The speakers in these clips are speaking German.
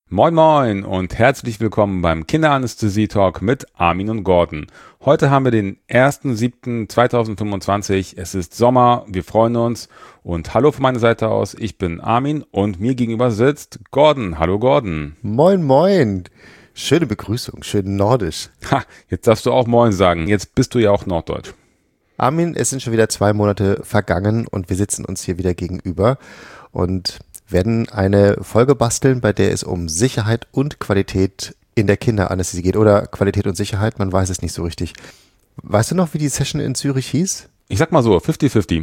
Moin Moin und herzlich willkommen beim Kinderanästhesie-Talk mit Armin und Gordon. Heute haben wir den 1.7.2025. Es ist Sommer, wir freuen uns und hallo von meiner Seite aus, ich bin Armin und mir gegenüber sitzt Gordon. Hallo Gordon. Moin, moin. Schöne Begrüßung, schön nordisch. Ha, jetzt darfst du auch Moin sagen, jetzt bist du ja auch Norddeutsch. Armin, es sind schon wieder 2 Monate vergangen und wir sitzen uns hier wieder gegenüber und werden eine Folge basteln, bei der es um Sicherheit und Qualität in der Kinderanästhesie geht. Oder Qualität und Sicherheit, man weiß es nicht so richtig. Weißt du noch, wie die Session in Zürich hieß? Ich sag mal so, 50-50.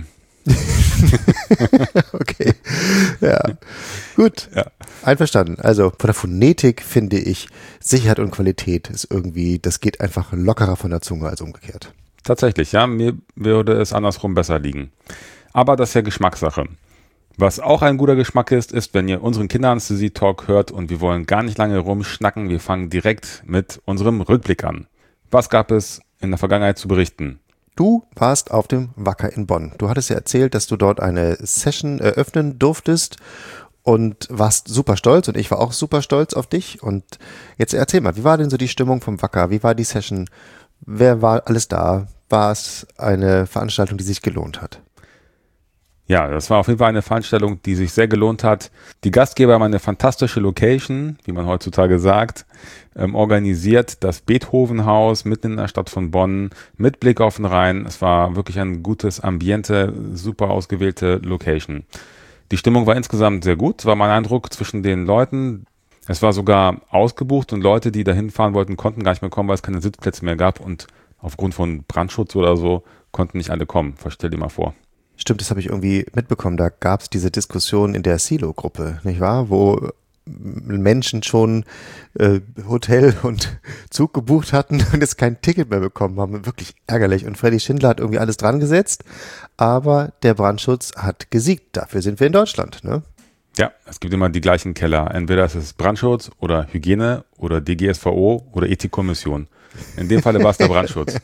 Okay, ja, gut, Ja. Einverstanden. Also von der Phonetik finde ich, Sicherheit und Qualität ist irgendwie, das geht einfach lockerer von der Zunge als umgekehrt. Tatsächlich, ja, mir würde es andersrum besser liegen. Aber das ist ja Geschmackssache. Was auch ein guter Geschmack ist, wenn ihr unseren Kinderanästhesie-Talk hört und wir wollen gar nicht lange rumschnacken, wir fangen direkt mit unserem Rückblick an. Was gab es in der Vergangenheit zu berichten? Du warst auf dem Wacker in Bonn. Du hattest ja erzählt, dass du dort eine Session eröffnen durftest und warst super stolz und ich war auch super stolz auf dich. Und jetzt erzähl mal, wie war denn so die Stimmung vom Wacker? Wie war die Session? Wer war alles da? War es eine Veranstaltung, die sich gelohnt hat? Ja, das war auf jeden Fall eine Veranstaltung, die sich sehr gelohnt hat. Die Gastgeber haben eine fantastische Location, wie man heutzutage sagt, organisiert, das Beethovenhaus mitten in der Stadt von Bonn mit Blick auf den Rhein. Es war wirklich ein gutes Ambiente, super ausgewählte Location. Die Stimmung war insgesamt sehr gut, war mein Eindruck zwischen den Leuten. Es war sogar ausgebucht und Leute, die dahin fahren wollten, konnten gar nicht mehr kommen, weil es keine Sitzplätze mehr gab und aufgrund von Brandschutz oder so konnten nicht alle kommen. Stell dir mal vor. Stimmt, das habe ich irgendwie mitbekommen. Da gab es diese Diskussion in der Silo-Gruppe, nicht wahr? Wo Menschen schon Hotel und Zug gebucht hatten und jetzt kein Ticket mehr bekommen haben. Wirklich ärgerlich. Und Freddy Schindler hat irgendwie alles dran gesetzt, aber der Brandschutz hat gesiegt. Dafür sind wir in Deutschland, ne? Ja, es gibt immer die gleichen Keller. Entweder ist es Brandschutz oder Hygiene oder DGSVO oder Ethikkommission. In dem Falle war es der Brandschutz.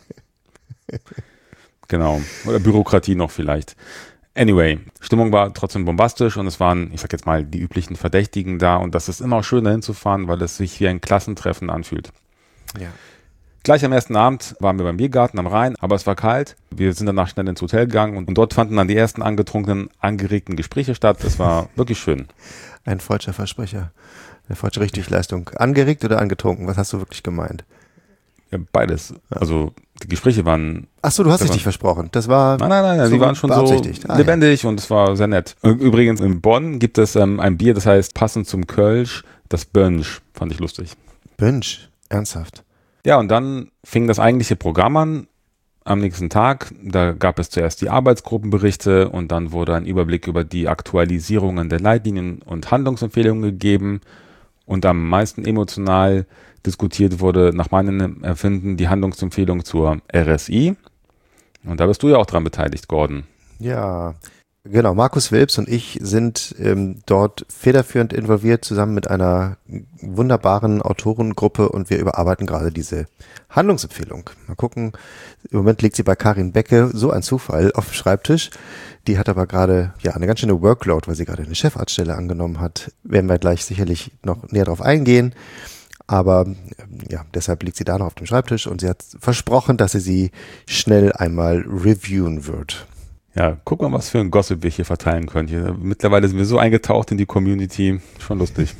Genau. Oder Bürokratie noch vielleicht. Anyway, Stimmung war trotzdem bombastisch und es waren, ich sag jetzt mal, die üblichen Verdächtigen da und das ist immer auch schön, dahin zu fahren, weil es sich wie ein Klassentreffen anfühlt. Ja. Gleich am ersten Abend waren wir beim Biergarten am Rhein, aber es war kalt. Wir sind danach schnell ins Hotel gegangen und dort fanden dann die ersten angetrunkenen, angeregten Gespräche statt. Das war wirklich schön. Ein falscher Versprecher. Eine falsche Richtigleistung. Angeregt oder angetrunken? Was hast du wirklich gemeint? Ja, beides. Also die Gespräche waren... Ach so, du hast dich nicht versprochen. Das war... Nein, so die waren schon so lebendig und es war sehr nett. Übrigens in Bonn gibt es ein Bier, das heißt passend zum Kölsch, das Bönsch. Fand ich lustig. Bönsch? Ernsthaft? Ja, und dann fing das eigentliche Programm an am nächsten Tag. Da gab es zuerst die Arbeitsgruppenberichte und dann wurde ein Überblick über die Aktualisierungen der Leitlinien und Handlungsempfehlungen gegeben. Und am meisten emotional diskutiert wurde nach meinem Empfinden die Handlungsempfehlung zur RSI. Und da bist du ja auch dran beteiligt, Gordon. Ja, genau. Markus Wilps und ich sind dort federführend involviert, zusammen mit einer wunderbaren Autorengruppe und wir überarbeiten gerade diese Handlungsempfehlung. Mal gucken, im Moment liegt sie bei Karin Becke, so ein Zufall, auf dem Schreibtisch. Die hat aber gerade ja eine ganz schöne Workload, weil sie gerade eine Chefarztstelle angenommen hat. Werden wir gleich sicherlich noch näher drauf eingehen. Aber ja, deshalb liegt sie da noch auf dem Schreibtisch und sie hat versprochen, dass sie schnell einmal reviewen wird. Ja, guck mal, was für ein Gossip wir hier verteilen können. Hier, mittlerweile sind wir so eingetaucht in die Community. Schon lustig.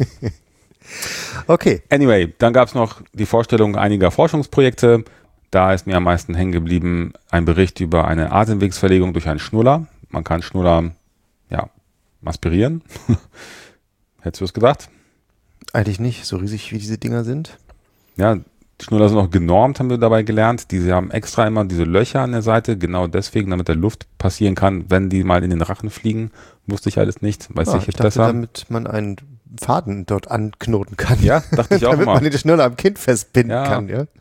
Okay. Anyway, dann gab es noch die Vorstellung einiger Forschungsprojekte. Da ist mir am meisten hängen geblieben ein Bericht über eine Atemwegsverlegung durch einen Schnuller. Man kann Schnuller, ja, aspirieren. Hättest du es gedacht? Eigentlich nicht, so riesig wie diese Dinger sind. Ja, die Schnuller sind auch genormt, haben wir dabei gelernt. Diese haben extra immer diese Löcher an der Seite, genau deswegen, damit der Luft passieren kann, wenn die mal in den Rachen fliegen. Wusste ich alles nicht, weiß ich jetzt dachte, besser. Damit man einen Faden dort anknoten kann. Ja, dachte ich auch damit mal. man den Schnuller am Kind festbinden Ja. kann, ja.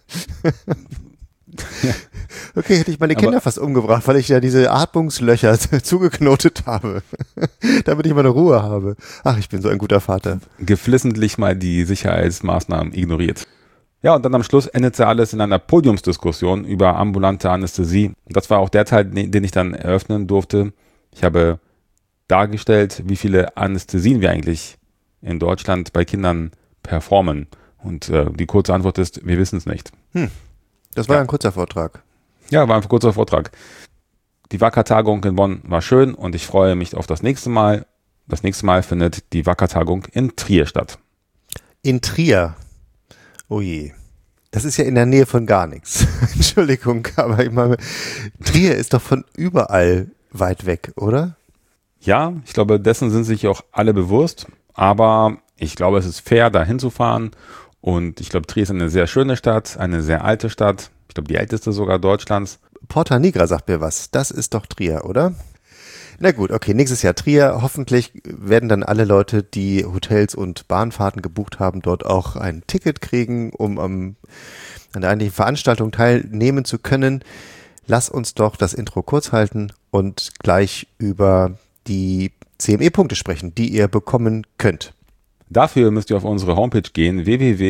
Okay, hätte ich meine Kinder fast umgebracht, weil ich ja diese Atmungslöcher zugeknotet habe, damit ich meine Ruhe habe. Ach, ich bin so ein guter Vater. Geflissentlich mal die Sicherheitsmaßnahmen ignoriert. Ja, und dann am Schluss endete alles in einer Podiumsdiskussion über ambulante Anästhesie. Das war auch der Teil, den ich dann eröffnen durfte. Ich habe dargestellt, wie viele Anästhesien wir eigentlich in Deutschland bei Kindern performen? Und die kurze Antwort ist, wir wissen es nicht. Das war ja ein kurzer Vortrag. Ja, war ein kurzer Vortrag. Die Wacker-Tagung in Bonn war schön und ich freue mich auf das nächste Mal. Das nächste Mal findet die Wacker-Tagung in Trier statt. In Trier? Oh je. Das ist ja in der Nähe von gar nichts. Entschuldigung, aber ich meine, Trier ist doch von überall weit weg, oder? Ja, ich glaube, dessen sind sich auch alle bewusst. Aber ich glaube, es ist fair, da hinzufahren. Und ich glaube, Trier ist eine sehr schöne Stadt, eine sehr alte Stadt. Ich glaube, die älteste sogar Deutschlands. Porta Nigra sagt mir was. Das ist doch Trier, oder? Na gut, okay, nächstes Jahr Trier. Hoffentlich werden dann alle Leute, die Hotels und Bahnfahrten gebucht haben, dort auch ein Ticket kriegen, um an der eigentlichen Veranstaltung teilnehmen zu können. Lass uns doch das Intro kurz halten und gleich über die CME-Punkte sprechen, die ihr bekommen könnt. Dafür müsst ihr auf unsere Homepage gehen,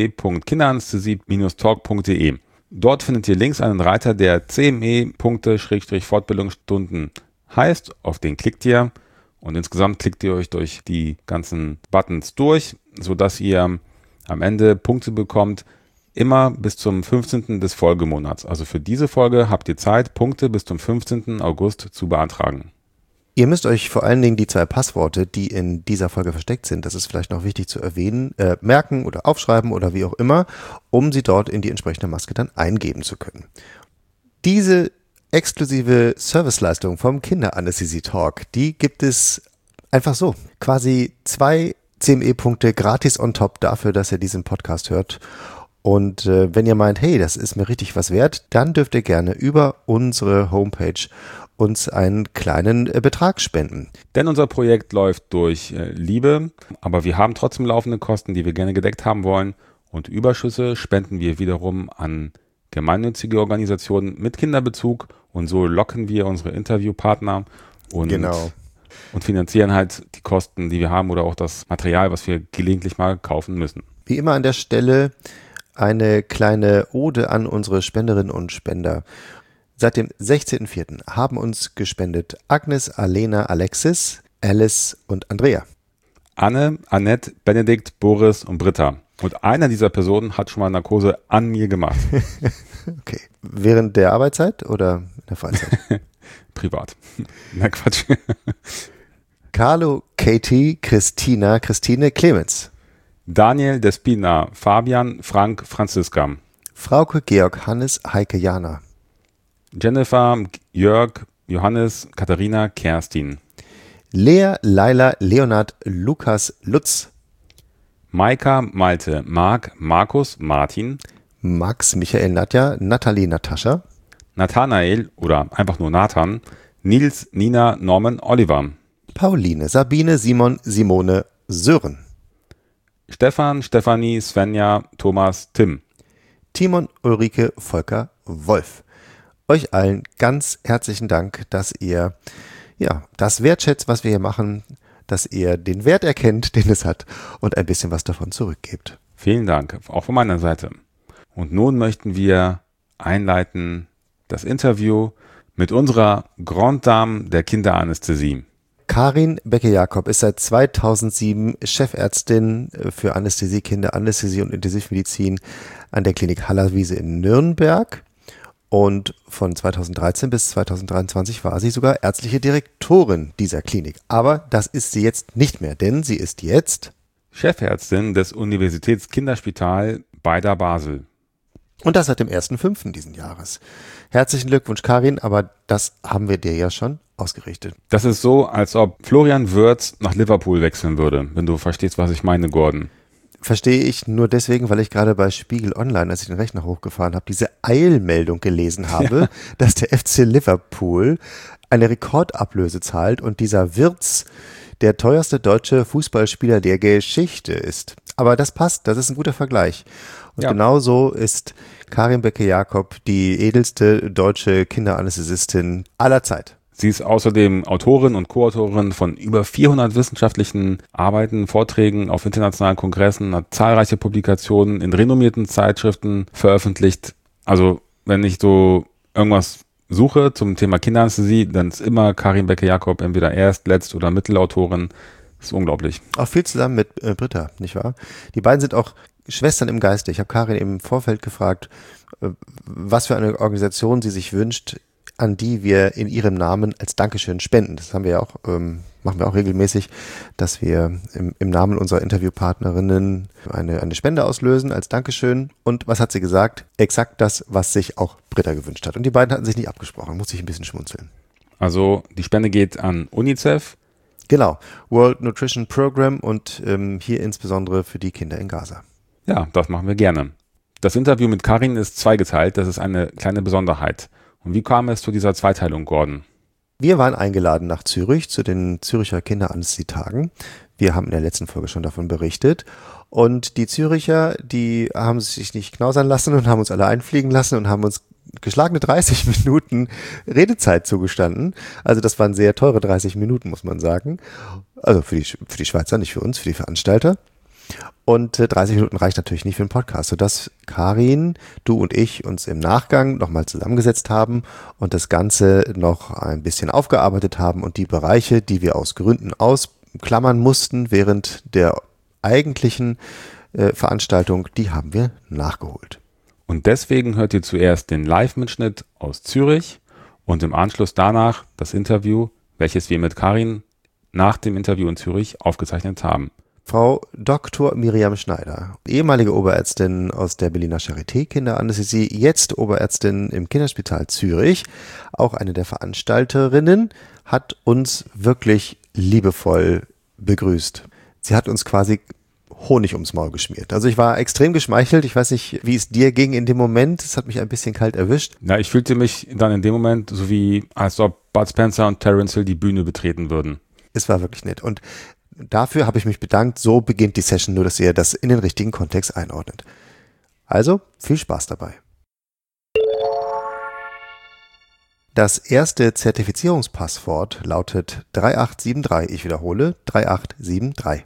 www.kinderanästhesie-talk.de. Dort findet ihr links einen Reiter, der CME-Punkte-Fortbildungsstunden heißt. Auf den klickt ihr und insgesamt klickt ihr euch durch die ganzen Buttons durch, sodass ihr am Ende Punkte bekommt, immer bis zum 15. des Folgemonats. Also für diese Folge habt ihr Zeit, Punkte bis zum 15. August zu beantragen. Ihr müsst euch vor allen Dingen die 2 Passworte, die in dieser Folge versteckt sind, das ist vielleicht noch wichtig zu erwähnen, merken oder aufschreiben oder wie auch immer, um sie dort in die entsprechende Maske dann eingeben zu können. Diese exklusive Serviceleistung vom Kinderanästhesie-Talk, die gibt es einfach so. Quasi 2 CME-Punkte gratis on top dafür, dass ihr diesen Podcast hört. Und wenn ihr meint, hey, das ist mir richtig was wert, dann dürft ihr gerne über unsere Homepage uns einen kleinen Betrag spenden. Denn unser Projekt läuft durch Liebe, aber wir haben trotzdem laufende Kosten, die wir gerne gedeckt haben wollen. Und Überschüsse spenden wir wiederum an gemeinnützige Organisationen mit Kinderbezug. Und so locken wir unsere Interviewpartner und finanzieren halt die Kosten, die wir haben oder auch das Material, was wir gelegentlich mal kaufen müssen. Wie immer an der Stelle eine kleine Ode an unsere Spenderinnen und Spender. Seit dem 16.04. haben uns gespendet Agnes, Alena, Alexis, Alice und Andrea. Anne, Annette, Benedikt, Boris und Britta. Und einer dieser Personen hat schon mal Narkose an mir gemacht. Okay. Während der Arbeitszeit oder in der Freizeit? Privat. Na Quatsch. Carlo, Katie, Christina, Christine, Clemens. Daniel, Despina, Fabian, Frank, Franziska. Frauke, Georg, Hannes, Heike, Jana. Jennifer, Jörg, Johannes, Katharina, Kerstin. Lea, Laila, Leonard, Lukas, Lutz. Maika, Malte, Marc, Markus, Martin. Max, Michael, Nadja, Nathalie, Natascha. Nathanael oder einfach nur Nathan. Nils, Nina, Norman, Oliver. Pauline, Sabine, Simon, Simone, Sören. Stefan, Stefanie, Svenja, Thomas, Tim. Timon, Ulrike, Volker, Wolf. Euch allen ganz herzlichen Dank, dass ihr das wertschätzt, was wir hier machen, dass ihr den Wert erkennt, den es hat und ein bisschen was davon zurückgebt. Vielen Dank, auch von meiner Seite. Und nun möchten wir einleiten das Interview mit unserer Grande Dame der Kinderanästhesie. Karin Becke-Jakob ist seit 2007 Chefärztin für Anästhesie, Kinderanästhesie und Intensivmedizin an der Klinik Hallerwiese in Nürnberg. Und von 2013 bis 2023 war sie sogar ärztliche Direktorin dieser Klinik. Aber das ist sie jetzt nicht mehr, denn sie ist jetzt Chefärztin des Universitätskinderspital Beider Basel. Und das seit dem 1.5. diesen Jahres. Herzlichen Glückwunsch, Karin, aber das haben wir dir ja schon ausgerichtet. Das ist so, als ob Florian Wirtz nach Liverpool wechseln würde, wenn du verstehst, was ich meine, Gordon. Verstehe ich nur deswegen, weil ich gerade bei Spiegel Online, als ich den Rechner hochgefahren habe, diese Eilmeldung gelesen habe, dass der FC Liverpool eine Rekordablöse zahlt und dieser Wirtz der teuerste deutsche Fußballspieler der Geschichte ist. Aber das passt, das ist ein guter Vergleich. Und genauso ist Karin Becke-Jakob die edelste deutsche Kinderanästhesistin aller Zeit. Sie ist außerdem Autorin und Co-Autorin von über 400 wissenschaftlichen Arbeiten, Vorträgen auf internationalen Kongressen, hat zahlreiche Publikationen in renommierten Zeitschriften veröffentlicht. Also wenn ich so irgendwas suche zum Thema Kinderanästhesie, dann ist immer Karin Becke-Jakob entweder Erst-, Letzt- oder Mittelautorin. Das ist unglaublich. Auch viel zusammen mit Britta, nicht wahr? Die beiden sind auch Schwestern im Geiste. Ich habe Karin im Vorfeld gefragt, was für eine Organisation sie sich wünscht, an die wir in ihrem Namen als Dankeschön spenden. Das haben wir ja auch, machen wir auch regelmäßig, dass wir im Namen unserer Interviewpartnerinnen eine Spende auslösen als Dankeschön. Und was hat sie gesagt? Exakt das, was sich auch Britta gewünscht hat. Und die beiden hatten sich nicht abgesprochen, muss ich ein bisschen schmunzeln. Also die Spende geht an UNICEF. Genau, World Nutrition Program und hier insbesondere für die Kinder in Gaza. Ja, das machen wir gerne. Das Interview mit Karin ist zweigeteilt, das ist eine kleine Besonderheit. Und wie kam es zu dieser Zweiteilung, Gordon? Wir waren eingeladen nach Zürich zu den Züricher Kinderanästhesietagen. Wir haben in der letzten Folge schon davon berichtet. Und die Züricher, die haben sich nicht knausern lassen und haben uns alle einfliegen lassen und haben uns geschlagene 30 Minuten Redezeit zugestanden. Also das waren sehr teure 30 Minuten, muss man sagen. Also für die Schweizer, nicht für uns, für die Veranstalter. Und 30 Minuten reicht natürlich nicht für einen Podcast, sodass Karin, du und ich uns im Nachgang nochmal zusammengesetzt haben und das Ganze noch ein bisschen aufgearbeitet haben und die Bereiche, die wir aus Gründen ausklammern mussten während der eigentlichen Veranstaltung, die haben wir nachgeholt. Und deswegen hört ihr zuerst den Live-Mitschnitt aus Zürich und im Anschluss danach das Interview, welches wir mit Karin nach dem Interview in Zürich aufgezeichnet haben. Frau Dr. Miriam Schneider, ehemalige Oberärztin aus der Berliner Charité Kinderanästhesie, jetzt Oberärztin im Kinderspital Zürich, auch eine der Veranstalterinnen, hat uns wirklich liebevoll begrüßt. Sie hat uns quasi Honig ums Maul geschmiert. Also ich war extrem geschmeichelt. Ich weiß nicht, wie es dir ging in dem Moment. Es hat mich ein bisschen kalt erwischt. Na, ich fühlte mich dann in dem Moment so wie, als ob Bud Spencer und Terence Hill die Bühne betreten würden. Es war wirklich nett. Und dafür habe ich mich bedankt. So beginnt die Session, nur dass ihr das in den richtigen Kontext einordnet. Also, viel Spaß dabei. Das erste Zertifizierungspasswort lautet 3873. Ich wiederhole, 3873.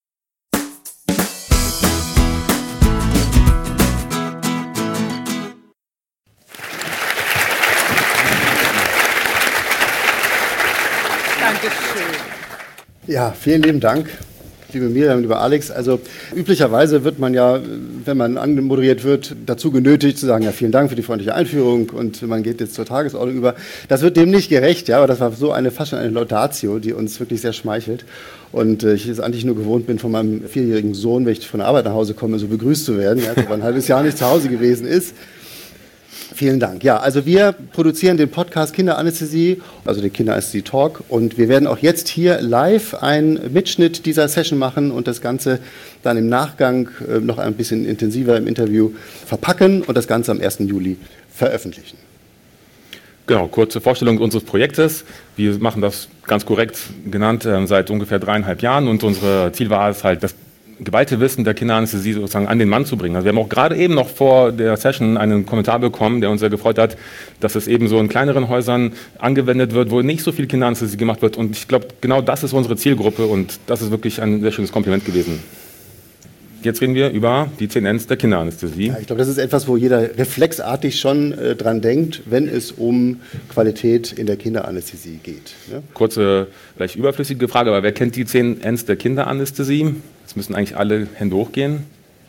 Ja, vielen lieben Dank, liebe Miriam, lieber Alex. Also üblicherweise wird man ja, wenn man anmoderiert wird, dazu genötigt zu sagen, ja, vielen Dank für die freundliche Einführung und man geht jetzt zur Tagesordnung über. Das wird dem nicht gerecht, ja, aber das war so fast schon eine Laudatio, die uns wirklich sehr schmeichelt. Und ich es eigentlich nur gewohnt bin, von meinem 4-jährigen Sohn, wenn ich von der Arbeit nach Hause komme, so begrüßt zu werden, ja, der ein halbes Jahr nicht zu Hause gewesen ist. Vielen Dank. Ja, also wir produzieren den Podcast Kinderanästhesie, also den Kinderanästhesie Talk, und wir werden auch jetzt hier live einen Mitschnitt dieser Session machen und das Ganze dann im Nachgang noch ein bisschen intensiver im Interview verpacken und das Ganze am 1. Juli veröffentlichen. Genau, kurze Vorstellung unseres Projektes. Wir machen das ganz korrekt genannt seit ungefähr 3,5 Jahren und unser Ziel war es halt, das geballte Wissen der Kinderanästhesie sozusagen an den Mann zu bringen. Also wir haben auch gerade eben noch vor der Session einen Kommentar bekommen, der uns sehr gefreut hat, dass es eben so in kleineren Häusern angewendet wird, wo nicht so viel Kinderanästhesie gemacht wird. Und ich glaube, genau das ist unsere Zielgruppe und das ist wirklich ein sehr schönes Kompliment gewesen. Jetzt reden wir über die 10 Ns der Kinderanästhesie. Ja, ich glaube, das ist etwas, wo jeder reflexartig schon dran denkt, wenn es um Qualität in der Kinderanästhesie geht. Ja? Kurze, vielleicht überflüssige Frage, aber wer kennt die 10 Ns der Kinderanästhesie? Jetzt müssen eigentlich alle Hände hochgehen.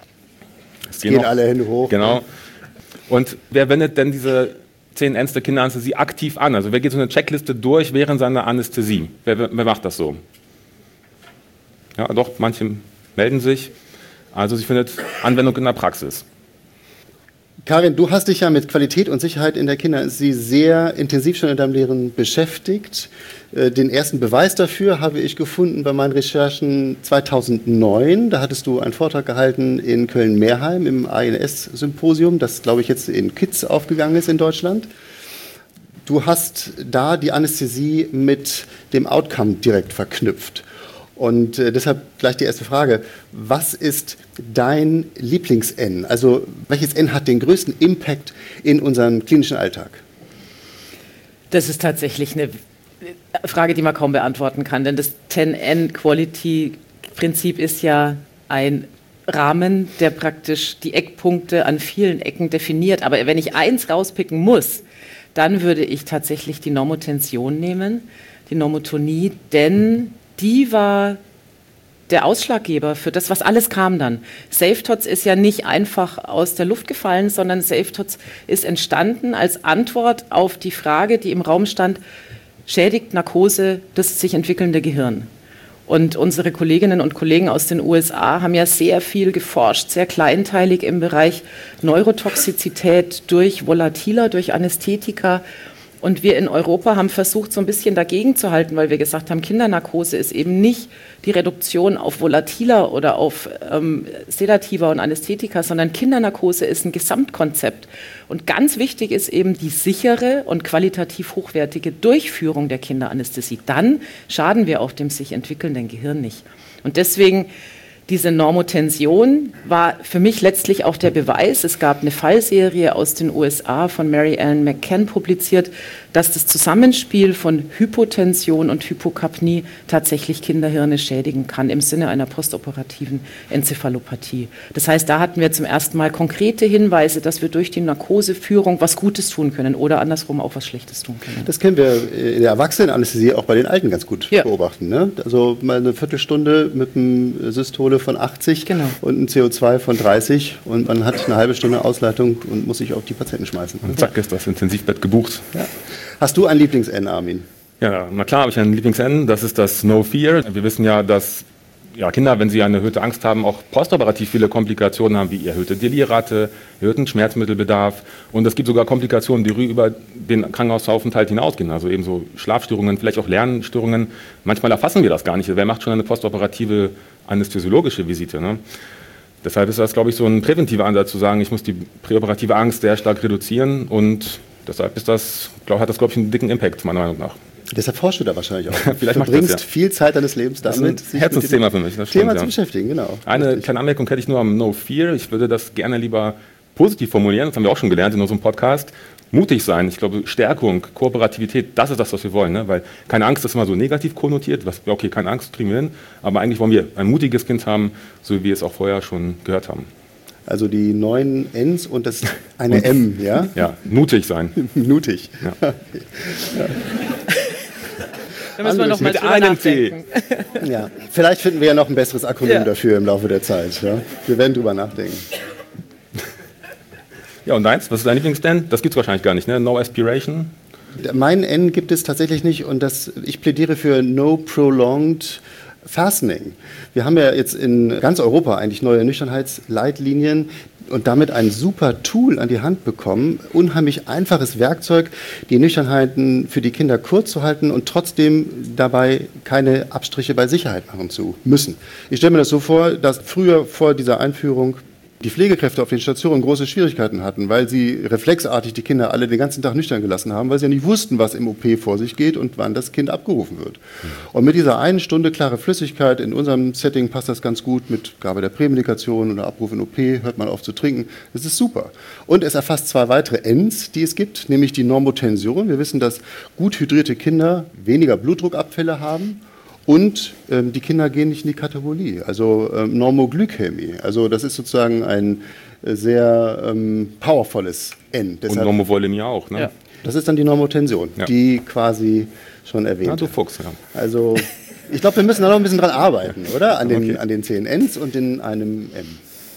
Es gehen alle Hände hoch. Genau. Und wer wendet denn diese 10 Ns der Kinderanästhesie aktiv an? Also wer geht so eine Checkliste durch während seiner Anästhesie? Wer macht das so? Ja, doch, manche melden sich. Also sie findet Anwendung in der Praxis. Karin, du hast dich ja mit Qualität und Sicherheit in der Kinderanästhesie sehr intensiv schon in deinem Lehren beschäftigt. Den ersten Beweis dafür habe ich gefunden bei meinen Recherchen 2009. Da hattest du einen Vortrag gehalten in Köln-Meerheim im ANS-Symposium, das, glaube ich, jetzt in KIDS aufgegangen ist in Deutschland. Du hast da die Anästhesie mit dem Outcome direkt verknüpft. Und deshalb gleich die erste Frage. Was ist dein Lieblings-N? Also welches N hat den größten Impact in unserem klinischen Alltag? Das ist tatsächlich eine Frage, die man kaum beantworten kann. Denn das 10N-Quality-Prinzip ist ja ein Rahmen, der praktisch die Eckpunkte an vielen Ecken definiert. Aber wenn ich eins rauspicken muss, dann würde ich tatsächlich die Normotension nehmen, die Normotonie, denn die war der Ausschlaggeber für das, was alles kam dann. SafeTots ist ja nicht einfach aus der Luft gefallen, sondern SafeTots ist entstanden als Antwort auf die Frage, die im Raum stand, schädigt Narkose das sich entwickelnde Gehirn? Und unsere Kolleginnen und Kollegen aus den USA haben ja sehr viel geforscht, sehr kleinteilig im Bereich Neurotoxizität durch Volatiler, durch Anästhetika. Und wir in Europa haben versucht, so ein bisschen dagegen zu halten, weil wir gesagt haben, Kindernarkose ist eben nicht die Reduktion auf Volatiler oder auf Sedativa und Anästhetika, sondern Kindernarkose ist ein Gesamtkonzept. Und ganz wichtig ist eben die sichere und qualitativ hochwertige Durchführung der Kinderanästhesie. Dann schaden wir auch dem sich entwickelnden Gehirn nicht. Und deswegen diese Normotension war für mich letztlich auch der Beweis. Es gab eine Fallserie aus den USA von Mary Ellen McCann publiziert, dass das Zusammenspiel von Hypotension und Hypokapnie tatsächlich Kinderhirne schädigen kann im Sinne einer postoperativen Enzephalopathie. Das heißt, da hatten wir zum ersten Mal konkrete Hinweise, dass wir durch die Narkoseführung was Gutes tun können oder andersrum auch was Schlechtes tun können. Das können wir in der Erwachsenenanästhesie auch bei den Alten ganz gut beobachten. Ne? Also mal eine Viertelstunde mit einem Systole von 80 und ein CO2 von 30 und man hat eine halbe Stunde Ausleitung und muss sich auf die Patienten schmeißen. Und zack ist das Intensivbett gebucht. Ja. Hast du ein Lieblings-N, Armin? Ja, na klar habe ich ein Lieblings-N, das ist das No Fear. Wir wissen ja, dass Kinder, wenn sie eine erhöhte Angst haben, auch postoperativ viele Komplikationen haben, wie erhöhte Delirrate, erhöhten Schmerzmittelbedarf. Und es gibt sogar Komplikationen, die über den Krankenhausaufenthalt hinausgehen. Also eben so Schlafstörungen, vielleicht auch Lernstörungen. Manchmal erfassen wir das gar nicht. Wer macht schon eine postoperative anästhesiologische Visite? Ne? Deshalb ist das, glaube ich, so ein präventiver Ansatz zu sagen, ich muss die präoperative Angst sehr stark reduzieren. Und deshalb hat das, glaube ich, einen dicken Impact, meiner Meinung nach. Deshalb forschst du da wahrscheinlich auch. Vielleicht du verbringst viel Zeit deines Lebens damit, sich Herzensthema für mich. Das Thema zu beschäftigen, genau. Eine kleine Anmerkung hätte ich nur am No Fear. Ich würde das gerne lieber positiv formulieren. Das haben wir auch schon gelernt in unserem Podcast. Mutig sein. Ich glaube, Stärkung, Kooperativität, das ist das, was wir wollen. Ne? Weil keine Angst ist immer so negativ konnotiert. Okay, keine Angst, kriegen wir hin. Aber eigentlich wollen wir ein mutiges Kind haben, so wie wir es auch vorher schon gehört haben. Also die 9 Ns und das eine M, ja? Ja, mutig sein. Mutig. Ja. Ja. Da müssen wir noch mal drüber nachdenken. Ja, vielleicht finden wir ja noch ein besseres Akronym dafür im Laufe der Zeit. Ja? Wir werden drüber nachdenken. Ja, und deins? Was ist dein Lieblings-N? Das gibt es wahrscheinlich gar nicht, ne? No Aspiration? Mein N gibt es tatsächlich nicht und ich plädiere für No Prolonged Fastening. Wir haben ja jetzt in ganz Europa eigentlich neue Nüchternheitsleitlinien und damit ein super Tool an die Hand bekommen. Unheimlich einfaches Werkzeug, die Nüchternheiten für die Kinder kurz zu halten und trotzdem dabei keine Abstriche bei Sicherheit machen zu müssen. Ich stelle mir das so vor, dass früher vor dieser Einführung die Pflegekräfte auf den Stationen große Schwierigkeiten hatten, weil sie reflexartig die Kinder alle den ganzen Tag nüchtern gelassen haben, weil sie ja nicht wussten, was im OP vor sich geht und wann das Kind abgerufen wird. Und mit dieser einen Stunde klare Flüssigkeit, in unserem Setting passt das ganz gut, mit Gabe der Prämedikation oder Abruf in OP, hört man auf zu trinken. Das ist super. Und es erfasst 2 weitere Ns, die es gibt, nämlich die Normotension. Wir wissen, dass gut hydrierte Kinder weniger Blutdruckabfälle haben. Und die Kinder gehen nicht in die Katabolie, also Normoglykämie. Also das ist sozusagen ein sehr powervolles N. Deshalb, und Normovolemie auch, ne? Ja. Das ist dann die Normotension, die quasi schon erwähnt. Ja, du Fuchs, ja. Also ich glaube, wir müssen da noch ein bisschen dran arbeiten, oder? An den 10 Ns und in einem M.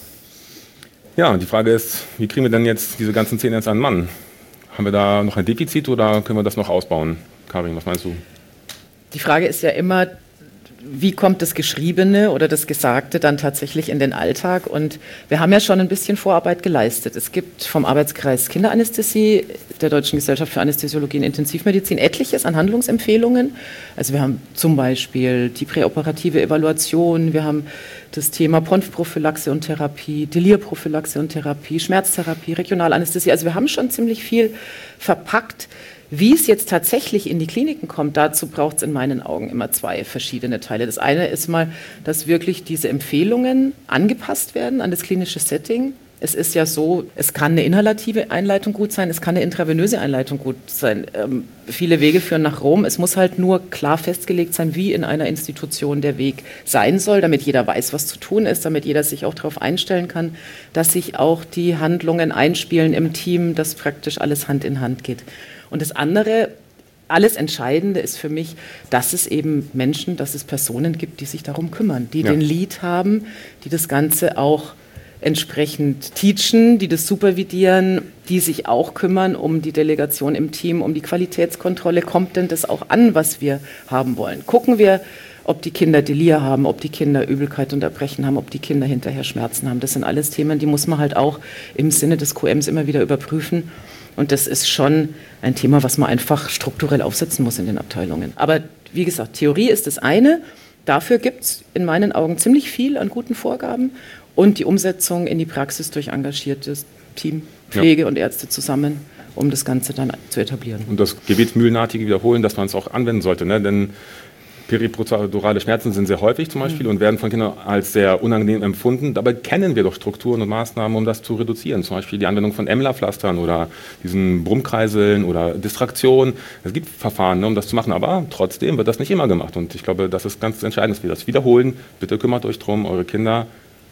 Ja, und die Frage ist, wie kriegen wir denn jetzt diese ganzen 10 Ns an den Mann? Haben wir da noch ein Defizit oder können wir das noch ausbauen? Karin, was meinst du? Die Frage ist ja immer, wie kommt das Geschriebene oder das Gesagte dann tatsächlich in den Alltag? Und wir haben ja schon ein bisschen Vorarbeit geleistet. Es gibt vom Arbeitskreis Kinderanästhesie der Deutschen Gesellschaft für Anästhesiologie und Intensivmedizin etliches an Handlungsempfehlungen. Also wir haben zum Beispiel die präoperative Evaluation, wir haben das Thema Ponf-Prophylaxe und Therapie, Delirprophylaxe und Therapie, Schmerztherapie, Regionalanästhesie. Also wir haben schon ziemlich viel verpackt. Wie es jetzt tatsächlich in die Kliniken kommt, dazu braucht es in meinen Augen immer 2 verschiedene Teile. Das eine ist mal, dass wirklich diese Empfehlungen angepasst werden an das klinische Setting. Es ist ja so, es kann eine inhalative Einleitung gut sein, es kann eine intravenöse Einleitung gut sein. Viele Wege führen nach Rom. Es muss halt nur klar festgelegt sein, wie in einer Institution der Weg sein soll, damit jeder weiß, was zu tun ist, damit jeder sich auch darauf einstellen kann, dass sich auch die Handlungen einspielen im Team, dass praktisch alles Hand in Hand geht. Und das andere alles Entscheidende ist für mich, dass es eben Menschen, dass es Personen gibt, die sich darum kümmern, die den Lead haben, die das Ganze auch entsprechend teachen, die das supervidieren, die sich auch kümmern um die Delegation im Team, um die Qualitätskontrolle. Kommt denn das auch an, was wir haben wollen? Gucken wir, ob die Kinder Delir haben, ob die Kinder Übelkeit und Erbrechen haben, ob die Kinder hinterher Schmerzen haben. Das sind alles Themen, die muss man halt auch im Sinne des QMs immer wieder überprüfen. Und das ist schon ein Thema, was man einfach strukturell aufsetzen muss in den Abteilungen. Aber wie gesagt, Theorie ist das eine. Dafür gibt es in meinen Augen ziemlich viel an guten Vorgaben. Und die Umsetzung in die Praxis durch engagiertes Team, Pflege und Ärzte zusammen, um das Ganze dann zu etablieren. Und das gebetsmühlenartige Wiederholen, dass man es auch anwenden sollte, ne? Denn periprozedurale Schmerzen sind sehr häufig zum Beispiel und werden von Kindern als sehr unangenehm empfunden. Dabei kennen wir doch Strukturen und Maßnahmen, um das zu reduzieren. Zum Beispiel die Anwendung von Emmler-Pflastern oder diesen Brummkreiseln oder Distraktion. Es gibt Verfahren, ne, um das zu machen, aber trotzdem wird das nicht immer gemacht. Und ich glaube, das ist ganz entscheidend, dass wir das wiederholen. Bitte kümmert euch darum, eure Kinder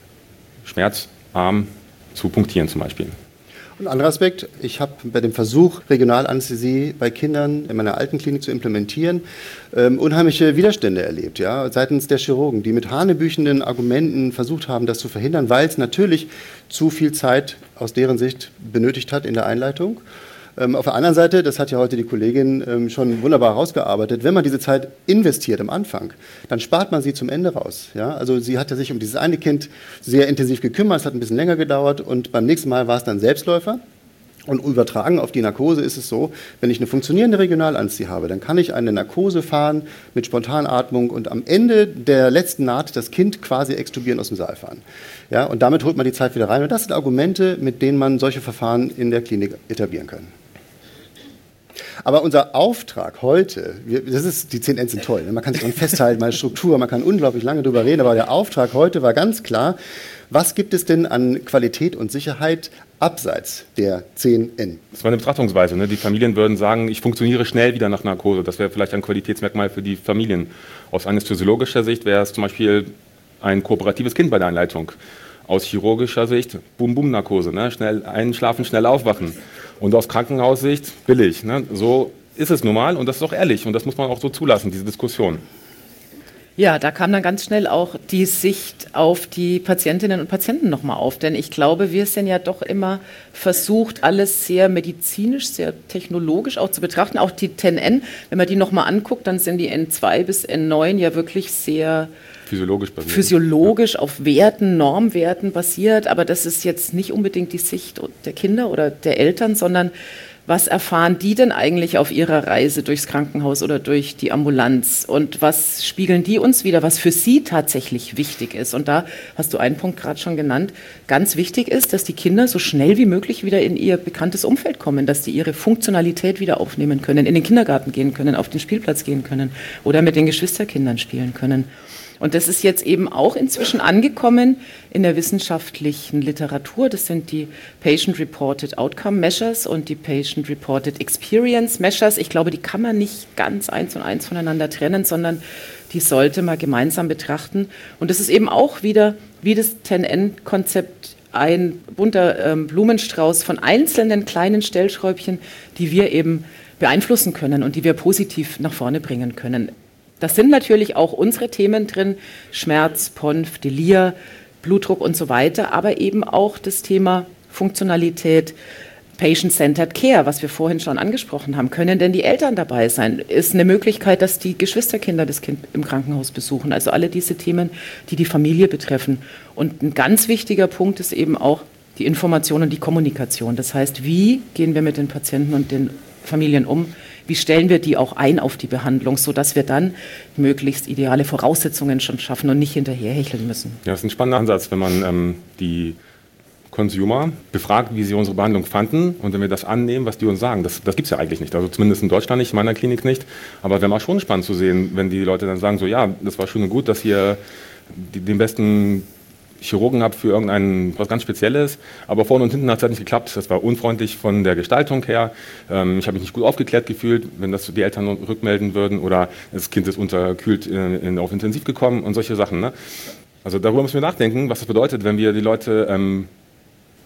schmerzarm zu punktieren zum Beispiel. Und ein anderer Aspekt, ich habe bei dem Versuch, Regionalanästhesie bei Kindern in meiner alten Klinik zu implementieren, unheimliche Widerstände erlebt, ja, seitens der Chirurgen, die mit hanebüchenden Argumenten versucht haben, das zu verhindern, weil es natürlich zu viel Zeit aus deren Sicht benötigt hat in der Einleitung. Auf der anderen Seite, das hat ja heute die Kollegin schon wunderbar herausgearbeitet, wenn man diese Zeit investiert am Anfang, dann spart man sie zum Ende raus. Ja? Also sie hatte sich um dieses eine Kind sehr intensiv gekümmert, es hat ein bisschen länger gedauert und beim nächsten Mal war es dann Selbstläufer. Und übertragen auf die Narkose ist es so, wenn ich eine funktionierende Regionalanästhesie habe, dann kann ich eine Narkose fahren mit Spontanatmung und am Ende der letzten Naht das Kind quasi extubieren aus dem Saal fahren. Ja? Und damit holt man die Zeit wieder rein. Und das sind Argumente, mit denen man solche Verfahren in der Klinik etablieren kann. Aber unser Auftrag heute, das ist, die 10 N sind toll, man kann sich daran festhalten, meine Struktur, man kann unglaublich lange drüber reden, aber der Auftrag heute war ganz klar, was gibt es denn an Qualität und Sicherheit abseits der 10 N? Das war eine Betrachtungsweise. Ne? Die Familien würden sagen, ich funktioniere schnell wieder nach Narkose. Das wäre vielleicht ein Qualitätsmerkmal für die Familien. Aus anästhesiologischer Sicht wäre es zum Beispiel ein kooperatives Kind bei der Einleitung. Aus chirurgischer Sicht, Bum-Bum-Narkose, ne? Schnell einschlafen, schnell aufwachen. Und aus Krankenhaussicht, billig. Ne? So ist es nun mal und das ist auch ehrlich und das muss man auch so zulassen, diese Diskussion. Ja, da kam dann ganz schnell auch die Sicht auf die Patientinnen und Patienten nochmal auf. Denn ich glaube, wir sind ja doch immer versucht, alles sehr medizinisch, sehr technologisch auch zu betrachten. Auch die 10N, wenn man die nochmal anguckt, dann sind die N2 bis N9 ja wirklich sehr physiologisch auf Werten, Normwerten basiert. Aber das ist jetzt nicht unbedingt die Sicht der Kinder oder der Eltern, sondern was erfahren die denn eigentlich auf ihrer Reise durchs Krankenhaus oder durch die Ambulanz? Und was spiegeln die uns wieder, was für sie tatsächlich wichtig ist? Und da hast du einen Punkt gerade schon genannt. Ganz wichtig ist, dass die Kinder so schnell wie möglich wieder in ihr bekanntes Umfeld kommen, dass die ihre Funktionalität wieder aufnehmen können, in den Kindergarten gehen können, auf den Spielplatz gehen können oder mit den Geschwisterkindern spielen können. Und das ist jetzt eben auch inzwischen angekommen in der wissenschaftlichen Literatur. Das sind die Patient-Reported Outcome Measures und die Patient-Reported Experience Measures. Ich glaube, die kann man nicht ganz eins und eins voneinander trennen, sondern die sollte man gemeinsam betrachten. Und das ist eben auch wieder, wie das 10N-Konzept, ein bunter Blumenstrauß von einzelnen kleinen Stellschräubchen, die wir eben beeinflussen können und die wir positiv nach vorne bringen können. Das sind natürlich auch unsere Themen drin, Schmerz, PONF, Delir, Blutdruck und so weiter, aber eben auch das Thema Funktionalität, Patient-Centered Care, was wir vorhin schon angesprochen haben. Können denn die Eltern dabei sein? Ist eine Möglichkeit, dass die Geschwisterkinder das Kind im Krankenhaus besuchen? Also alle diese Themen, die die Familie betreffen. Und ein ganz wichtiger Punkt ist eben auch die Information und die Kommunikation. Das heißt, wie gehen wir mit den Patienten und den Familien um? Wie stellen wir die auch ein auf die Behandlung, sodass wir dann möglichst ideale Voraussetzungen schon schaffen und nicht hinterherhecheln müssen? Ja, das ist ein spannender Ansatz, wenn man die Consumer befragt, wie sie unsere Behandlung fanden und wenn wir das annehmen, was die uns sagen. Das gibt es ja eigentlich nicht, also zumindest in Deutschland nicht, in meiner Klinik nicht. Aber wäre mal schon spannend zu sehen, wenn die Leute dann sagen, so ja, das war schön und gut, dass ihr den besten Chirurgen habt für was ganz Spezielles, aber vorne und hinten hat es halt nicht geklappt. Das war unfreundlich von der Gestaltung her. Ich habe mich nicht gut aufgeklärt gefühlt, wenn das die Eltern rückmelden würden oder das Kind ist unterkühlt auf Intensiv gekommen und solche Sachen. Ne? Also darüber müssen wir nachdenken, was das bedeutet, wenn wir die Leute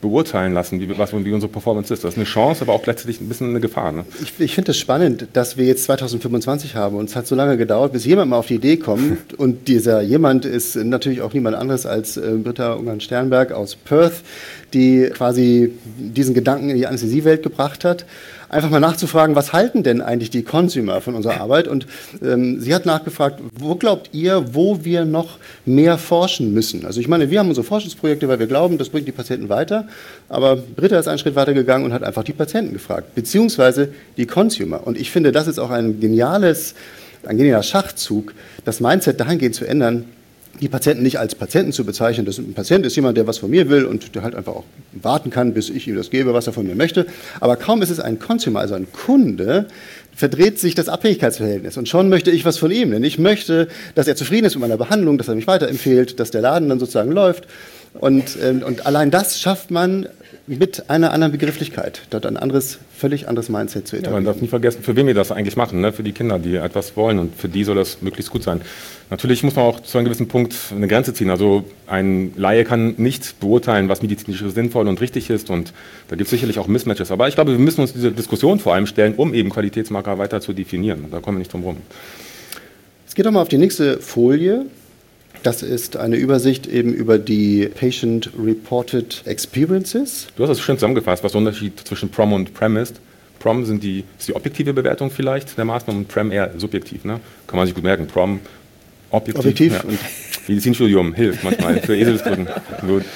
beurteilen lassen, wie unsere Performance ist. Das ist eine Chance, aber auch gleichzeitig ein bisschen eine Gefahr. Ne? Ich finde es spannend, dass wir jetzt 2025 haben und es hat so lange gedauert, bis jemand mal auf die Idee kommt und dieser jemand ist natürlich auch niemand anderes als Britta Ungern-Sternberg aus Perth, die quasi diesen Gedanken in die Anästhesiewelt gebracht hat. Einfach mal nachzufragen, was halten denn eigentlich die Consumer von unserer Arbeit? Und sie hat nachgefragt, wo glaubt ihr, wo wir noch mehr forschen müssen? Also ich meine, wir haben unsere Forschungsprojekte, weil wir glauben, das bringt die Patienten weiter. Aber Britta ist einen Schritt weiter gegangen und hat einfach die Patienten gefragt, beziehungsweise die Consumer. Und ich finde, das ist auch ein genialer Schachzug, das Mindset dahingehend zu ändern, die Patienten nicht als Patienten zu bezeichnen. Ein Patient ist jemand, der was von mir will und der halt einfach auch warten kann, bis ich ihm das gebe, was er von mir möchte. Aber kaum ist es ein Consumer, also ein Kunde, verdreht sich das Abhängigkeitsverhältnis. Und schon möchte ich was von ihm. Denn ich möchte, dass er zufrieden ist mit meiner Behandlung, dass er mich weiterempfiehlt, dass der Laden dann sozusagen läuft. Und allein das schafft man mit einer anderen Begrifflichkeit, dort ein völlig anderes Mindset zu etablieren. Ja, man darf nie vergessen, für wen wir das eigentlich machen, ne? Für die Kinder, die etwas wollen und für die soll das möglichst gut sein. Natürlich muss man auch zu einem gewissen Punkt eine Grenze ziehen. Also ein Laie kann nicht beurteilen, was medizinisch sinnvoll und richtig ist und da gibt es sicherlich auch Mismatches. Aber ich glaube, wir müssen uns diese Diskussion vor allem stellen, um eben Qualitätsmarker weiter zu definieren. Da kommen wir nicht drum rum. Jetzt geht doch mal auf die nächste Folie. Das ist eine Übersicht eben über die Patient-Reported Experiences. Du hast das schön zusammengefasst, was der Unterschied zwischen PROM und PREM ist. PROM ist die objektive Bewertung vielleicht der Maßnahmen und PREM eher subjektiv. Ne? Kann man sich gut merken. PROM objektiv. Ja. Und Medizinstudium hilft manchmal für Eselsbrücken. Gut.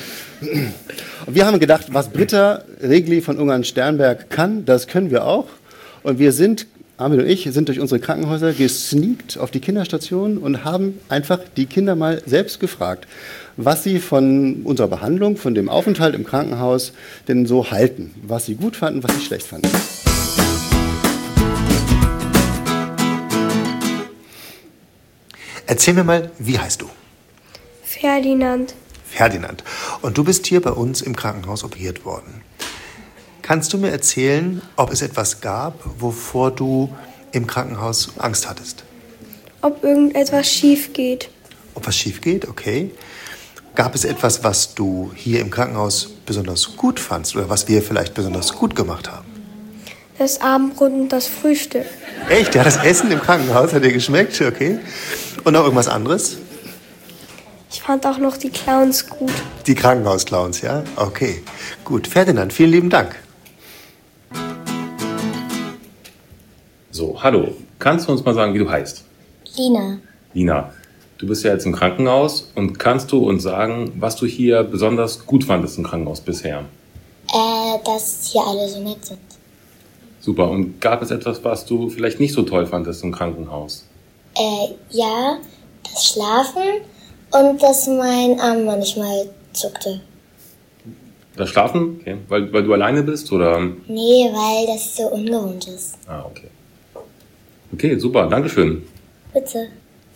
Und wir haben gedacht, was Britta Regli von Ungern-Sternberg kann, das können wir auch. Und wir sind, Armin und ich, sind durch unsere Krankenhäuser gesneakt auf die Kinderstationen und haben einfach die Kinder mal selbst gefragt, was sie von unserer Behandlung, von dem Aufenthalt im Krankenhaus denn so halten, was sie gut fanden, was sie schlecht fanden. Erzähl mir mal, wie heißt du? Ferdinand. Ferdinand. Und du bist hier bei uns im Krankenhaus operiert worden. Kannst du mir erzählen, ob es etwas gab, wovor du im Krankenhaus Angst hattest? Ob irgendetwas schief geht. Ob was schief geht, okay. Gab es etwas, was du hier im Krankenhaus besonders gut fandst oder was wir vielleicht besonders gut gemacht haben? Das Abendbrot und das Frühstück. Echt? Ja, das Essen im Krankenhaus hat dir geschmeckt? Okay. Und noch irgendwas anderes? Ich fand auch noch die Clowns gut. Die Krankenhausclowns, ja? Okay. Gut. Ferdinand, vielen lieben Dank. So, hallo. Kannst du uns mal sagen, wie du heißt? Lina. Lina, du bist ja jetzt im Krankenhaus und kannst du uns sagen, was du hier besonders gut fandest im Krankenhaus bisher? Dass hier alle so nett sind. Super. Und gab es etwas, was du vielleicht nicht so toll fandest im Krankenhaus? Ja, das Schlafen und dass mein Arm manchmal zuckte. Das Schlafen? Okay. Weil du alleine bist, oder? Nee, weil das so ungewohnt ist. Ah, okay. Okay, super. Dankeschön. Bitte.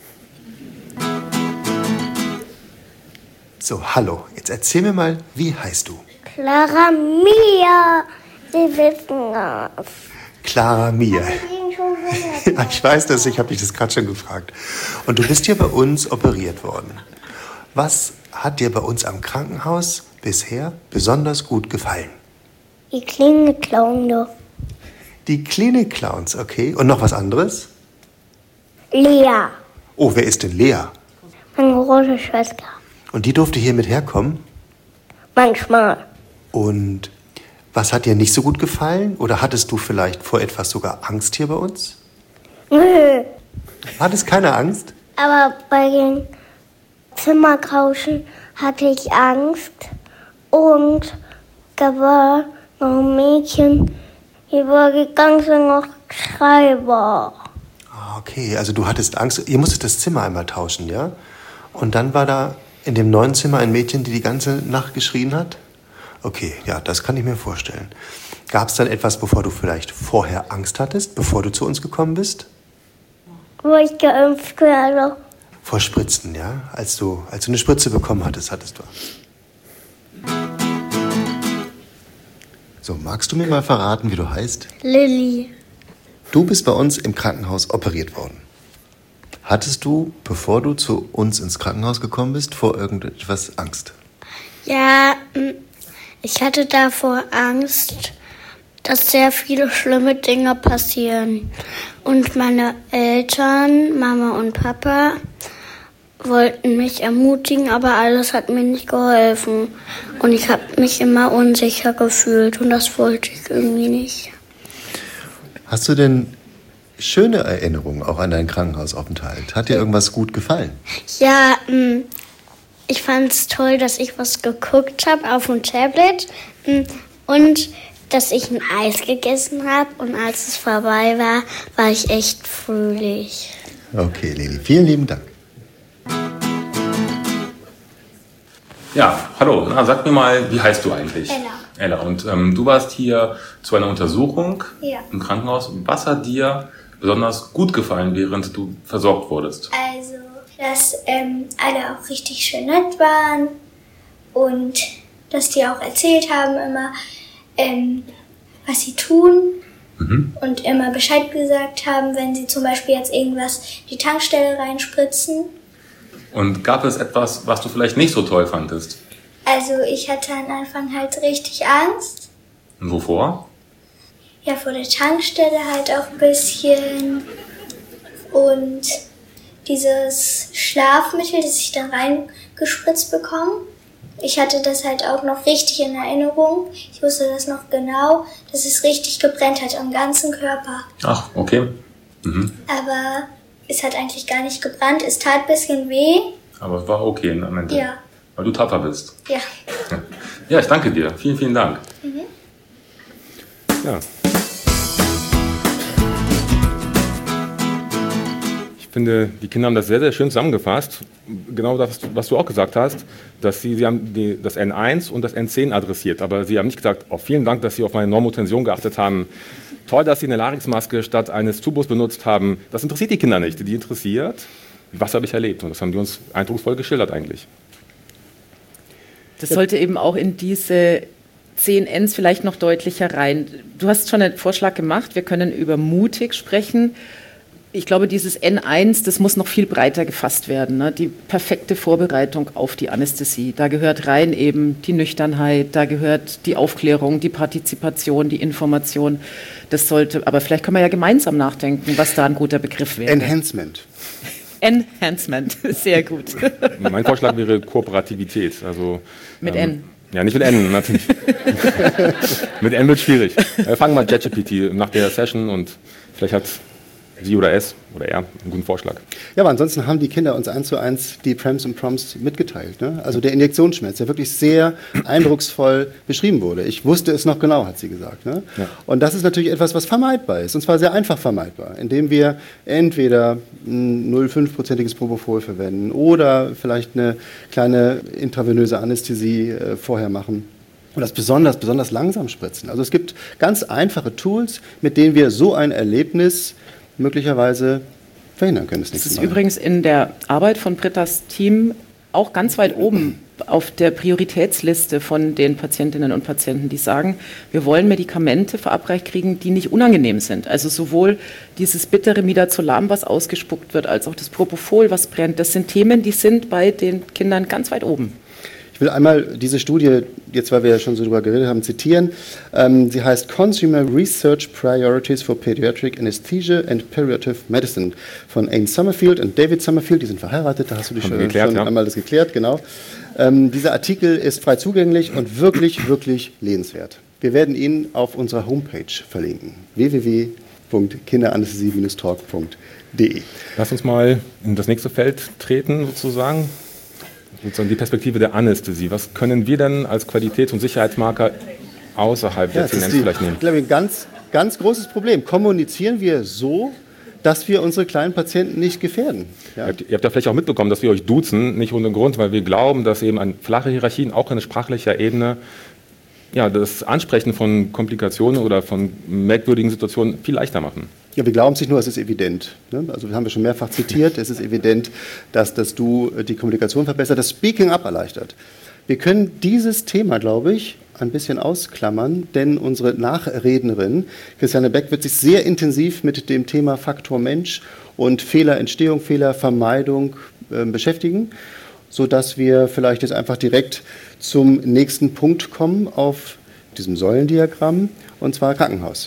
So, hallo. Jetzt erzähl mir mal, wie heißt du? Clara Mia. Sie wissen das. Clara Mia. Ja, ich weiß das, ich habe dich das gerade schon gefragt. Und du bist hier bei uns operiert worden. Was hat dir bei uns am Krankenhaus bisher besonders gut gefallen? Die Klinik-Clown. Die Klinik-Clowns, okay. Und noch was anderes? Lea. Oh, wer ist denn Lea? Meine große Schwester. Und die durfte hier mit herkommen? Manchmal. Und was hat dir nicht so gut gefallen? Oder hattest du vielleicht vor etwas sogar Angst hier bei uns? Nö. Hattest keine Angst? Aber bei den Zimmertauschen hatte ich Angst. Und da war noch ein Mädchen, die war die ganze Nacht Schreiber. Ah, okay, also du hattest Angst. Ihr musstet das Zimmer einmal tauschen, ja? Und dann war da in dem neuen Zimmer ein Mädchen, die ganze Nacht geschrien hat? Okay, ja, das kann ich mir vorstellen. Gab es dann etwas, wovor du vielleicht vorher Angst hattest, bevor du zu uns gekommen bist? Wo ich geimpft werde. Vor Spritzen, ja? Als du eine Spritze bekommen hattest du Angst. So, magst du mir mal verraten, wie du heißt? Lilly. Du bist bei uns im Krankenhaus operiert worden. Hattest du, bevor du zu uns ins Krankenhaus gekommen bist, vor irgendetwas Angst? Ja, Ich hatte davor Angst, dass sehr viele schlimme Dinge passieren. Und meine Eltern, Mama und Papa, wollten mich ermutigen, aber alles hat mir nicht geholfen. Und ich habe mich immer unsicher gefühlt und das wollte ich irgendwie nicht. Hast du denn schöne Erinnerungen auch an deinen Krankenhausaufenthalt? Hat dir irgendwas gut gefallen? Ja, ich fand es toll, dass ich was geguckt habe auf dem Tablet und dass ich ein Eis gegessen habe. Und als es vorbei war, war ich echt fröhlich. Okay, Lili, vielen lieben Dank. Ja, hallo. Na, sag mir mal, wie heißt du eigentlich? Ella. Und du warst hier zu einer Untersuchung im Krankenhaus. Was hat dir besonders gut gefallen, während du versorgt wurdest? Also, dass alle auch richtig schön nett waren und dass die auch erzählt haben immer, was sie tun und immer Bescheid gesagt haben, wenn sie zum Beispiel jetzt irgendwas die Tankstelle reinspritzen. Und gab es etwas, was du vielleicht nicht so toll fandest? Also ich hatte am Anfang halt richtig Angst. Und wovor? Ja, vor der Tankstelle halt auch ein bisschen. Und dieses Schlafmittel, das ich dann reingespritzt bekomme. Ich hatte das halt auch noch richtig in Erinnerung. Ich wusste das noch genau, dass es richtig gebrennt hat am ganzen Körper. Ach, okay. Aber es hat eigentlich gar nicht gebrannt. Es tat ein bisschen weh. Aber es war okay am Ende. Ja. Weil du tapfer bist. Ja. Ja, ich danke dir. Vielen, vielen Dank. Ja. Ich finde, die Kinder haben das sehr, sehr schön zusammengefasst. Genau das, was du auch gesagt hast, dass sie haben das N1 und das N10 adressiert. Aber sie haben nicht gesagt, oh, vielen Dank, dass Sie auf meine Normotension geachtet haben. Toll, dass Sie eine Larynxmaske statt eines Tubus benutzt haben. Das interessiert die Kinder nicht. Die interessiert, was habe ich erlebt. Und das haben die uns eindrucksvoll geschildert eigentlich. Das sollte eben auch in diese 10 Ns vielleicht noch deutlicher rein. Du hast schon einen Vorschlag gemacht, wir können über mutig sprechen. Ich glaube, dieses N1, das muss noch viel breiter gefasst werden. Ne? Die perfekte Vorbereitung auf die Anästhesie. Da gehört rein eben die Nüchternheit, da gehört die Aufklärung, die Partizipation, die Information. Das sollte, aber vielleicht können wir ja gemeinsam nachdenken, was da ein guter Begriff wäre. Enhancement. Enhancement, sehr gut. Mein Vorschlag wäre Kooperativität. Also, Mit N. Ja, nicht mit N, natürlich. Mit N wird schwierig. Wir fangen mal ChatGPT nach der Session und vielleicht hat sie oder es oder er einen guten Vorschlag. Ja, aber ansonsten haben die Kinder uns 1:1 die Prems und Proms mitgeteilt. Ne? Also der Injektionsschmerz, der wirklich sehr eindrucksvoll beschrieben wurde. Ich wusste es noch genau, hat sie gesagt. Ne? Ja. Und das ist natürlich etwas, was vermeidbar ist. Und zwar sehr einfach vermeidbar, indem wir entweder ein 0,5%iges Propofol verwenden oder vielleicht eine kleine intravenöse Anästhesie vorher machen. Und das besonders langsam spritzen. Also es gibt ganz einfache Tools, mit denen wir so ein Erlebnis möglicherweise verhindern können. Das ist übrigens in der Arbeit von Britta's Team auch ganz weit oben auf der Prioritätsliste von den Patientinnen und Patienten, die sagen, wir wollen Medikamente verabreicht kriegen, die nicht unangenehm sind. Also sowohl dieses bittere Midazolam, was ausgespuckt wird, als auch das Propofol, was brennt. Das sind Themen, die sind bei den Kindern ganz weit oben. Ich will einmal diese Studie, jetzt weil wir ja schon so darüber geredet haben, zitieren. Sie heißt Consumer Research Priorities for Pediatric Anesthesia and Palliative Medicine von Anne Summerfield und David Summerfield. Die sind verheiratet, da hast du dich schon einmal das geklärt, genau. Dieser Artikel ist frei zugänglich und wirklich, wirklich lesenswert. Wir werden ihn auf unserer Homepage verlinken. www.kinderanästhesie-talk.de. Lass uns mal in das nächste Feld treten, sozusagen. Die Perspektive der Anästhesie. Was können wir denn als Qualitäts- und Sicherheitsmarker außerhalb der CNNs vielleicht nehmen? Ich glaube, ein ganz großes Problem. Kommunizieren wir so, dass wir unsere kleinen Patienten nicht gefährden? Ja. Ihr habt ja vielleicht auch mitbekommen, dass wir euch duzen, nicht ohne Grund, weil wir glauben, dass eben an flache Hierarchien, auch an sprachlicher Ebene, ja, das Ansprechen von Komplikationen oder von merkwürdigen Situationen viel leichter machen. Ja, wir glauben es nicht nur, es ist evident. Ne? Also das haben wir schon mehrfach zitiert. Es ist evident, dass das Du die Kommunikation verbessert, das Speaking Up erleichtert. Wir können dieses Thema, glaube ich, ein bisschen ausklammern, denn unsere Nachrednerin Christiane Beck wird sich sehr intensiv mit dem Thema Faktor Mensch und Fehlerentstehung, Fehlervermeidung beschäftigen. sodass wir vielleicht jetzt einfach direkt zum nächsten Punkt kommen auf diesem Säulendiagramm, und zwar Krankenhaus.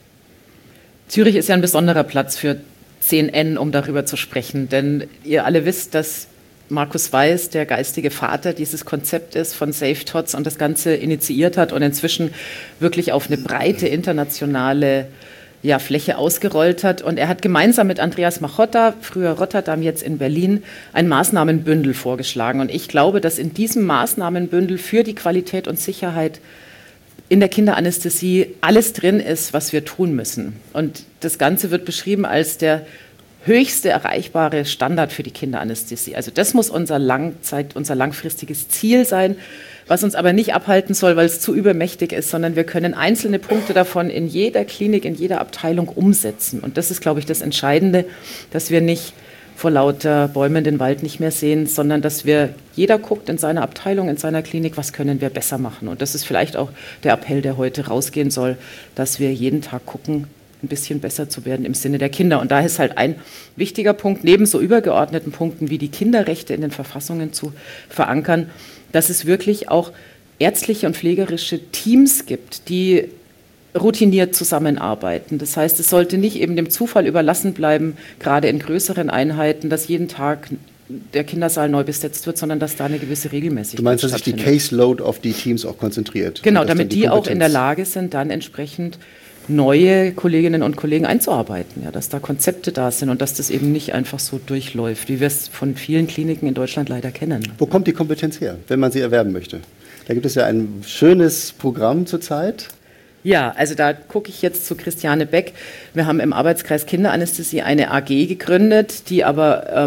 Zürich ist ja ein besonderer Platz für 10N, um darüber zu sprechen, denn ihr alle wisst, dass Markus Weiß der geistige Vater dieses Konzept ist von Safe Tots und das Ganze initiiert hat und inzwischen wirklich auf eine breite internationale Fläche ausgerollt hat. Und er hat gemeinsam mit Andreas Machotta, früher Rotterdam, jetzt in Berlin, ein Maßnahmenbündel vorgeschlagen. Und ich glaube, dass in diesem Maßnahmenbündel für die Qualität und Sicherheit in der Kinderanästhesie alles drin ist, was wir tun müssen. Und das Ganze wird beschrieben als der höchste erreichbare Standard für die Kinderanästhesie. Also das muss unser langfristiges Ziel sein, was uns aber nicht abhalten soll, weil es zu übermächtig ist, sondern wir können einzelne Punkte davon in jeder Klinik, in jeder Abteilung umsetzen. Und das ist, glaube ich, das Entscheidende, dass wir nicht vor lauter Bäumen den Wald nicht mehr sehen, sondern dass jeder guckt in seiner Abteilung, in seiner Klinik, was können wir besser machen. Und das ist vielleicht auch der Appell, der heute rausgehen soll, dass wir jeden Tag gucken, ein bisschen besser zu werden im Sinne der Kinder. Und da ist halt ein wichtiger Punkt, neben so übergeordneten Punkten wie die Kinderrechte in den Verfassungen zu verankern, dass es wirklich auch ärztliche und pflegerische Teams gibt, die routiniert zusammenarbeiten. Das heißt, es sollte nicht eben dem Zufall überlassen bleiben, gerade in größeren Einheiten, dass jeden Tag der Kindersaal neu besetzt wird, sondern dass da eine gewisse Regelmäßigkeit Du meinst, dass sich die Caseload auf die Teams auch konzentriert? Genau, damit die auch in der Lage sind, dann entsprechend neue Kolleginnen und Kollegen einzuarbeiten, ja, dass da Konzepte da sind und dass das eben nicht einfach so durchläuft, wie wir es von vielen Kliniken in Deutschland leider kennen. Wo kommt die Kompetenz her, wenn man sie erwerben möchte? Da gibt es ja ein schönes Programm zurzeit. Ja, also da gucke ich jetzt zu Christiane Beck. Wir haben im Arbeitskreis Kinderanästhesie eine AG gegründet, die aber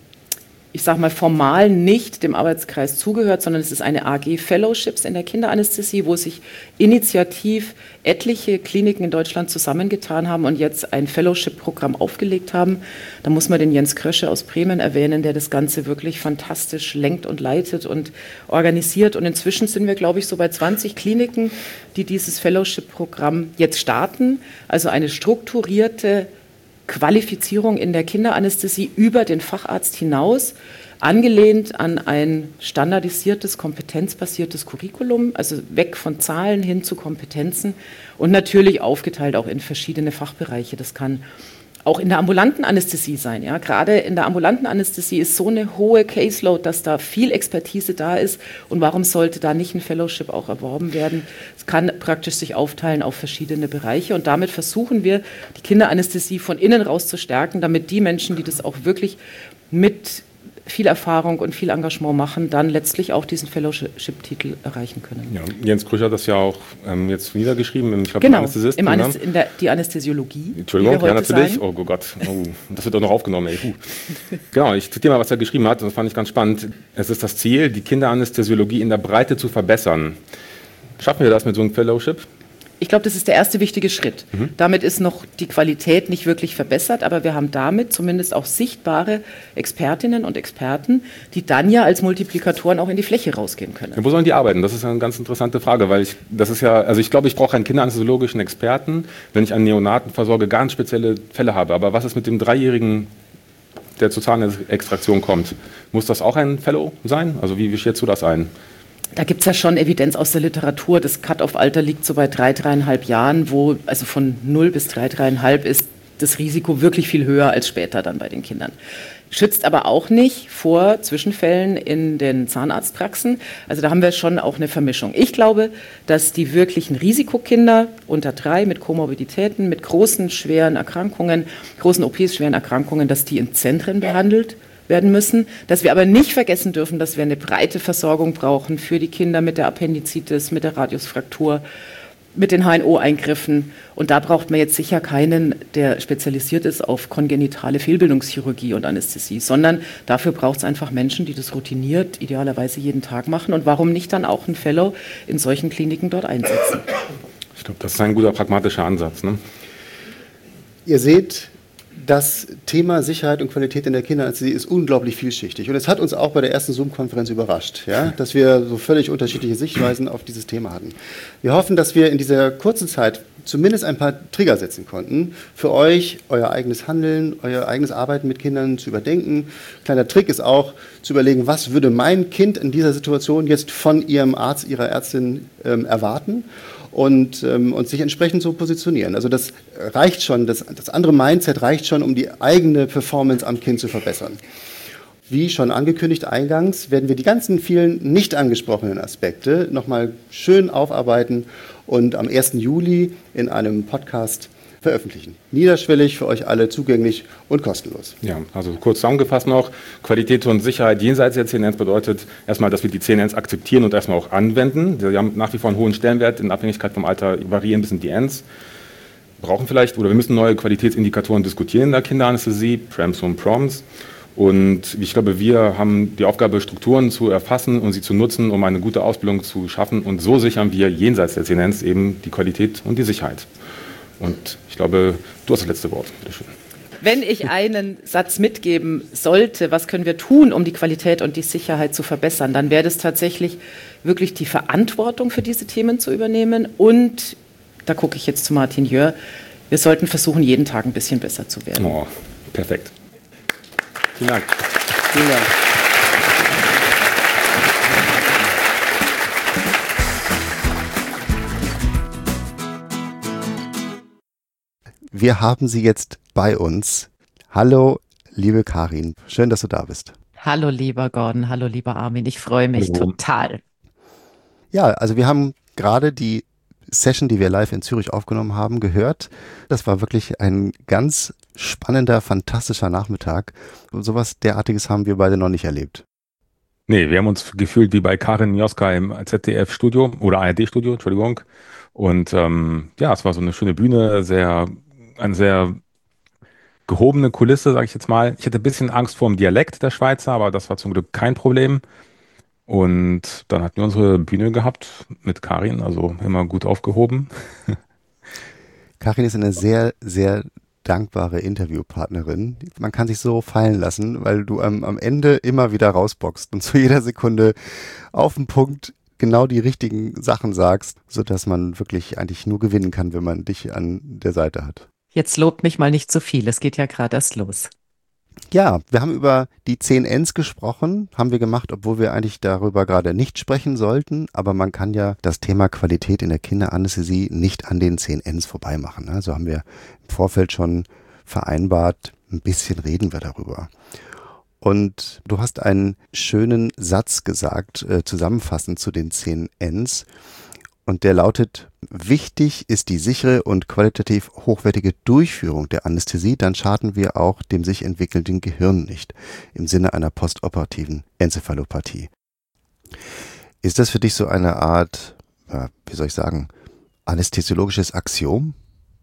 ich sage mal, formal nicht dem Arbeitskreis zugehört, sondern es ist eine AG Fellowships in der Kinderanästhesie, wo sich initiativ etliche Kliniken in Deutschland zusammengetan haben und jetzt ein Fellowship-Programm aufgelegt haben. Da muss man den Jens Krösche aus Bremen erwähnen, der das Ganze wirklich fantastisch lenkt und leitet und organisiert. Und inzwischen sind wir, glaube ich, so bei 20 Kliniken, die dieses Fellowship-Programm jetzt starten. Also eine strukturierte Qualifizierung in der Kinderanästhesie über den Facharzt hinaus, angelehnt an ein standardisiertes, kompetenzbasiertes Curriculum, also weg von Zahlen hin zu Kompetenzen und natürlich aufgeteilt auch in verschiedene Fachbereiche. Das kann auch in der ambulanten Anästhesie sein. Ja? Gerade in der ambulanten Anästhesie ist so eine hohe Caseload, dass da viel Expertise da ist. Und warum sollte da nicht ein Fellowship auch erworben werden? Es kann praktisch sich aufteilen auf verschiedene Bereiche. Und damit versuchen wir, die Kinderanästhesie von innen raus zu stärken, damit die Menschen, die das auch wirklich mit viel Erfahrung und viel Engagement machen, dann letztlich auch diesen Fellowship-Titel erreichen können. Ja, Jens Krösche hat das ja auch jetzt niedergeschrieben, ich glaube, genau, Anästhesisten. Die Anästhesiologie. Entschuldigung, ja natürlich. Oh Gott, das wird auch noch aufgenommen. Ey. Genau, ich zitiere mal, was er geschrieben hat, das fand ich ganz spannend. Es ist das Ziel, die Kinderanästhesiologie in der Breite zu verbessern. Schaffen wir das mit so einem Fellowship? Ich glaube, das ist der erste wichtige Schritt. Damit ist noch die Qualität nicht wirklich verbessert, aber wir haben damit zumindest auch sichtbare Expertinnen und Experten, die dann ja als Multiplikatoren auch in die Fläche rausgehen können. Ja, wo sollen die arbeiten? Das ist eine ganz interessante Frage, weil ich glaube, ich brauche einen kinderanästhesiologischen Experten, wenn ich einen Neonaten versorge, ganz spezielle Fälle habe. Aber was ist mit dem Dreijährigen, der zur Zahnextraktion kommt? Muss das auch ein Fellow sein? Also wie schätzt du das ein? Da gibt es ja schon Evidenz aus der Literatur. Das Cut-off-Alter liegt so bei 3,5 Jahren, wo also von 0 bis 3,5 ist das Risiko wirklich viel höher als später dann bei den Kindern. Schützt aber auch nicht vor Zwischenfällen in den Zahnarztpraxen. Also da haben wir schon auch eine Vermischung. Ich glaube, dass die wirklichen Risikokinder unter 3 mit Komorbiditäten, mit großen, schweren Erkrankungen, großen OPs, schweren Erkrankungen, dass die in Zentren behandelt werden müssen, dass wir aber nicht vergessen dürfen, dass wir eine breite Versorgung brauchen für die Kinder mit der Appendizitis, mit der Radiusfraktur, mit den HNO-Eingriffen. Und da braucht man jetzt sicher keinen, der spezialisiert ist auf kongenitale Fehlbildungschirurgie und Anästhesie, sondern dafür braucht es einfach Menschen, die das routiniert, idealerweise jeden Tag machen. Und warum nicht dann auch ein Fellow in solchen Kliniken dort einsetzen? Ich glaube, das ist ein guter pragmatischer Ansatz. Ne? Ihr seht Das Thema Sicherheit und Qualität in der Kinderanästhesie ist unglaublich vielschichtig. Und es hat uns auch bei der ersten Zoom-Konferenz überrascht, ja, dass wir so völlig unterschiedliche Sichtweisen auf dieses Thema hatten. Wir hoffen, dass wir in dieser kurzen Zeit zumindest ein paar Trigger setzen konnten, für euch, euer eigenes Handeln, euer eigenes Arbeiten mit Kindern zu überdenken. Kleiner Trick ist auch, zu überlegen, was würde mein Kind in dieser Situation jetzt von ihrem Arzt, ihrer Ärztin erwarten. Und sich entsprechend so positionieren. Also das reicht schon, das andere Mindset reicht schon, um die eigene Performance am Kind zu verbessern. Wie schon angekündigt eingangs, werden wir die ganzen vielen nicht angesprochenen Aspekte nochmal schön aufarbeiten und am 1. Juli in einem Podcast veröffentlichen. Niederschwellig, für euch alle zugänglich und kostenlos. Ja, also kurz zusammengefasst noch, Qualität und Sicherheit jenseits der CNNs bedeutet erstmal, dass wir die CNNs akzeptieren und erstmal auch anwenden. Sie haben nach wie vor einen hohen Stellenwert, in Abhängigkeit vom Alter variieren ein bisschen die Ns. Brauchen vielleicht, oder wir müssen neue Qualitätsindikatoren diskutieren in der Kinderanästhesie, PRAMs und PROMs. Und ich glaube, wir haben die Aufgabe, Strukturen zu erfassen und sie zu nutzen, um eine gute Ausbildung zu schaffen. Und so sichern wir jenseits der CNNs eben die Qualität und die Sicherheit. Und ich glaube, du hast das letzte Wort. Bitte schön. Wenn ich einen Satz mitgeben sollte, was können wir tun, um die Qualität und die Sicherheit zu verbessern, dann wäre das tatsächlich wirklich die Verantwortung für diese Themen zu übernehmen. Und da gucke ich jetzt zu Martin Jöhr, wir sollten versuchen, jeden Tag ein bisschen besser zu werden. Oh, perfekt. Vielen Dank. Vielen Dank. Wir haben sie jetzt bei uns. Hallo, liebe Karin. Schön, dass du da bist. Hallo, lieber Gordon. Hallo, lieber Armin. Ich freue mich total. Ja, also wir haben gerade die Session, die wir live in Zürich aufgenommen haben, gehört. Das war wirklich ein ganz spannender, fantastischer Nachmittag. Sowas derartiges haben wir beide noch nicht erlebt. Nee, wir haben uns gefühlt wie bei Karin Mioska im ZDF-Studio oder ARD-Studio, Entschuldigung. Und ja, es war so eine schöne Bühne, eine sehr gehobene Kulisse, sage ich jetzt mal. Ich hatte ein bisschen Angst vor dem Dialekt der Schweizer, aber das war zum Glück kein Problem. Und dann hatten wir unsere Bühne gehabt mit Karin, also immer gut aufgehoben. Karin ist eine sehr, sehr dankbare Interviewpartnerin. Man kann sich so fallen lassen, weil du am Ende immer wieder rausboxst und zu jeder Sekunde auf den Punkt genau die richtigen Sachen sagst, sodass man wirklich eigentlich nur gewinnen kann, wenn man dich an der Seite hat. Jetzt lobt mich mal nicht zu viel, es geht ja gerade erst los. Ja, wir haben über die 10 Ns gesprochen, haben wir gemacht, obwohl wir eigentlich darüber gerade nicht sprechen sollten, aber man kann ja das Thema Qualität in der Kinderanästhesie nicht an den 10 Ns vorbeimachen. Also haben wir im Vorfeld schon vereinbart, ein bisschen reden wir darüber. Und du hast einen schönen Satz gesagt, zusammenfassend zu den 10 Ns. Und der lautet: Wichtig ist die sichere und qualitativ hochwertige Durchführung der Anästhesie, dann schaden wir auch dem sich entwickelnden Gehirn nicht, im Sinne einer postoperativen Enzephalopathie. Ist das für dich so eine Art, wie soll ich sagen, anästhesiologisches Axiom?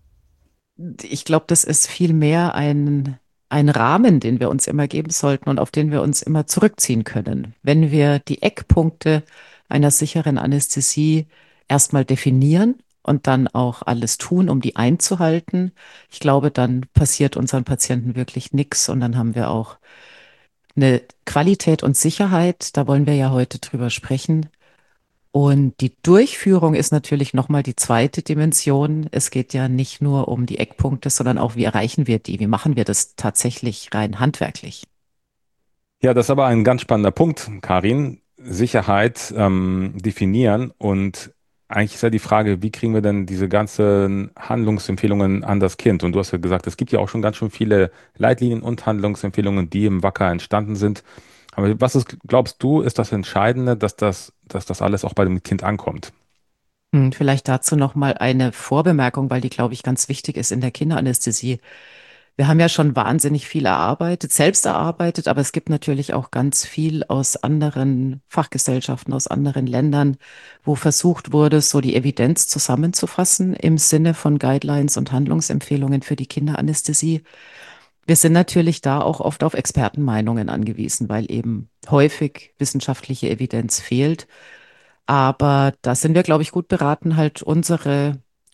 Ich glaube, das ist vielmehr ein Rahmen, den wir uns immer geben sollten und auf den wir uns immer zurückziehen können. Wenn wir die Eckpunkte einer sicheren Anästhesie erstmal definieren und dann auch alles tun, um die einzuhalten, ich glaube, dann passiert unseren Patienten wirklich nichts und dann haben wir auch eine Qualität und Sicherheit. Da wollen wir ja heute drüber sprechen. Und die Durchführung ist natürlich nochmal die zweite Dimension. Es geht ja nicht nur um die Eckpunkte, sondern auch, wie erreichen wir die? Wie machen wir das tatsächlich rein handwerklich? Ja, das ist aber ein ganz spannender Punkt, Karin. Sicherheit definieren, und eigentlich ist ja die Frage, wie kriegen wir denn diese ganzen Handlungsempfehlungen an das Kind? Und du hast ja gesagt, es gibt ja auch schon ganz schön viele Leitlinien und Handlungsempfehlungen, die im Wacker entstanden sind. Aber was ist, glaubst du, ist das Entscheidende, dass das alles auch bei dem Kind ankommt? Vielleicht dazu nochmal eine Vorbemerkung, weil die, glaube ich, ganz wichtig ist in der Kinderanästhesie. Wir haben ja schon wahnsinnig viel erarbeitet, selbst erarbeitet, aber es gibt natürlich auch ganz viel aus anderen Fachgesellschaften, aus anderen Ländern, wo versucht wurde, so die Evidenz zusammenzufassen im Sinne von Guidelines und Handlungsempfehlungen für die Kinderanästhesie. Wir sind natürlich da auch oft auf Expertenmeinungen angewiesen, weil eben häufig wissenschaftliche Evidenz fehlt. Aber da sind wir, glaube ich, gut beraten, halt unsere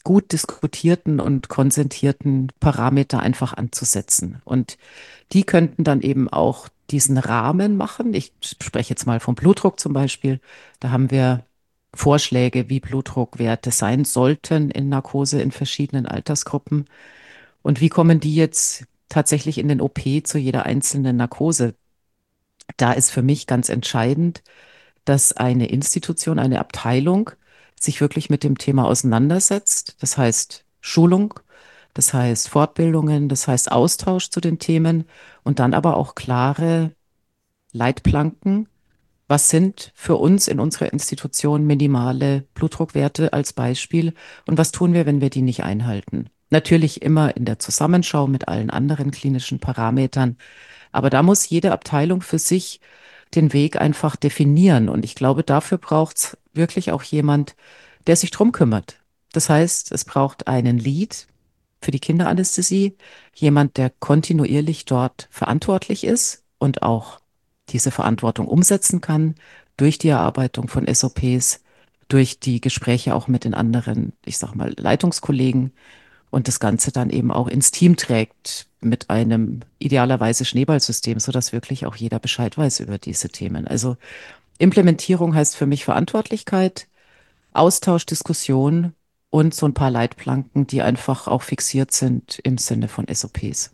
gut diskutierten und konsentierten Parameter einfach anzusetzen. Und die könnten dann eben auch diesen Rahmen machen. Ich spreche jetzt mal vom Blutdruck zum Beispiel. Da haben wir Vorschläge, wie Blutdruckwerte sein sollten in Narkose in verschiedenen Altersgruppen. Und wie kommen die jetzt tatsächlich in den OP zu jeder einzelnen Narkose? Da ist für mich ganz entscheidend, dass eine Institution, eine Abteilung sich wirklich mit dem Thema auseinandersetzt. Das heißt Schulung, das heißt Fortbildungen, das heißt Austausch zu den Themen und dann aber auch klare Leitplanken. Was sind für uns in unserer Institution minimale Blutdruckwerte als Beispiel und was tun wir, wenn wir die nicht einhalten? Natürlich immer in der Zusammenschau mit allen anderen klinischen Parametern, aber da muss jede Abteilung für sich den Weg einfach definieren. Und ich glaube, dafür braucht es wirklich auch jemand, der sich drum kümmert. Das heißt, es braucht einen Lead für die Kinderanästhesie, jemand, der kontinuierlich dort verantwortlich ist und auch diese Verantwortung umsetzen kann durch die Erarbeitung von SOPs, durch die Gespräche auch mit den anderen, ich sag mal, Leitungskollegen und das Ganze dann eben auch ins Team trägt mit einem idealerweise Schneeballsystem, sodass wirklich auch jeder Bescheid weiß über diese Themen. Also Implementierung heißt für mich Verantwortlichkeit, Austausch, Diskussion und so ein paar Leitplanken, die einfach auch fixiert sind im Sinne von SOPs.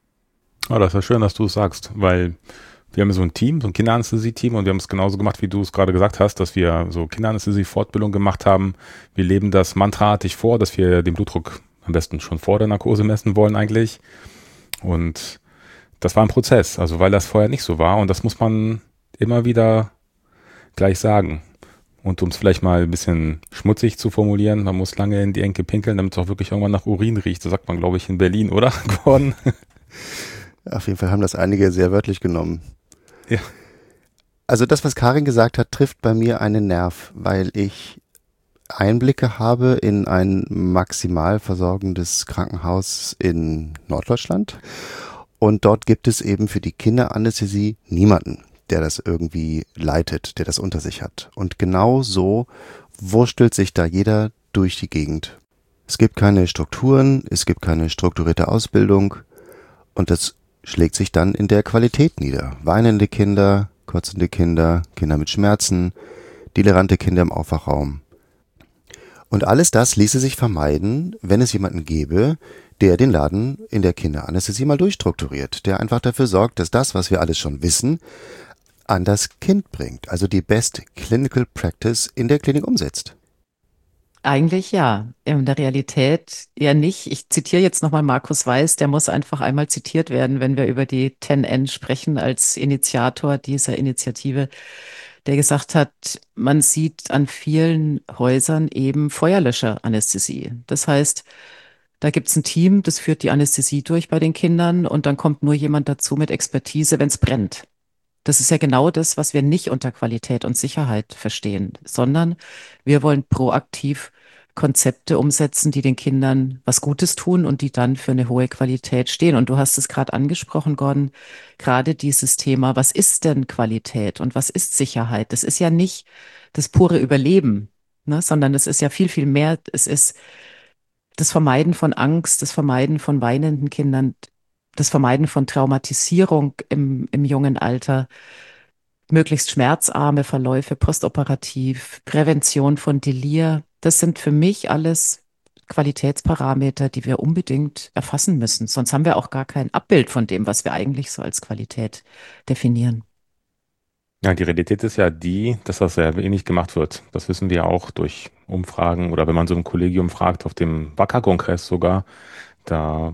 Ah, das ist ja schön, dass du es sagst, weil wir haben so ein Team, so ein Kinderanästhesie-Team und wir haben es genauso gemacht, wie du es gerade gesagt hast, dass wir so Kinderanästhesie-Fortbildung gemacht haben. Wir leben das mantraartig vor, dass wir den Blutdruck am besten schon vor der Narkose messen wollen eigentlich. Und das war ein Prozess, also weil das vorher nicht so war und das muss man immer wieder gleich sagen. Und um es vielleicht mal ein bisschen schmutzig zu formulieren, man muss lange in die Enke pinkeln, damit es auch wirklich irgendwann nach Urin riecht. So sagt man, glaube ich, in Berlin, oder? Gordon? Auf jeden Fall haben das einige sehr wörtlich genommen. Ja. Also das, was Karin gesagt hat, trifft bei mir einen Nerv, weil ich Einblicke habe in ein maximal versorgendes Krankenhaus in Norddeutschland. Und dort gibt es eben für die Kinderanästhesie niemanden, der das irgendwie leitet, der das unter sich hat. Und genau so wurstelt sich da jeder durch die Gegend. Es gibt keine Strukturen, es gibt keine strukturierte Ausbildung und das schlägt sich dann in der Qualität nieder. Weinende Kinder, kotzende Kinder, Kinder mit Schmerzen, delirante Kinder im Aufwachraum. Und alles das ließe sich vermeiden, wenn es jemanden gäbe, der den Laden in der Kinderanästhesie mal durchstrukturiert, der einfach dafür sorgt, dass das, was wir alles schon wissen, an das Kind bringt, also die Best Clinical Practice in der Klinik umsetzt. Eigentlich ja, in der Realität eher nicht. Ich zitiere jetzt nochmal Markus Weiß, der muss einfach einmal zitiert werden, wenn wir über die 10N sprechen, als Initiator dieser Initiative, der gesagt hat, man sieht an vielen Häusern eben Feuerlöscher-Anästhesie. Das heißt, da gibt es ein Team, das führt die Anästhesie durch bei den Kindern und dann kommt nur jemand dazu mit Expertise, wenn es brennt. Das ist ja genau das, was wir nicht unter Qualität und Sicherheit verstehen, sondern wir wollen proaktiv Konzepte umsetzen, die den Kindern was Gutes tun und die dann für eine hohe Qualität stehen. Und du hast es gerade angesprochen, Gordon, gerade dieses Thema, was ist denn Qualität und was ist Sicherheit? Das ist ja nicht das pure Überleben, ne, sondern es ist ja viel, viel mehr. Es ist das Vermeiden von Angst, das Vermeiden von weinenden Kindern, das Vermeiden von Traumatisierung im jungen Alter, möglichst schmerzarme Verläufe postoperativ, Prävention von Delir. Das sind für mich alles Qualitätsparameter, die wir unbedingt erfassen müssen. Sonst haben wir auch gar kein Abbild von dem, was wir eigentlich so als Qualität definieren. Ja, die Realität ist ja die, dass das sehr wenig gemacht wird. Das wissen wir auch durch Umfragen oder wenn man so ein Kollegium fragt, auf dem Wacker-Kongress sogar, da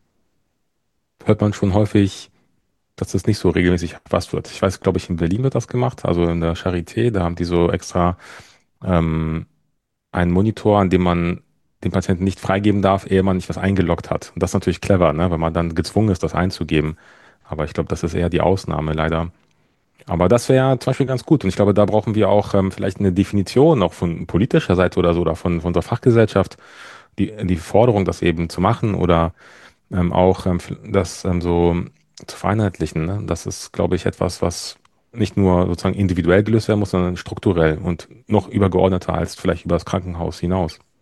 hört man schon häufig, dass das nicht so regelmäßig erfasst wird. Ich weiß, glaube ich, in Berlin wird das gemacht, also in der Charité, da haben die so extra ähm, einen Monitor, an dem man den Patienten nicht freigeben darf, ehe man nicht was eingeloggt hat. Und das ist natürlich clever, ne, wenn man dann gezwungen ist, das einzugeben. Aber ich glaube, das ist eher die Ausnahme leider. Aber das wäre zum Beispiel ganz gut. Und ich glaube, da brauchen wir auch vielleicht eine Definition, auch von politischer Seite oder so, oder von unserer Fachgesellschaft, die Forderung, das eben zu machen oder auch das so zu vereinheitlichen. Ne? Das ist, glaube ich, etwas, was nicht nur sozusagen individuell gelöst werden muss, sondern strukturell und noch übergeordneter als vielleicht über das Krankenhaus hinaus.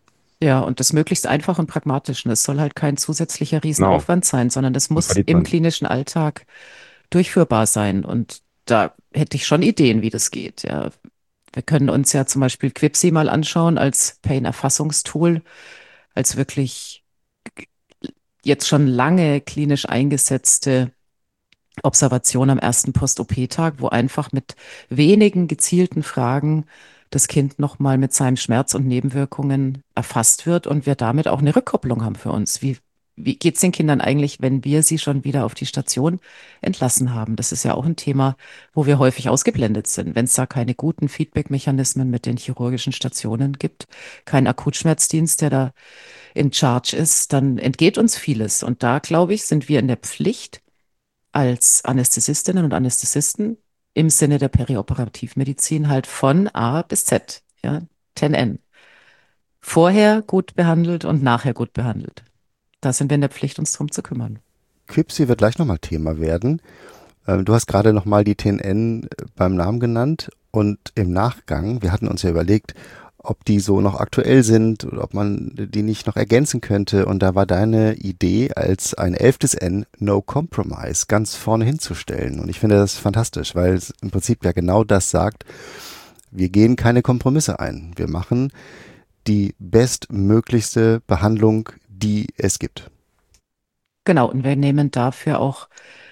Ja, und das möglichst einfach und pragmatisch. Und es soll halt kein zusätzlicher Riesenaufwand sein, sondern das muss im klinischen Alltag durchführbar sein. Und da hätte ich schon Ideen, wie das geht. Ja, wir können uns ja zum Beispiel Qvipsi mal anschauen als Pain-Erfassungstool, als wirklich jetzt schon lange klinisch eingesetzte Observation am ersten Post-OP-Tag, wo einfach mit wenigen gezielten Fragen das Kind nochmal mit seinem Schmerz und Nebenwirkungen erfasst wird und wir damit auch eine Rückkopplung haben für uns. Wie geht es den Kindern eigentlich, wenn wir sie schon wieder auf die Station entlassen haben? Das ist ja auch ein Thema, wo wir häufig ausgeblendet sind. Wenn es da keine guten Feedback-Mechanismen mit den chirurgischen Stationen gibt, kein Akutschmerzdienst, der da in charge ist, dann entgeht uns vieles. Und da, glaube ich, sind wir in der Pflicht, als Anästhesistinnen und Anästhesisten im Sinne der Perioperativmedizin halt von A bis Z, ja, 10N. Vorher gut behandelt und nachher gut behandelt. Da sind wir in der Pflicht, uns drum zu kümmern. Qvipsi wird gleich nochmal Thema werden. Du hast gerade nochmal die 10N beim Namen genannt und im Nachgang, wir hatten uns ja überlegt, ob die so noch aktuell sind oder ob man die nicht noch ergänzen könnte. Und da war deine Idee, als ein 11. N No Compromise ganz vorne hinzustellen. Und ich finde das fantastisch, weil es im Prinzip ja genau das sagt, wir gehen keine Kompromisse ein. Wir machen die bestmöglichste Behandlung, die es gibt. Genau, und wir nehmen dafür auch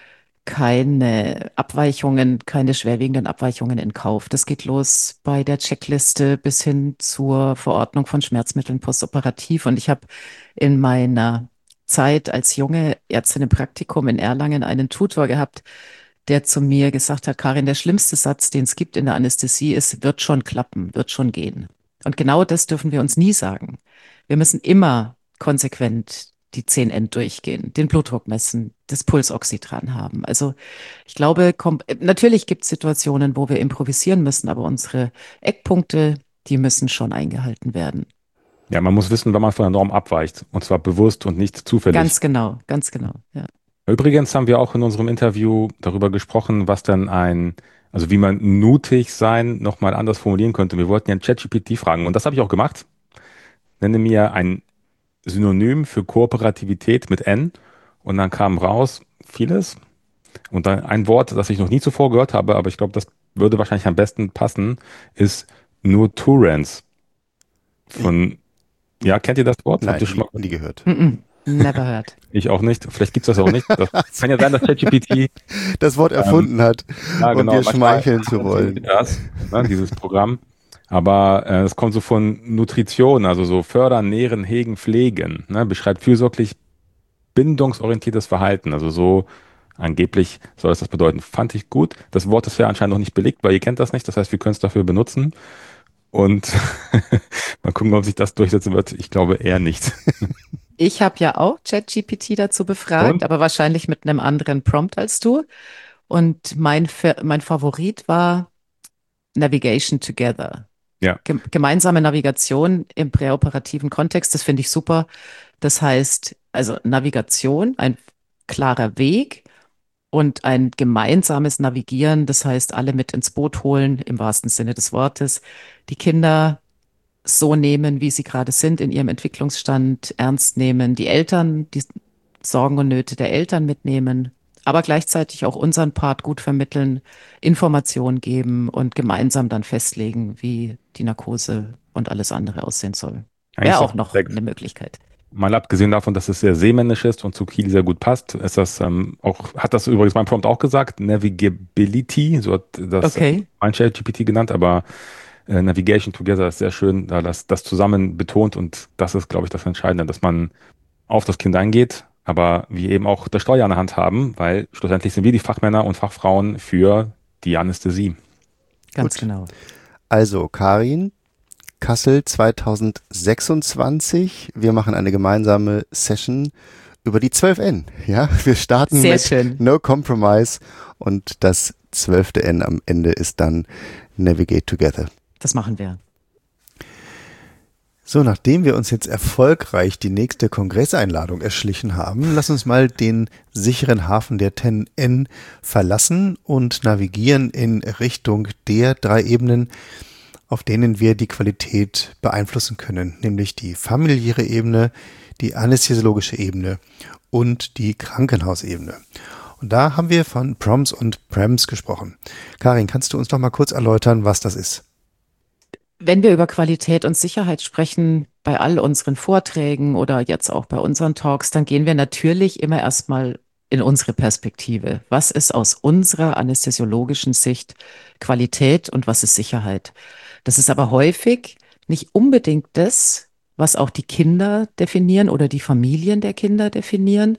keine Abweichungen, keine schwerwiegenden Abweichungen in Kauf. Das geht los bei der Checkliste bis hin zur Verordnung von Schmerzmitteln postoperativ. Und ich habe in meiner Zeit als junge Ärztin im Praktikum in Erlangen einen Tutor gehabt, der zu mir gesagt hat, Karin, der schlimmste Satz, den es gibt in der Anästhesie, ist, wird schon klappen, wird schon gehen. Und genau das dürfen wir uns nie sagen. Wir müssen immer konsequent die 10N durchgehen, den Blutdruck messen, das Pulsoxytran haben. Also ich glaube, natürlich gibt es Situationen, wo wir improvisieren müssen, aber unsere Eckpunkte, die müssen schon eingehalten werden. Ja, man muss wissen, wenn man von der Norm abweicht, und zwar bewusst und nicht zufällig. Ganz genau, ja. Übrigens haben wir auch in unserem Interview darüber gesprochen, was dann also wie man mutig sein nochmal anders formulieren könnte. Wir wollten ja ein ChatGPT fragen und das habe ich auch gemacht. Nenne mir ein Synonym für Kooperativität mit N und dann kam raus vieles und dann ein Wort, das ich noch nie zuvor gehört habe, aber ich glaube, das würde wahrscheinlich am besten passen, ist Nurturance. Ja, kennt ihr das Wort? Nein, habt ihr schon mal nie gehört. Never heard. Ich auch nicht. Vielleicht gibt es das auch nicht. Das kann ja sein, dass ChatGPT das Wort erfunden hat, ja, genau, um dir schmeicheln zu wollen. Dieses Programm. Aber es kommt so von Nutrition, also so fördern, nähren, hegen, pflegen. Ne? Beschreibt fürsorglich bindungsorientiertes Verhalten. Also so angeblich soll es das bedeuten. Fand ich gut. Das Wort ist ja anscheinend noch nicht belegt, weil ihr kennt das nicht. Das heißt, wir können es dafür benutzen. Und mal gucken, ob sich das durchsetzen wird. Ich glaube eher nicht. Ich habe ja auch ChatGPT dazu befragt, aber wahrscheinlich mit einem anderen Prompt als du. Und mein Favorit war Navigation Together. Ja. Gemeinsame Navigation im präoperativen Kontext, das finde ich super. Das heißt, also Navigation, ein klarer Weg und ein gemeinsames Navigieren, das heißt, alle mit ins Boot holen, im wahrsten Sinne des Wortes, die Kinder so nehmen, wie sie gerade sind, in ihrem Entwicklungsstand ernst nehmen, die Eltern, die Sorgen und Nöte der Eltern mitnehmen, aber gleichzeitig auch unseren Part gut vermitteln, Informationen geben und gemeinsam dann festlegen, wie die Narkose und alles andere aussehen soll. Wäre auch noch eine Möglichkeit. Mal abgesehen davon, dass es sehr seemännisch ist und zu Kiel sehr gut passt, ist das hat das übrigens mein Prompt auch gesagt, Navigability, so hat das mein ChatGPT genannt, aber Navigation Together ist sehr schön, da das zusammen betont und das ist, glaube ich, das Entscheidende, dass man auf das Kind eingeht, aber wir eben auch das Steuer an der Hand haben, weil schlussendlich sind wir die Fachmänner und Fachfrauen für die Anästhesie. Ganz genau. Also Karin, Kassel 2026, wir machen eine gemeinsame Session über die 12N. Ja, wir starten mit No Compromise und das 12. N am Ende ist dann Navigate Together. Das machen wir. So, nachdem wir uns jetzt erfolgreich die nächste Kongresseinladung erschlichen haben, lass uns mal den sicheren Hafen der 10N verlassen und navigieren in Richtung der 3 Ebenen, auf denen wir die Qualität beeinflussen können, nämlich die familiäre Ebene, die anästhesiologische Ebene und die Krankenhausebene. Und da haben wir von PROMS und PREMS gesprochen. Karin, kannst du uns noch mal kurz erläutern, was das ist? Wenn wir über Qualität und Sicherheit sprechen, bei all unseren Vorträgen oder jetzt auch bei unseren Talks, dann gehen wir natürlich immer erstmal in unsere Perspektive. Was ist aus unserer anästhesiologischen Sicht Qualität und was ist Sicherheit? Das ist aber häufig nicht unbedingt das, was auch die Kinder definieren oder die Familien der Kinder definieren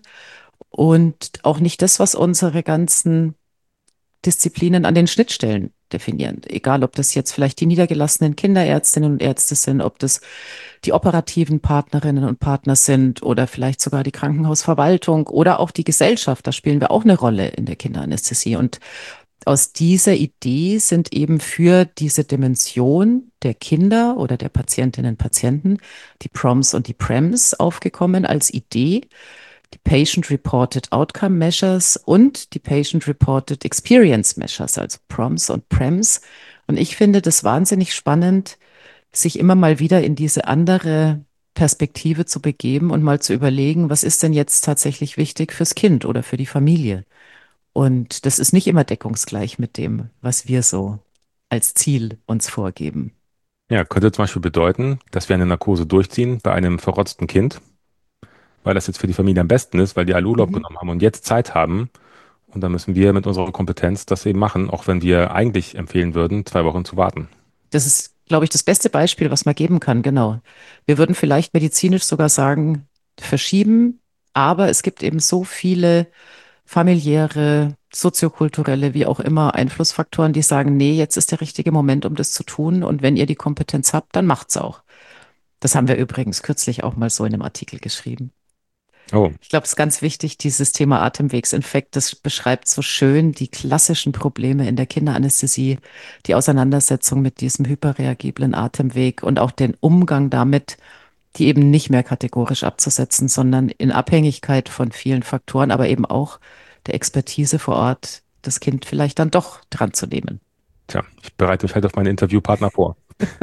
und auch nicht das, was unsere ganzen Disziplinen an den Schnittstellen definieren. Egal, ob das jetzt vielleicht die niedergelassenen Kinderärztinnen und Ärzte sind, ob das die operativen Partnerinnen und Partner sind oder vielleicht sogar die Krankenhausverwaltung oder auch die Gesellschaft. Da spielen wir auch eine Rolle in der Kinderanästhesie. Und aus dieser Idee sind eben für diese Dimension der Kinder oder der Patientinnen und Patienten die PROMS und die PREMS aufgekommen als Idee. Die Patient-Reported Outcome Measures und die Patient-Reported Experience Measures, also PROMS und PREMS. Und ich finde das wahnsinnig spannend, sich immer mal wieder in diese andere Perspektive zu begeben und mal zu überlegen, was ist denn jetzt tatsächlich wichtig fürs Kind oder für die Familie? Und das ist nicht immer deckungsgleich mit dem, was wir so als Ziel uns vorgeben. Ja, könnte zum Beispiel bedeuten, dass wir eine Narkose durchziehen bei einem verrotzten Kind, weil das jetzt für die Familie am besten ist, weil die alle Urlaub genommen haben und jetzt Zeit haben. Und dann müssen wir mit unserer Kompetenz das eben machen, auch wenn wir eigentlich empfehlen würden, 2 Wochen zu warten. Das ist, glaube ich, das beste Beispiel, was man geben kann, genau. Wir würden vielleicht medizinisch sogar sagen, verschieben, aber es gibt eben so viele familiäre, soziokulturelle, wie auch immer, Einflussfaktoren, die sagen, nee, jetzt ist der richtige Moment, um das zu tun. Und wenn ihr die Kompetenz habt, dann macht's auch. Das haben wir übrigens kürzlich auch mal so in einem Artikel geschrieben. Oh, Ich glaube, es ist ganz wichtig, dieses Thema Atemwegsinfekt, das beschreibt so schön die klassischen Probleme in der Kinderanästhesie, die Auseinandersetzung mit diesem hyperreagiblen Atemweg und auch den Umgang damit, die eben nicht mehr kategorisch abzusetzen, sondern in Abhängigkeit von vielen Faktoren, aber eben auch der Expertise vor Ort, das Kind vielleicht dann doch dran zu nehmen. tja, ich bereite mich halt auf meine Interviewpartner vor.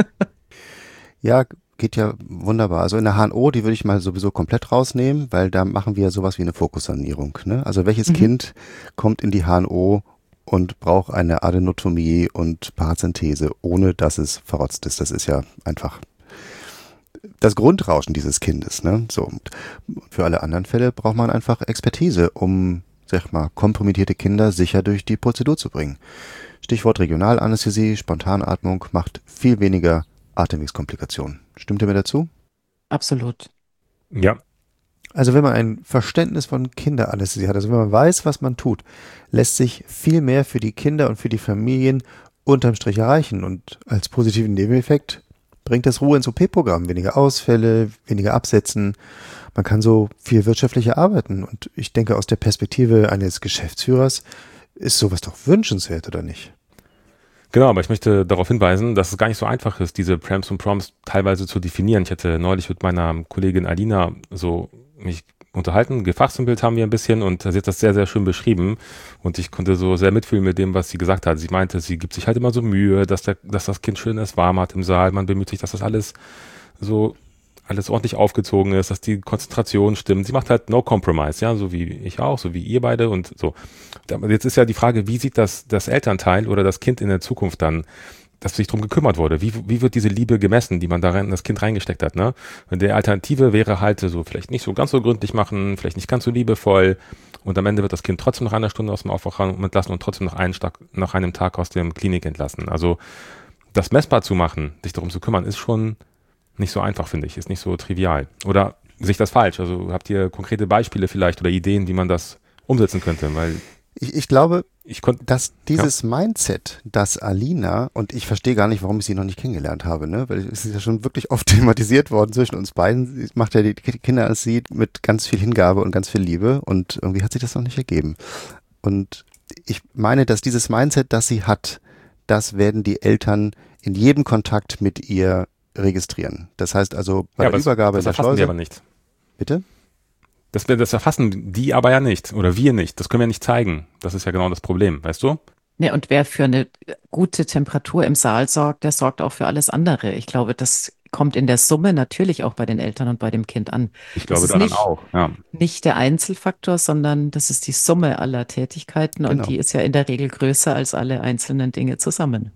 Ja, geht ja wunderbar. Also in der HNO, die würde ich mal sowieso komplett rausnehmen, weil da machen wir sowas wie eine Fokussanierung. Ne? Also welches Kind kommt in die HNO und braucht eine Adenotomie und Parazenthese, ohne dass es verrotzt ist? Das ist ja einfach das Grundrauschen dieses Kindes. Ne? So, und für alle anderen Fälle braucht man einfach Expertise, um, sag mal, kompromittierte Kinder sicher durch die Prozedur zu bringen. Stichwort Regionalanästhesie, Spontanatmung macht viel weniger Atemwegskomplikationen. Stimmt ihr mir dazu? Absolut. Ja, Also wenn man ein Verständnis von Kinderanästhesie hat, also wenn man weiß, was man tut, lässt sich viel mehr für die Kinder und für die Familien unterm Strich erreichen. Und als positiven Nebeneffekt bringt das Ruhe ins OP-Programm. Weniger Ausfälle, weniger Absetzen. Man kann so viel wirtschaftlicher arbeiten. Und ich denke, aus der Perspektive eines Geschäftsführers ist sowas doch wünschenswert, oder nicht? genau, aber ich möchte darauf hinweisen, dass es gar nicht so einfach ist, diese PREMS und PROMS teilweise zu definieren. Ich hatte neulich mit meiner Kollegin Alina so mich unterhalten, gefachsimpelt haben wir ein bisschen und sie hat das sehr, sehr schön beschrieben und ich konnte so sehr mitfühlen mit dem, was sie gesagt hat. Sie meinte, sie gibt sich halt immer so Mühe, dass das Kind schön es warm hat im Saal, man bemüht sich, dass das alles ordentlich aufgezogen ist, dass die Konzentration stimmt. Sie macht halt no compromise, ja, so wie ich auch, so wie ihr beide und so. Jetzt ist ja die Frage, wie sieht das Elternteil oder das Kind in der Zukunft dann, dass sich drum gekümmert wurde? Wie wird diese Liebe gemessen, die man da in das Kind reingesteckt hat, ne? Und die Alternative wäre halt so, vielleicht nicht so ganz so gründlich machen, vielleicht nicht ganz so liebevoll und am Ende wird das Kind trotzdem nach einer Stunde aus dem Aufwachraum entlassen und trotzdem nach einem Tag aus der Klinik entlassen. Also das messbar zu machen, sich darum zu kümmern, ist schon nicht so einfach, finde ich, ist nicht so trivial. Oder sehe ich das falsch? Also habt ihr konkrete Beispiele vielleicht oder Ideen, wie man das umsetzen könnte? Weil Ich glaube, dass dieses Mindset, das Alina, und ich verstehe gar nicht, warum ich sie noch nicht kennengelernt habe, ne? Weil es ist ja schon wirklich oft thematisiert worden zwischen uns beiden. Sie macht ja die Kinderanästhesie mit ganz viel Hingabe und ganz viel Liebe und irgendwie hat sich das noch nicht ergeben. Und ich meine, dass dieses Mindset, das sie hat, das werden die Eltern in jedem Kontakt mit ihr registrieren. Das heißt also bei der Übergabe in der Schleuse. Das erfassen wir aber nicht. Bitte? Das erfassen die aber ja nicht oder wir nicht. Das können wir nicht zeigen. Das ist ja genau das Problem, weißt du? Ne, und wer für eine gute Temperatur im Saal sorgt, der sorgt auch für alles andere. Ich glaube, das kommt in der Summe natürlich auch bei den Eltern und bei dem Kind an. Ich Das glaube ist daran auch, ja. nicht der Einzelfaktor, sondern das ist die Summe aller Tätigkeiten und Genau. die ist ja in der Regel größer als alle einzelnen Dinge zusammen.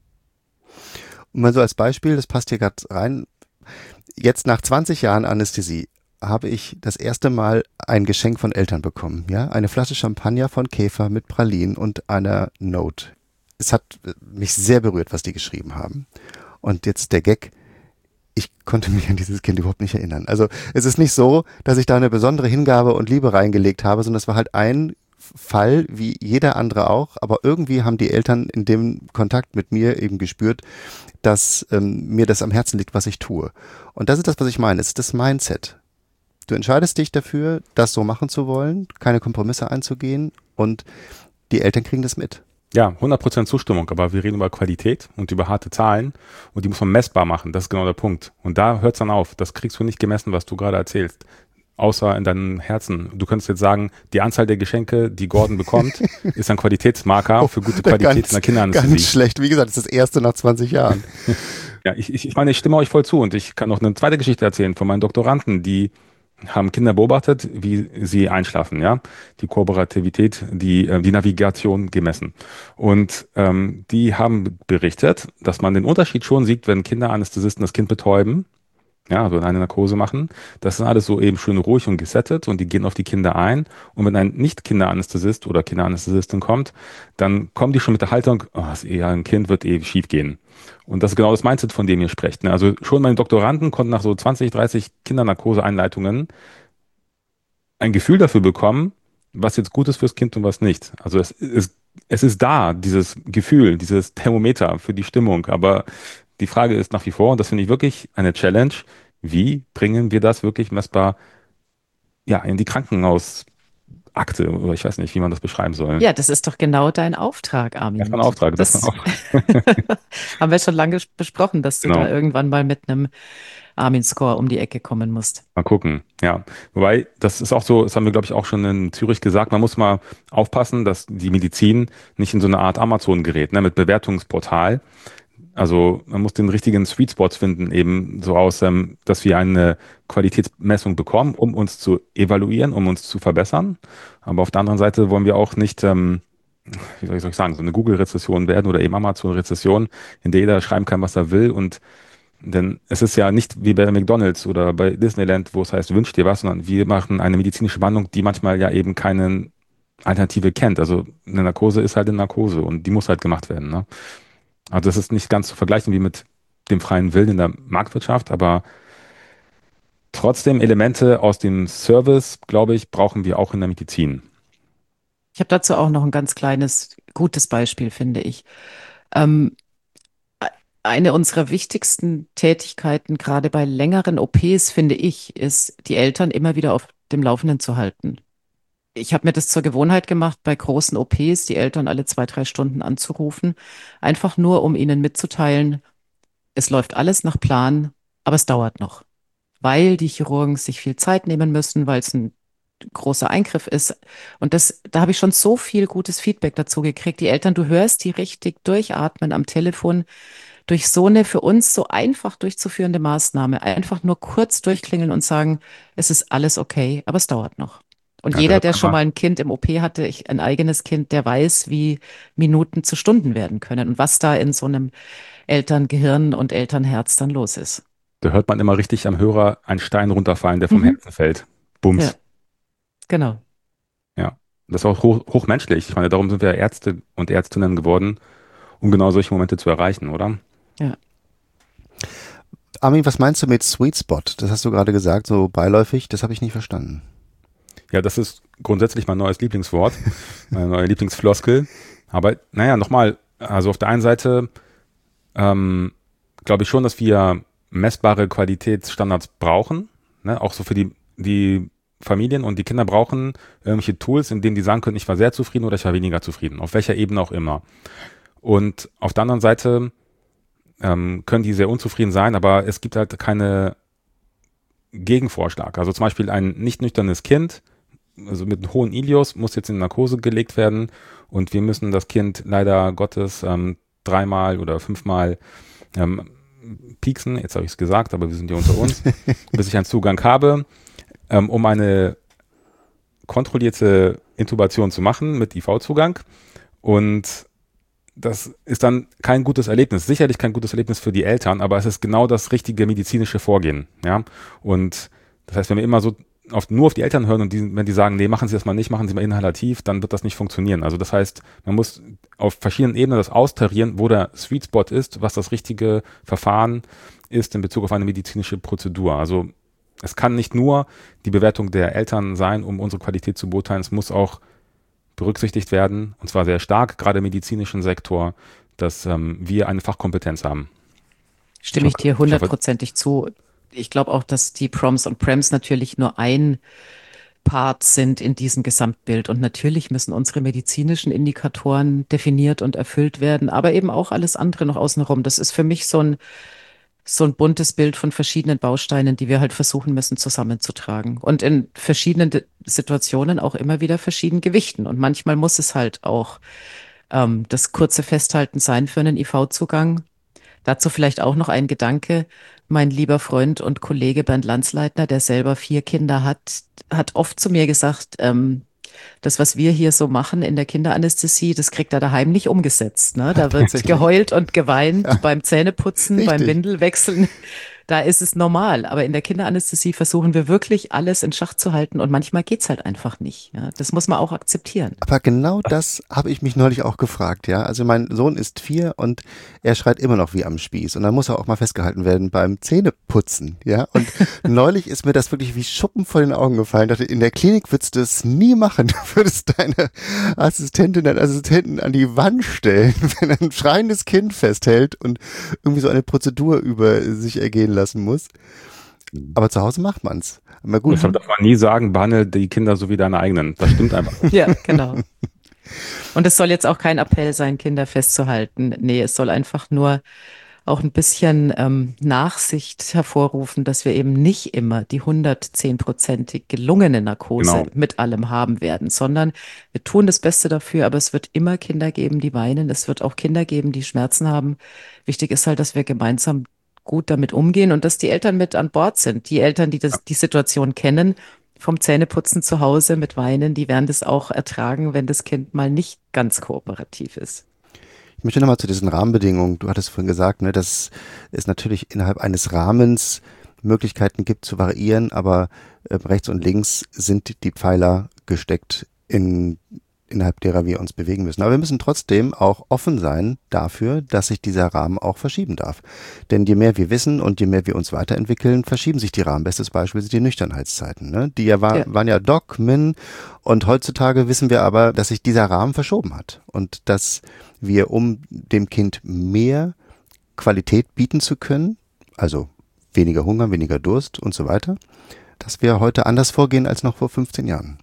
Und mal so als Beispiel, das passt hier gerade rein. Jetzt nach 20 Jahren Anästhesie habe ich das erste Mal ein Geschenk von Eltern bekommen. Ja, eine Flasche Champagner von Käfer mit Pralinen und einer Note. Es hat mich sehr berührt, was die geschrieben haben. Und jetzt der Gag. Ich konnte mich an dieses Kind überhaupt nicht erinnern. Also es ist nicht so, dass ich da eine besondere Hingabe und Liebe reingelegt habe, sondern es war halt ein Fall, wie jeder andere auch. Aber irgendwie haben die Eltern in dem Kontakt mit mir eben gespürt, dass mir das am Herzen liegt, was ich tue. Und das ist das, was ich meine. Es ist das Mindset. Du entscheidest dich dafür, das so machen zu wollen, keine Kompromisse einzugehen und die Eltern kriegen das mit. Ja, 100% Zustimmung, aber wir reden über Qualität und über harte Zahlen und die muss man messbar machen, das ist genau der Punkt. Und da hört es dann auf, das kriegst du nicht gemessen, was du gerade erzählst, außer in deinem Herzen. Du könntest jetzt sagen, die Anzahl der Geschenke, die Gordon bekommt, ist ein Qualitätsmarker für gute Qualität in der Kinderanästhesie. Ganz schlecht, wie gesagt, das ist das erste nach 20 Jahren. Ja, ich meine, ich stimme euch voll zu und ich kann noch eine zweite Geschichte erzählen von meinen Doktoranden, die haben Kinder beobachtet, wie sie einschlafen, ja, die Kooperativität, die Navigation gemessen. Und die haben berichtet, dass man den Unterschied schon sieht, wenn Kinderanästhesisten das Kind betäuben, ja, also eine Narkose machen. Das ist alles so eben schön ruhig und gesettet und die gehen auf die Kinder ein. Und wenn ein Nicht-Kinderanästhesist oder Kinderanästhesistin kommt, dann kommen die schon mit der Haltung, oh, ist eher ein Kind wird eh schief gehen. Und das ist genau das Mindset, von dem ihr sprecht. Ne? Also schon meine Doktoranden konnten nach so 20, 30 Kindernarkose-Einleitungen ein Gefühl dafür bekommen, was jetzt gut ist fürs Kind und was nicht. Also es ist da, dieses Gefühl, dieses Thermometer für die Stimmung. Aber die Frage ist nach wie vor, und das finde ich wirklich eine Challenge, wie bringen wir das wirklich messbar ja, in die Krankenhausakte? Oder ich weiß nicht, wie man das beschreiben soll. Ja, das ist doch genau dein Auftrag, Armin. Das ist ein Auftrag. Das ist ein Auftrag. Haben wir schon lange besprochen, dass du Genau. da irgendwann mal mit einem Armin-Score um die Ecke kommen musst. Mal gucken, ja. Wobei, das ist auch so, das haben wir, glaube ich, auch schon in Zürich gesagt, man muss mal aufpassen, dass die Medizin nicht in so eine Art Amazon gerät, ne, mit Bewertungsportal. Also man muss den richtigen Sweet Spots finden, eben so aus, dass wir eine Qualitätsmessung bekommen, um uns zu evaluieren, um uns zu verbessern. Aber auf der anderen Seite wollen wir auch nicht, wie soll ich sagen, so eine Google-Rezession werden oder eben Amazon-Rezession, in der jeder schreiben kann, was er will. Und denn es ist ja nicht wie bei McDonald's oder bei Disneyland, wo es heißt, wünsch dir was, sondern wir machen eine medizinische Behandlung, die manchmal ja eben keine Alternative kennt. Also eine Narkose ist halt eine Narkose und die muss halt gemacht werden. Ne? Also das ist nicht ganz zu vergleichen wie mit dem freien Willen in der Marktwirtschaft, aber trotzdem Elemente aus dem Service, glaube ich, brauchen wir auch in der Medizin. Ich habe dazu auch noch ein ganz kleines, gutes Beispiel, finde ich. Ähm, Eine unserer wichtigsten Tätigkeiten, gerade bei längeren OPs, finde ich, ist, die Eltern immer wieder auf dem Laufenden zu halten. Ich habe mir das zur Gewohnheit gemacht, bei großen OPs die Eltern alle 2, 3 Stunden anzurufen, einfach nur, um ihnen mitzuteilen, es läuft alles nach Plan, aber es dauert noch, weil die Chirurgen sich viel Zeit nehmen müssen, weil es ein großer Eingriff ist. Und da habe ich schon so viel gutes Feedback dazu gekriegt. Die Eltern, du hörst die richtig durchatmen am Telefon durch so eine für uns so einfach durchzuführende Maßnahme. Einfach nur kurz durchklingeln und sagen, es ist alles okay, aber es dauert noch. Und Ja, jeder, das der kann schon man- mal ein Kind im OP hatte, ein eigenes Kind, der weiß, wie Minuten zu Stunden werden können und was da in so einem Elterngehirn und Elternherz dann los ist. Da hört man immer richtig am Hörer einen Stein runterfallen, der vom Mhm. Herzen fällt. Bums. Ja, genau. Ja. Das ist auch hochmenschlich. Ich meine, darum sind wir Ärzte und Ärztinnen geworden, um genau solche Momente zu erreichen, oder? Ja. Armin, was meinst du mit Sweet Spot? Das hast du gerade gesagt, so beiläufig, das habe ich nicht verstanden. Ja, das ist grundsätzlich mein neues Lieblingswort, meine neue Lieblingsfloskel. Aber naja, nochmal, also auf der einen Seite glaube ich schon, dass wir messbare Qualitätsstandards brauchen, ne? Auch so für die Familien und die Kinder brauchen irgendwelche Tools, in denen die sagen können, ich war sehr zufrieden oder ich war weniger zufrieden, auf welcher Ebene auch immer. Und auf der anderen Seite können die sehr unzufrieden sein, aber es gibt halt keine Gegenvorschlag. Also zum Beispiel ein nicht nüchternes Kind also mit einem hohen Ilius, muss jetzt in Narkose gelegt werden und wir müssen das Kind leider Gottes 3-mal oder 5-mal pieksen, jetzt habe ich es gesagt, aber wir sind ja unter uns, bis ich einen Zugang habe, um eine kontrollierte Intubation zu machen mit IV-Zugang. Und das ist dann kein gutes Erlebnis, sicherlich kein gutes Erlebnis für die Eltern, aber es ist genau das richtige medizinische Vorgehen. Ja? Und das heißt, wenn wir immer so nur auf die Eltern hören und wenn die sagen, nee, machen Sie das mal nicht, machen Sie mal inhalativ, dann wird das nicht funktionieren. Also das heißt, man muss auf verschiedenen Ebenen das austarieren, wo der Sweet Spot ist, was das richtige Verfahren ist in Bezug auf eine medizinische Prozedur. Also es kann nicht nur die Bewertung der Eltern sein, um unsere Qualität zu beurteilen, es muss auch berücksichtigt werden, und zwar sehr stark, gerade im medizinischen Sektor, dass wir eine Fachkompetenz haben. Stimme ich dir 100%ig zu. Ich glaube auch, dass die Proms und Prems natürlich nur ein Part sind in diesem Gesamtbild. Und natürlich müssen unsere medizinischen Indikatoren definiert und erfüllt werden, aber eben auch alles andere noch außenrum. Das ist für mich so ein buntes Bild von verschiedenen Bausteinen, die wir halt versuchen müssen zusammenzutragen. Und in verschiedenen Situationen auch immer wieder verschieden gewichten. Und manchmal muss es halt auch das kurze Festhalten sein für einen IV-Zugang. Dazu vielleicht auch noch ein Gedanke. Mein lieber Freund und Kollege Bernd Landsleitner, der selber 4 Kinder hat oft zu mir gesagt, das, was wir hier so machen in der Kinderanästhesie, das kriegt er daheim nicht umgesetzt. Ne? Da wird geheult und geweint beim Zähneputzen, Richtig. beim Windelwechseln. Da ist es normal. Aber in der Kinderanästhesie versuchen wir wirklich alles in Schach zu halten und manchmal geht's halt einfach nicht. Ja? Das muss man auch akzeptieren. Aber genau das habe ich mich neulich auch gefragt, ja. Also mein Sohn ist 4 und er schreit immer noch wie am Spieß. Und dann muss er auch mal festgehalten werden beim Zähneputzen, ja. Und neulich ist mir das wirklich wie Schuppen vor den Augen gefallen. Ich dachte, in der Klinik würdest du das nie machen. Du würdest deine Assistentin, deinen Assistenten an die Wand stellen, wenn er ein schreiendes Kind festhält und irgendwie so eine Prozedur über sich ergehen lassen muss. Aber zu Hause macht man's. Aber gut. Deshalb darf man nie sagen, behandle die Kinder so wie deine eigenen. Das stimmt einfach nicht. Ja, genau. Und es soll jetzt auch kein Appell sein, Kinder festzuhalten. Nee, es soll einfach nur auch ein bisschen Nachsicht hervorrufen, dass wir eben nicht immer die 110%ig gelungene Narkose mit allem haben werden, sondern wir tun das Beste dafür, aber es wird immer Kinder geben, die weinen. Es wird auch Kinder geben, die Schmerzen haben. Wichtig ist halt, dass wir gemeinsam gut damit umgehen und dass die Eltern mit an Bord sind. Die Eltern, die die Situation kennen, vom Zähneputzen zu Hause mit Weinen, die werden das auch ertragen, wenn das Kind mal nicht ganz kooperativ ist. Ich möchte nochmal zu diesen Rahmenbedingungen. Du hattest vorhin gesagt, ne, dass es natürlich innerhalb eines Rahmens Möglichkeiten gibt zu variieren, aber rechts und links sind die Pfeiler gesteckt innerhalb derer wir uns bewegen müssen. Aber wir müssen trotzdem auch offen sein dafür, dass sich dieser Rahmen auch verschieben darf. Denn je mehr wir wissen und je mehr wir uns weiterentwickeln, verschieben sich die Rahmen. Bestes Beispiel sind die Nüchternheitszeiten. Ne? Die waren ja Doc, Min, und heutzutage wissen wir aber, dass sich dieser Rahmen verschoben hat und dass wir, um dem Kind mehr Qualität bieten zu können, also weniger Hunger, weniger Durst und so weiter, dass wir heute anders vorgehen als noch vor 15 Jahren.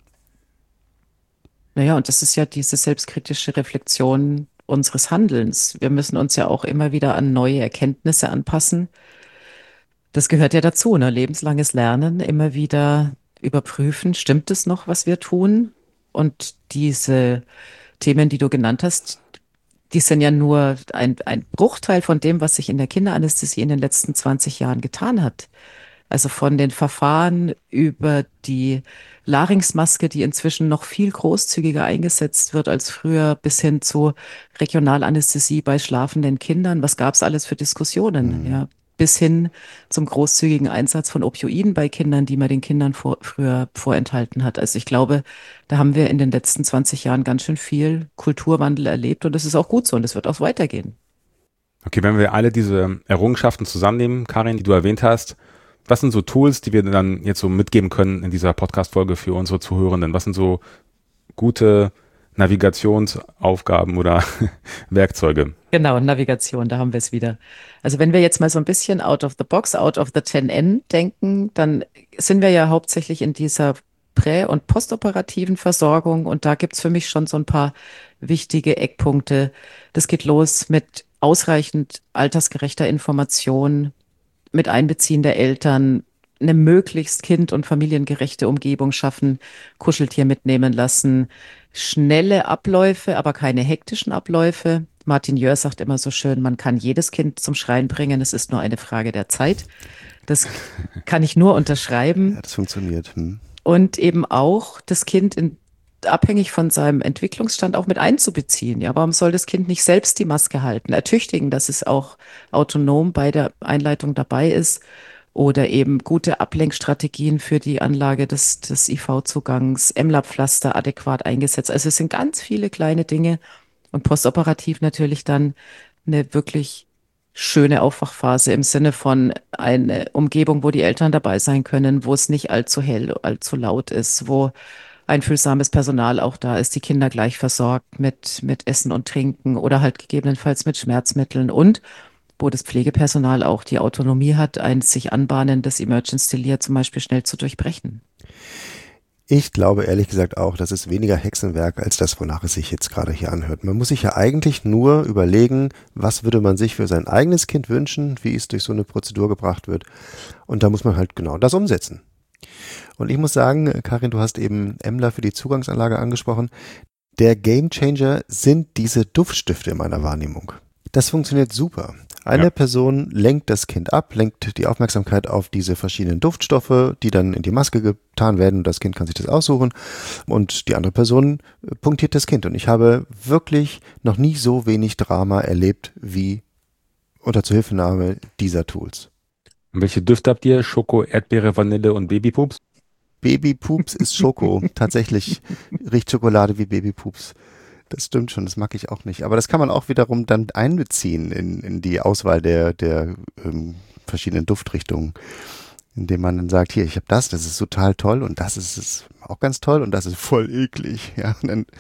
Naja, und das ist ja diese selbstkritische Reflexion unseres Handelns. Wir müssen uns ja auch immer wieder an neue Erkenntnisse anpassen. Das gehört ja dazu, ne? Lebenslanges Lernen, immer wieder überprüfen, stimmt es noch, was wir tun? Und diese Themen, die du genannt hast, die sind ja nur ein Bruchteil von dem, was sich in der Kinderanästhesie in den letzten 20 Jahren getan hat. Also von den Verfahren über die Larynxmaske, die inzwischen noch viel großzügiger eingesetzt wird als früher, bis hin zu Regionalanästhesie bei schlafenden Kindern. Was gab es alles für Diskussionen? Ja, bis hin zum großzügigen Einsatz von Opioiden bei Kindern, die man den Kindern früher vorenthalten hat. Also ich glaube, da haben wir in den letzten 20 Jahren ganz schön viel Kulturwandel erlebt und das ist auch gut so und das wird auch weitergehen. Okay, wenn wir alle diese Errungenschaften zusammennehmen, Karin, die du erwähnt hast, was sind so Tools, die wir dann jetzt so mitgeben können in dieser Podcast-Folge für unsere Zuhörenden? Was sind so gute Navigationsaufgaben oder Werkzeuge? Genau, Navigation, da haben wir es wieder. Also wenn wir jetzt mal so ein bisschen out of the box, out of the 10N denken, dann sind wir ja hauptsächlich in dieser prä- und postoperativen Versorgung und da gibt's für mich schon so ein paar wichtige Eckpunkte. Das geht los mit ausreichend altersgerechter Information, mit Einbeziehen der Eltern, eine möglichst kind- und familiengerechte Umgebung schaffen, Kuscheltier mitnehmen lassen, schnelle Abläufe, aber keine hektischen Abläufe. Martin Jör sagt immer so schön, man kann jedes Kind zum Schreien bringen, es ist nur eine Frage der Zeit. Das kann ich nur unterschreiben. Ja, das funktioniert. Und eben auch das Kind abhängig von seinem Entwicklungsstand auch mit einzubeziehen. Ja, warum soll das Kind nicht selbst die Maske halten? Ertüchtigen, dass es auch autonom bei der Einleitung dabei ist oder eben gute Ablenkstrategien für die Anlage des IV-Zugangs, EMLA-Pflaster adäquat eingesetzt. Also es sind ganz viele kleine Dinge und postoperativ natürlich dann eine wirklich schöne Aufwachphase im Sinne von eine Umgebung, wo die Eltern dabei sein können, wo es nicht allzu hell, allzu laut ist, wo einfühlsames Personal auch da ist, die Kinder gleich versorgt mit Essen und Trinken oder halt gegebenenfalls mit Schmerzmitteln und wo das Pflegepersonal auch die Autonomie hat, ein sich anbahnendes Emergency Delirium zum Beispiel schnell zu durchbrechen. Ich glaube ehrlich gesagt auch, das ist weniger Hexenwerk als das, wonach es sich jetzt gerade hier anhört. Man muss sich ja eigentlich nur überlegen, was würde man sich für sein eigenes Kind wünschen, wie es durch so eine Prozedur gebracht wird. Und da muss man halt genau das umsetzen. Und ich muss sagen, Karin, du hast eben EMLA für die Zugangsanlage angesprochen. Der Gamechanger sind diese Duftstifte in meiner Wahrnehmung. Das funktioniert super. Eine Person lenkt das Kind ab, lenkt die Aufmerksamkeit auf diese verschiedenen Duftstoffe, die dann in die Maske getan werden und das Kind kann sich das aussuchen und die andere Person punktiert das Kind. Und ich habe wirklich noch nie so wenig Drama erlebt wie unter Zuhilfenahme dieser Tools. Und welche Düfte habt ihr? Schoko, Erdbeere, Vanille und Babypups? Babypups ist Schoko. Tatsächlich riecht Schokolade wie Babypups. Das stimmt schon, das mag ich auch nicht. Aber das kann man auch wiederum dann einbeziehen in die Auswahl der verschiedenen Duftrichtungen, indem man dann sagt, hier, ich habe das ist total toll und das ist auch ganz toll und das ist voll eklig. Ja, und dann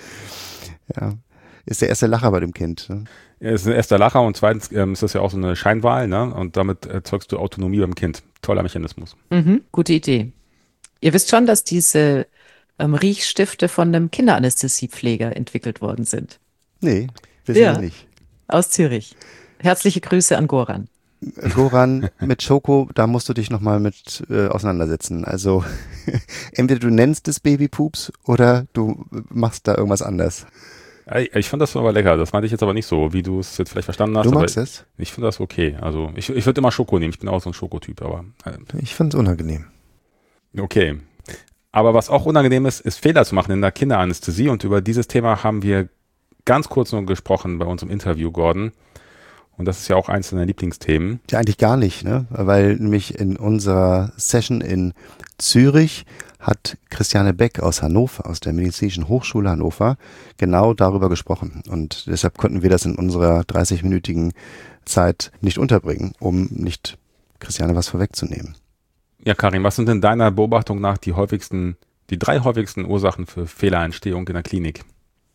ist der erste Lacher bei dem Kind. Ne? Ja, es ist ein erster Lacher und zweitens ist das ja auch so eine Scheinwahl, ne? Und damit erzeugst du Autonomie beim Kind. Toller Mechanismus. Gute Idee. Ihr wisst schon, dass diese Riechstifte von einem Kinderanästhesiepfleger entwickelt worden sind. Nee, wissen wir nicht. Aus Zürich. Herzliche Grüße an Goran. Goran, mit Schoko, da musst du dich nochmal mit auseinandersetzen. Also entweder du nennst es Babypups oder du machst da irgendwas anders. Ich fand das aber lecker. Das meinte ich jetzt aber nicht so, wie du es jetzt vielleicht verstanden hast. Du magst es? Ich finde das okay. Also ich würde immer Schoko nehmen. Ich bin auch so ein Schokotyp, aber ich finde es unangenehm. Okay. Aber was auch unangenehm ist Fehler zu machen in der Kinderanästhesie. Und über dieses Thema haben wir ganz kurz nur gesprochen bei unserem Interview, Gordon. Und das ist ja auch eins deiner Lieblingsthemen. Ja, eigentlich gar nicht, ne? Weil nämlich in unserer Session in Zürich hat Christiane Beck aus Hannover, aus der Medizinischen Hochschule Hannover, genau darüber gesprochen. Und deshalb konnten wir das in unserer 30-minütigen Zeit nicht unterbringen, um nicht Christiane was vorwegzunehmen. Ja, Karin, was sind denn deiner Beobachtung nach die drei häufigsten Ursachen für Fehlerentstehung in der Klinik?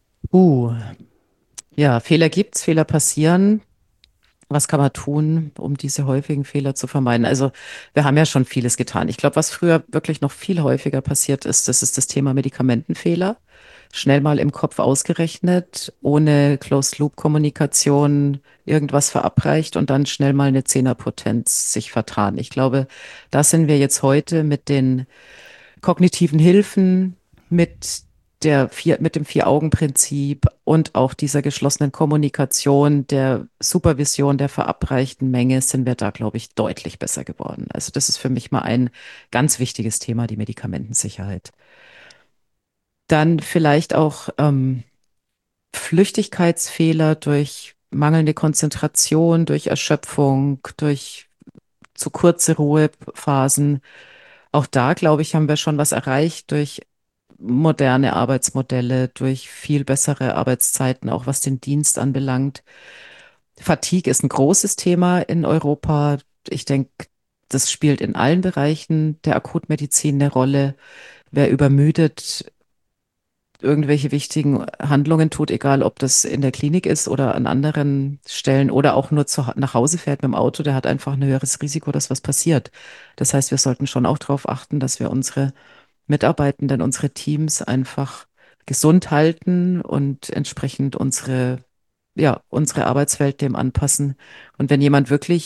Ja, Fehler gibt's, Fehler passieren. Was kann man tun, um diese häufigen Fehler zu vermeiden? Also wir haben ja schon vieles getan. Ich glaube, was früher wirklich noch viel häufiger passiert ist, das ist das Thema Medikamentenfehler. Schnell mal im Kopf ausgerechnet, ohne Closed-Loop-Kommunikation irgendwas verabreicht und dann schnell mal eine Zehnerpotenz sich vertan. Ich glaube, da sind wir jetzt heute mit den kognitiven Hilfen, mit dem Vier-Augen-Prinzip und auch dieser geschlossenen Kommunikation, der Supervision der verabreichten Menge sind wir da, glaube ich, deutlich besser geworden. Also das ist für mich mal ein ganz wichtiges Thema, die Medikamentensicherheit. Dann vielleicht auch Flüchtigkeitsfehler durch mangelnde Konzentration, durch Erschöpfung, durch zu kurze Ruhephasen. Auch da, glaube ich, haben wir schon was erreicht durch moderne Arbeitsmodelle, durch viel bessere Arbeitszeiten, auch was den Dienst anbelangt. Fatigue ist ein großes Thema in Europa. Ich denke, das spielt in allen Bereichen der Akutmedizin eine Rolle. Wer übermüdet irgendwelche wichtigen Handlungen tut, egal ob das in der Klinik ist oder an anderen Stellen oder auch nur nach Hause fährt mit dem Auto, der hat einfach ein höheres Risiko, dass was passiert. Das heißt, wir sollten schon auch darauf achten, dass wir unsere Mitarbeitenden, unsere Teams einfach gesund halten und entsprechend unsere Arbeitswelt dem anpassen. Und wenn jemand wirklich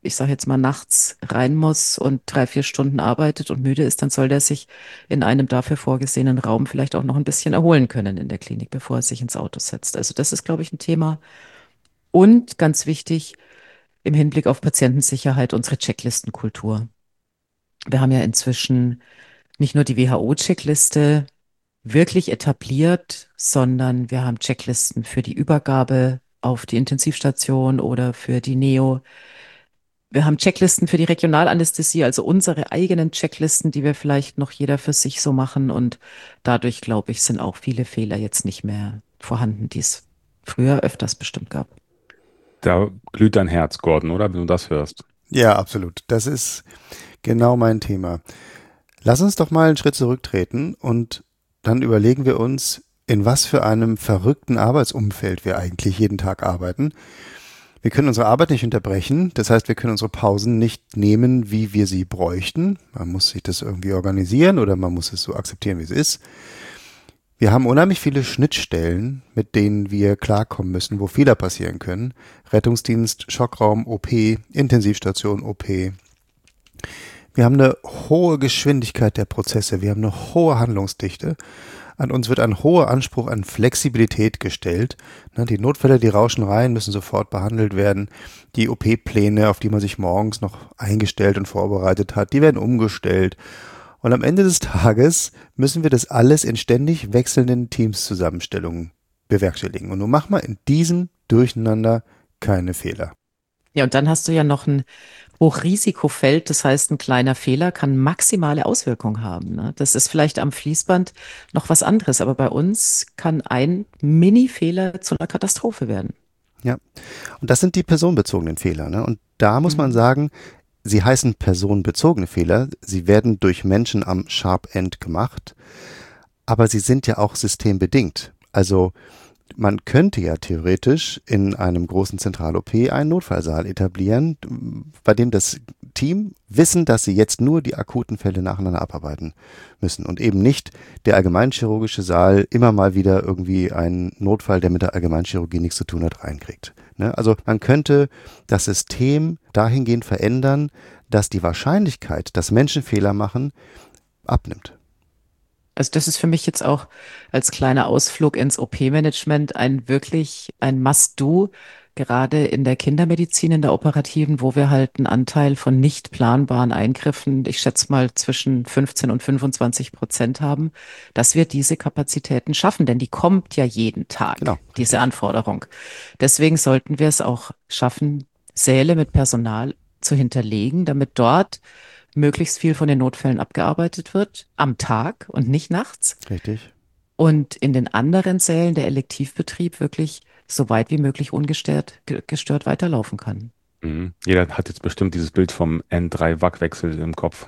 ich sage jetzt mal, nachts rein muss und 3-4 Stunden arbeitet und müde ist, dann soll der sich in einem dafür vorgesehenen Raum vielleicht auch noch ein bisschen erholen können in der Klinik, bevor er sich ins Auto setzt. Also das ist, glaube ich, ein Thema. Und ganz wichtig, im Hinblick auf Patientensicherheit, unsere Checklistenkultur. Wir haben ja inzwischen nicht nur die WHO-Checkliste wirklich etabliert, sondern wir haben Checklisten für die Übergabe auf die Intensivstation oder für die Neo. Wir haben Checklisten für die Regionalanästhesie, also unsere eigenen Checklisten, die wir vielleicht noch jeder für sich so machen. Und dadurch, glaube ich, sind auch viele Fehler jetzt nicht mehr vorhanden, die es früher öfters bestimmt gab. Da glüht dein Herz, Gordon, oder? Wenn du das hörst. Ja, absolut. Das ist genau mein Thema. Lass uns doch mal einen Schritt zurücktreten und dann überlegen wir uns, in was für einem verrückten Arbeitsumfeld wir eigentlich jeden Tag arbeiten. Wir können unsere Arbeit nicht unterbrechen. Das heißt, wir können unsere Pausen nicht nehmen, wie wir sie bräuchten. Man muss sich das irgendwie organisieren oder man muss es so akzeptieren, wie es ist. Wir haben unheimlich viele Schnittstellen, mit denen wir klarkommen müssen, wo Fehler passieren können. Rettungsdienst, Schockraum, OP, Intensivstation, OP. Wir haben eine hohe Geschwindigkeit der Prozesse, wir haben eine hohe Handlungsdichte. An uns wird ein hoher Anspruch an Flexibilität gestellt. Die Notfälle, die rauschen rein, müssen sofort behandelt werden. Die OP-Pläne, auf die man sich morgens noch eingestellt und vorbereitet hat, die werden umgestellt. Und am Ende des Tages müssen wir das alles in ständig wechselnden Teamszusammenstellungen bewerkstelligen. Und nun mach mal in diesem Durcheinander keine Fehler. Ja, und dann hast du ja noch ein Hochrisikofeld, das heißt, ein kleiner Fehler kann maximale Auswirkungen haben. Ne? Das ist vielleicht am Fließband noch was anderes, aber bei uns kann ein Mini-Fehler zu einer Katastrophe werden. Ja, und das sind die personenbezogenen Fehler. Ne? Und da muss man sagen, sie heißen personenbezogene Fehler, sie werden durch Menschen am Sharp End gemacht, aber sie sind ja auch systembedingt. Also man könnte ja theoretisch in einem großen Zentral-OP einen Notfallsaal etablieren, bei dem das Team wissen, dass sie jetzt nur die akuten Fälle nacheinander abarbeiten müssen und eben nicht der allgemeinchirurgische Saal immer mal wieder irgendwie einen Notfall, der mit der Allgemeinchirurgie nichts zu tun hat, reinkriegt. Also man könnte das System dahingehend verändern, dass die Wahrscheinlichkeit, dass Menschen Fehler machen, abnimmt. Also das ist für mich jetzt auch als kleiner Ausflug ins OP-Management ein Must-Do, gerade in der Kindermedizin, in der operativen, wo wir halt einen Anteil von nicht planbaren Eingriffen, ich schätze mal zwischen 15% und 25% haben, dass wir diese Kapazitäten schaffen, denn die kommt ja jeden Tag, genau, diese Anforderung. Deswegen sollten wir es auch schaffen, Säle mit Personal zu hinterlegen, damit dort möglichst viel von den Notfällen abgearbeitet wird, am Tag und nicht nachts. Richtig. Und in den anderen Sälen der Elektivbetrieb wirklich so weit wie möglich ungestört weiterlaufen kann. Mhm. Jeder hat jetzt bestimmt dieses Bild vom N3-WAC-Wechsel im Kopf.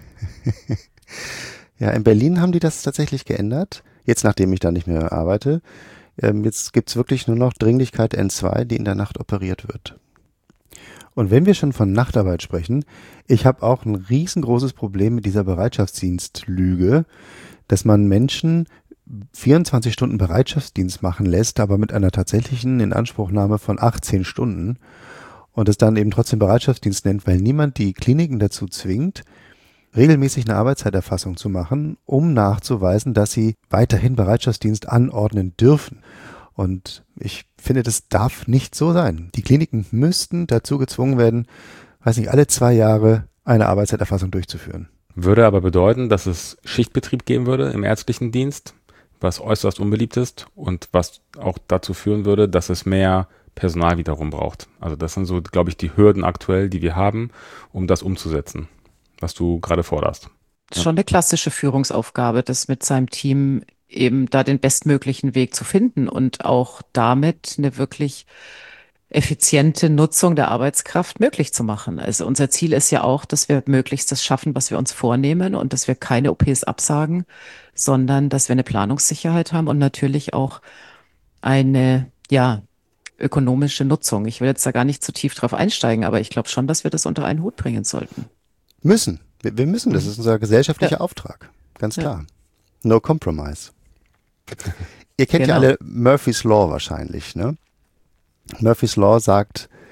Ja, in Berlin haben die das tatsächlich geändert. Jetzt, nachdem ich da nicht mehr arbeite. Jetzt gibt's wirklich nur noch Dringlichkeit N2, die in der Nacht operiert wird. Und wenn wir schon von Nachtarbeit sprechen, ich habe auch ein riesengroßes Problem mit dieser Bereitschaftsdienstlüge, dass man Menschen 24 Stunden Bereitschaftsdienst machen lässt, aber mit einer tatsächlichen Inanspruchnahme von 18 Stunden und es dann eben trotzdem Bereitschaftsdienst nennt, weil niemand die Kliniken dazu zwingt, regelmäßig eine Arbeitszeiterfassung zu machen, um nachzuweisen, dass sie weiterhin Bereitschaftsdienst anordnen dürfen. Und ich finde, das darf nicht so sein. Die Kliniken müssten dazu gezwungen werden, alle 2 Jahre eine Arbeitszeiterfassung durchzuführen. Würde aber bedeuten, dass es Schichtbetrieb geben würde im ärztlichen Dienst, was äußerst unbeliebt ist und was auch dazu führen würde, dass es mehr Personal wiederum braucht. Also das sind so, glaube ich, die Hürden aktuell, die wir haben, um das umzusetzen, was du gerade forderst. Das ist schon eine klassische Führungsaufgabe, das mit seinem Team eben da den bestmöglichen Weg zu finden und auch damit eine wirklich effiziente Nutzung der Arbeitskraft möglich zu machen. Also unser Ziel ist ja auch, dass wir möglichst das schaffen, was wir uns vornehmen und dass wir keine OPs absagen, sondern dass wir eine Planungssicherheit haben und natürlich auch eine, ökonomische Nutzung. Ich will jetzt da gar nicht zu tief drauf einsteigen, aber ich glaube schon, dass wir das unter einen Hut bringen sollten. Müssen. Wir müssen. Das ist unser gesellschaftlicher Auftrag. Ganz klar. No compromise. Ihr kennt ja alle Murphy's Law wahrscheinlich, ne? Murphy's Law sagt,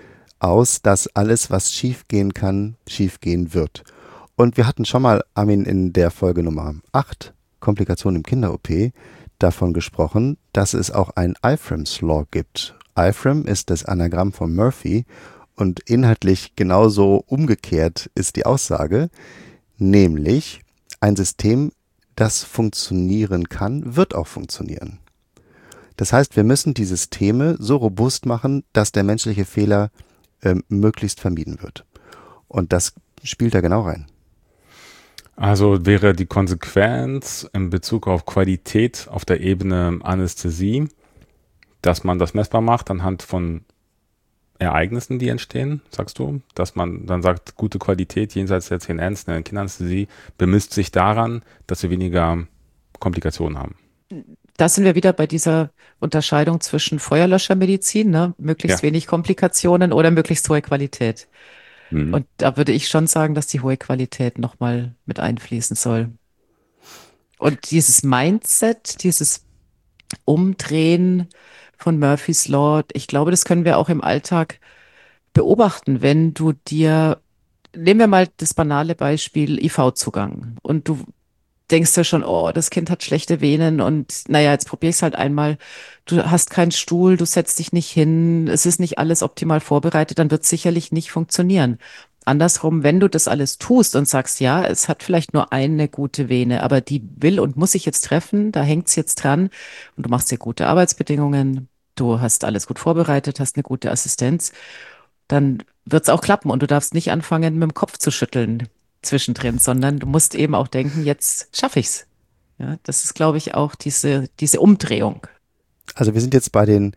aus, dass alles, was schiefgehen kann, schiefgehen wird. Und wir hatten schon mal, Armin, in der Folge Nummer 8, Komplikationen im Kinder-OP, davon gesprochen, dass es auch ein Eifram's Law gibt. Eifram ist das Anagramm von Murphy und inhaltlich genauso umgekehrt ist die Aussage, nämlich ein System, das funktionieren kann, wird auch funktionieren. Das heißt, wir müssen die Systeme so robust machen, dass der menschliche Fehler möglichst vermieden wird. Und das spielt da genau rein. Also wäre die Konsequenz in Bezug auf Qualität auf der Ebene Anästhesie, dass man das messbar macht anhand von Ereignissen, die entstehen, sagst du? Dass man dann sagt, gute Qualität jenseits der 10 Ns in der Kinderanästhesie bemisst sich daran, dass wir weniger Komplikationen haben. Da sind wir wieder bei dieser Unterscheidung zwischen Feuerlöschermedizin, ne? Möglichst wenig Komplikationen oder möglichst hohe Qualität. Und da würde ich schon sagen, dass die hohe Qualität nochmal mit einfließen soll. Und dieses Mindset, dieses Umdrehen von Murphy's Law, ich glaube, das können wir auch im Alltag beobachten, wenn du dir, nehmen wir mal das banale Beispiel IV-Zugang und du denkst ja schon, oh, das Kind hat schlechte Venen und naja, jetzt probier ich es halt einmal. Du hast keinen Stuhl, du setzt dich nicht hin, es ist nicht alles optimal vorbereitet, dann wird es sicherlich nicht funktionieren. Andersrum, wenn du das alles tust und sagst, ja, es hat vielleicht nur eine gute Vene, aber die will und muss sich jetzt treffen, da hängt es jetzt dran und du machst dir gute Arbeitsbedingungen, du hast alles gut vorbereitet, hast eine gute Assistenz, dann wird es auch klappen und du darfst nicht anfangen, mit dem Kopf zu schütteln zwischendrin, sondern du musst eben auch denken, jetzt schaffe ich's. Ja, das ist, glaube ich, auch diese Umdrehung. Also wir sind jetzt bei den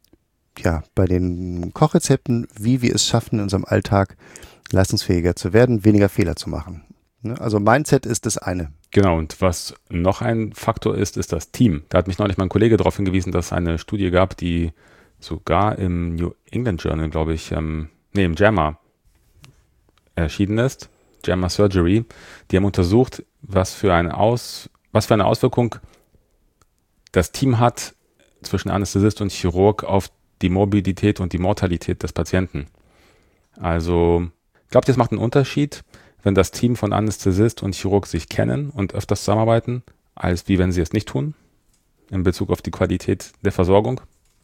Kochrezepten, wie wir es schaffen, in unserem Alltag leistungsfähiger zu werden, weniger Fehler zu machen. Also Mindset ist das eine. Genau, und was noch ein Faktor ist, ist das Team. Da hat mich neulich mein Kollege darauf hingewiesen, dass es eine Studie gab, die sogar im New England Journal, glaube ich, im JAMA erschienen ist. JAMA Surgery, die haben untersucht, was für eine Auswirkung das Team hat zwischen Anästhesist und Chirurg auf die Morbidität und die Mortalität des Patienten. Also, ich glaube, das macht einen Unterschied, wenn das Team von Anästhesist und Chirurg sich kennen und öfters zusammenarbeiten, als wie wenn sie es nicht tun, in Bezug auf die Qualität der Versorgung.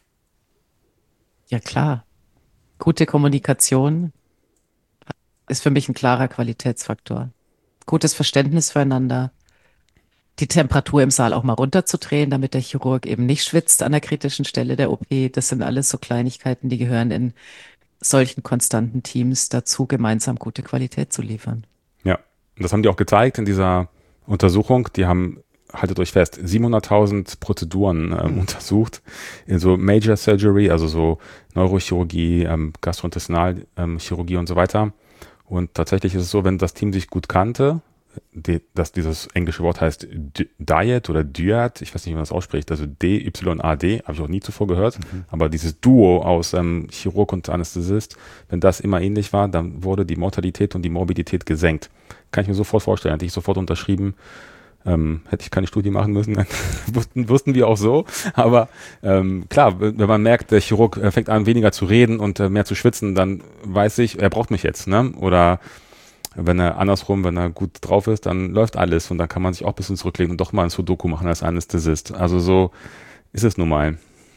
Ja, klar. Gute Kommunikation ist für mich ein klarer Qualitätsfaktor. Gutes Verständnis füreinander, die Temperatur im Saal auch mal runterzudrehen, damit der Chirurg eben nicht schwitzt an der kritischen Stelle der OP. Das sind alles so Kleinigkeiten, die gehören in solchen konstanten Teams dazu, gemeinsam gute Qualität zu liefern. Ja, und das haben die auch gezeigt in dieser Untersuchung. Die haben, haltet euch fest, 700.000 Prozeduren untersucht in so Major Surgery, also so Neurochirurgie, Gastrointestinalchirurgie und so weiter. Und tatsächlich ist es so, wenn das Team sich gut kannte, dass dieses englische Wort heißt Dyad oder Dyad, ich weiß nicht, wie man das ausspricht, also D-Y-A-D, habe ich auch nie zuvor gehört, aber dieses Duo aus Chirurg und Anästhesist, wenn das immer ähnlich war, dann wurde die Mortalität und die Morbidität gesenkt. Kann ich mir sofort vorstellen, hätte ich sofort unterschrieben, hätte ich keine Studie machen müssen, dann wussten wir auch so, aber klar, wenn man merkt, der Chirurg fängt an weniger zu reden und mehr zu schwitzen, dann weiß ich, er braucht mich jetzt, ne? Oder wenn er gut drauf ist, dann läuft alles und dann kann man sich auch ein bisschen zurücklegen und doch mal ein Sudoku machen als Anästhesist. Also so ist es nun mal.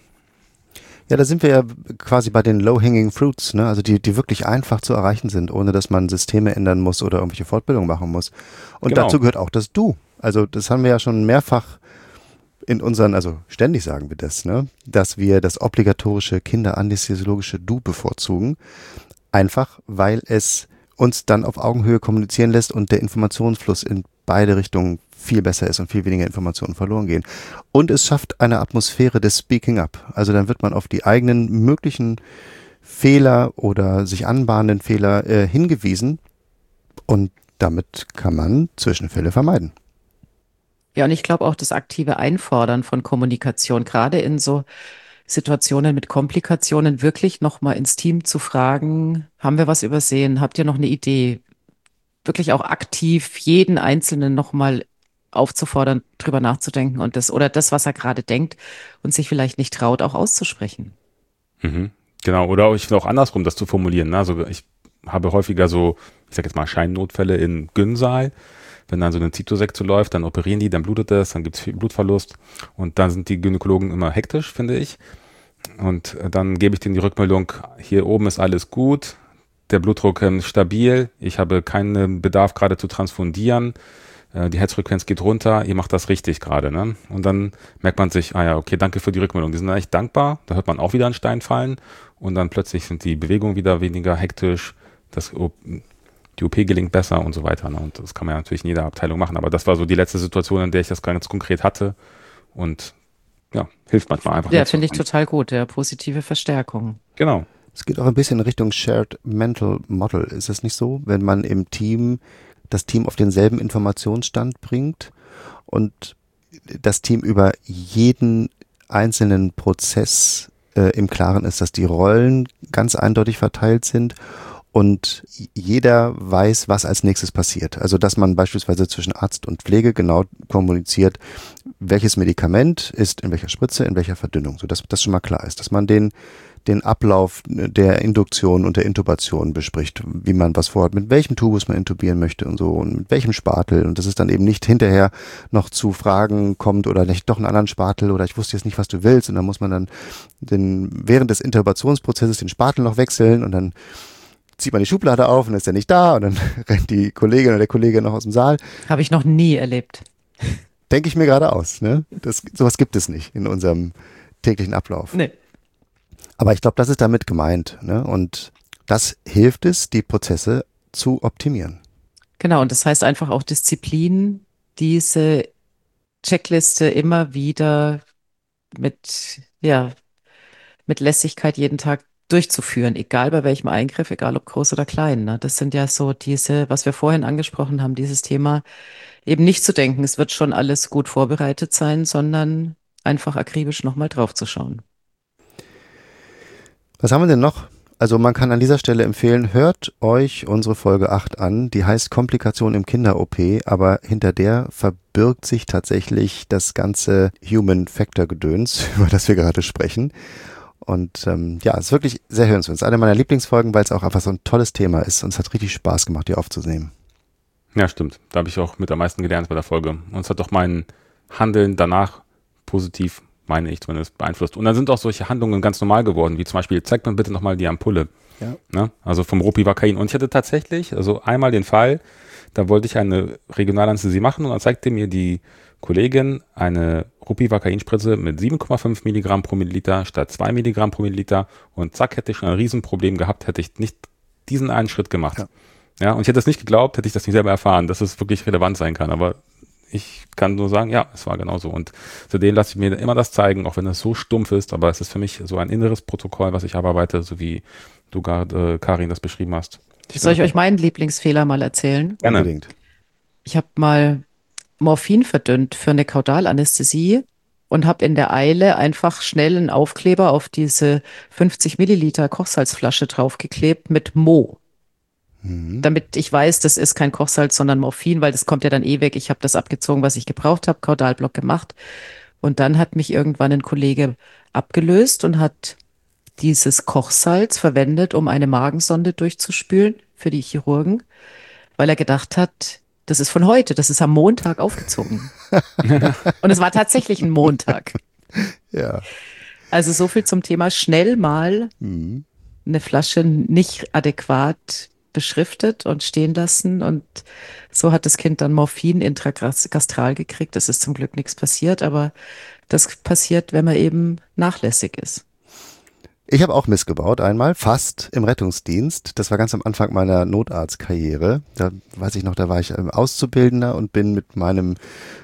Ja, da sind wir ja quasi bei den Low-Hanging Fruits, ne? Also die wirklich einfach zu erreichen sind, ohne dass man Systeme ändern muss oder irgendwelche Fortbildungen machen muss. Und Genau. dazu gehört auch das Du. Also das haben wir ja schon mehrfach also ständig sagen wir das, ne? Dass wir das obligatorische kinderanästhesiologische Du bevorzugen. Einfach, weil es uns dann auf Augenhöhe kommunizieren lässt und der Informationsfluss in beide Richtungen viel besser ist und viel weniger Informationen verloren gehen. Und es schafft eine Atmosphäre des Speaking Up. Also dann wird man auf die eigenen möglichen Fehler oder sich anbahnenden Fehler hingewiesen und damit kann man Zwischenfälle vermeiden. Ja, und ich glaube auch das aktive Einfordern von Kommunikation, gerade in so Situationen mit Komplikationen, wirklich nochmal ins Team zu fragen, haben wir was übersehen? Habt ihr noch eine Idee? Wirklich auch aktiv jeden Einzelnen nochmal aufzufordern, drüber nachzudenken und das, was er gerade denkt und sich vielleicht nicht traut, auch auszusprechen. Genau, oder ich finde auch andersrum, das zu formulieren. Ne? Also ich habe häufiger so, ich sag jetzt mal Scheinnotfälle in Gynnsaal. Wenn dann so eine Zytosektion läuft, dann operieren die, dann blutet es, dann gibt es Blutverlust und dann sind die Gynäkologen immer hektisch, finde ich. Und dann gebe ich denen die Rückmeldung, hier oben ist alles gut, der Blutdruck ist stabil, ich habe keinen Bedarf gerade zu transfundieren, die Herzfrequenz geht runter, ihr macht das richtig gerade. Ne? Und dann merkt man sich, ah ja, okay, danke für die Rückmeldung. Die sind echt dankbar, da hört man auch wieder einen Stein fallen und dann plötzlich sind die Bewegungen wieder weniger hektisch, die OP gelingt besser und so weiter. Ne? Und das kann man ja natürlich in jeder Abteilung machen. Aber das war so die letzte Situation, in der ich das ganz konkret hatte. Und ja, hilft manchmal einfach. Ja, finde ich total gut. Ja, positive Verstärkung. Genau. Es geht auch ein bisschen in Richtung Shared Mental Model. Ist es nicht so, wenn man im Team das Team auf denselben Informationsstand bringt und das Team über jeden einzelnen Prozess im Klaren ist, dass die Rollen ganz eindeutig verteilt sind und jeder weiß, was als nächstes passiert. Also dass man beispielsweise zwischen Arzt und Pflege genau kommuniziert, welches Medikament ist in welcher Spritze, in welcher Verdünnung, sodass das schon mal klar ist. Dass man den Ablauf der Induktion und der Intubation bespricht, wie man was vorhat, mit welchem Tubus man intubieren möchte und so und mit welchem Spatel und dass es dann eben nicht hinterher noch zu Fragen kommt oder nicht doch einen anderen Spatel oder ich wusste jetzt nicht, was du willst und dann muss man dann während des Intubationsprozesses den Spatel noch wechseln und dann zieht man die Schublade auf und ist er nicht da und dann rennt die Kollegin oder der Kollege noch aus dem Saal. Habe ich noch nie erlebt. Denke ich mir gerade aus. Ne? Sowas gibt es nicht in unserem täglichen Ablauf. Nee. Aber ich glaube, das ist damit gemeint. Ne? Und das hilft es, die Prozesse zu optimieren. Genau, und das heißt einfach auch Disziplin, diese Checkliste immer wieder mit Lässigkeit jeden Tag durchzuführen, egal bei welchem Eingriff, egal ob groß oder klein. Ne? Das sind ja so diese, was wir vorhin angesprochen haben, dieses Thema, eben nicht zu denken, es wird schon alles gut vorbereitet sein, sondern einfach akribisch nochmal drauf zu schauen. Was haben wir denn noch? Also man kann an dieser Stelle empfehlen, hört euch unsere Folge 8 an, die heißt Komplikation im Kinder-OP, aber hinter der verbirgt sich tatsächlich das ganze Human-Factor-Gedöns, über das wir gerade sprechen. Und ja, es ist wirklich sehr hörenswert. Es ist eine meiner Lieblingsfolgen, weil es auch einfach so ein tolles Thema ist und es hat richtig Spaß gemacht, die aufzunehmen. Ja, stimmt. Da habe ich auch mit am meisten gelernt bei der Folge. Und es hat auch mein Handeln danach positiv, meine ich zumindest, beeinflusst. Und dann sind auch solche Handlungen ganz normal geworden, wie zum Beispiel, zeigt mir bitte nochmal die Ampulle. Ja. Ne? Also vom Ropivacain. Und ich hatte tatsächlich, also einmal den Fall, da wollte ich eine Regionalanästhesie machen und dann zeigte mir die Kollegin eine Ropivacain-Spritze mit 7,5 Milligramm pro Milliliter statt 2 Milligramm pro Milliliter und zack, hätte ich schon ein Riesenproblem gehabt, hätte ich nicht diesen einen Schritt gemacht. Ja, und ich hätte es nicht geglaubt, hätte ich das nicht selber erfahren, dass es wirklich relevant sein kann, aber ich kann nur sagen, ja, es war genauso und seitdem lasse ich mir immer das zeigen, auch wenn es so stumpf ist, aber es ist für mich so ein inneres Protokoll, was ich abarbeite, so wie du gerade, Karin, das beschrieben hast. Soll ich euch meinen Lieblingsfehler mal erzählen? Gerne. Unbedingt. Ich habe mal Morphin verdünnt für eine Kaudalanästhesie und habe in der Eile einfach schnell einen Aufkleber auf diese 50 Milliliter Kochsalzflasche draufgeklebt mit Mo. Damit ich weiß, das ist kein Kochsalz, sondern Morphin, weil das kommt ja dann eh weg. Ich habe das abgezogen, was ich gebraucht habe, Kaudalblock gemacht. Und dann hat mich irgendwann ein Kollege abgelöst und hat dieses Kochsalz verwendet, um eine Magensonde durchzuspülen für die Chirurgen, weil er gedacht hat, das ist von heute, das ist am Montag aufgezogen. Und es war tatsächlich ein Montag. Ja. Also so viel zum Thema schnell mal eine Flasche nicht adäquat beschriftet und stehen lassen. Und so hat das Kind dann Morphin intragastral gekriegt. Das ist zum Glück nichts passiert, aber das passiert, wenn man eben nachlässig ist. Ich habe auch missgebaut einmal, fast im Rettungsdienst. Das war ganz am Anfang meiner Notarztkarriere. Da weiß ich noch, da war ich Auszubildender und bin mit meinem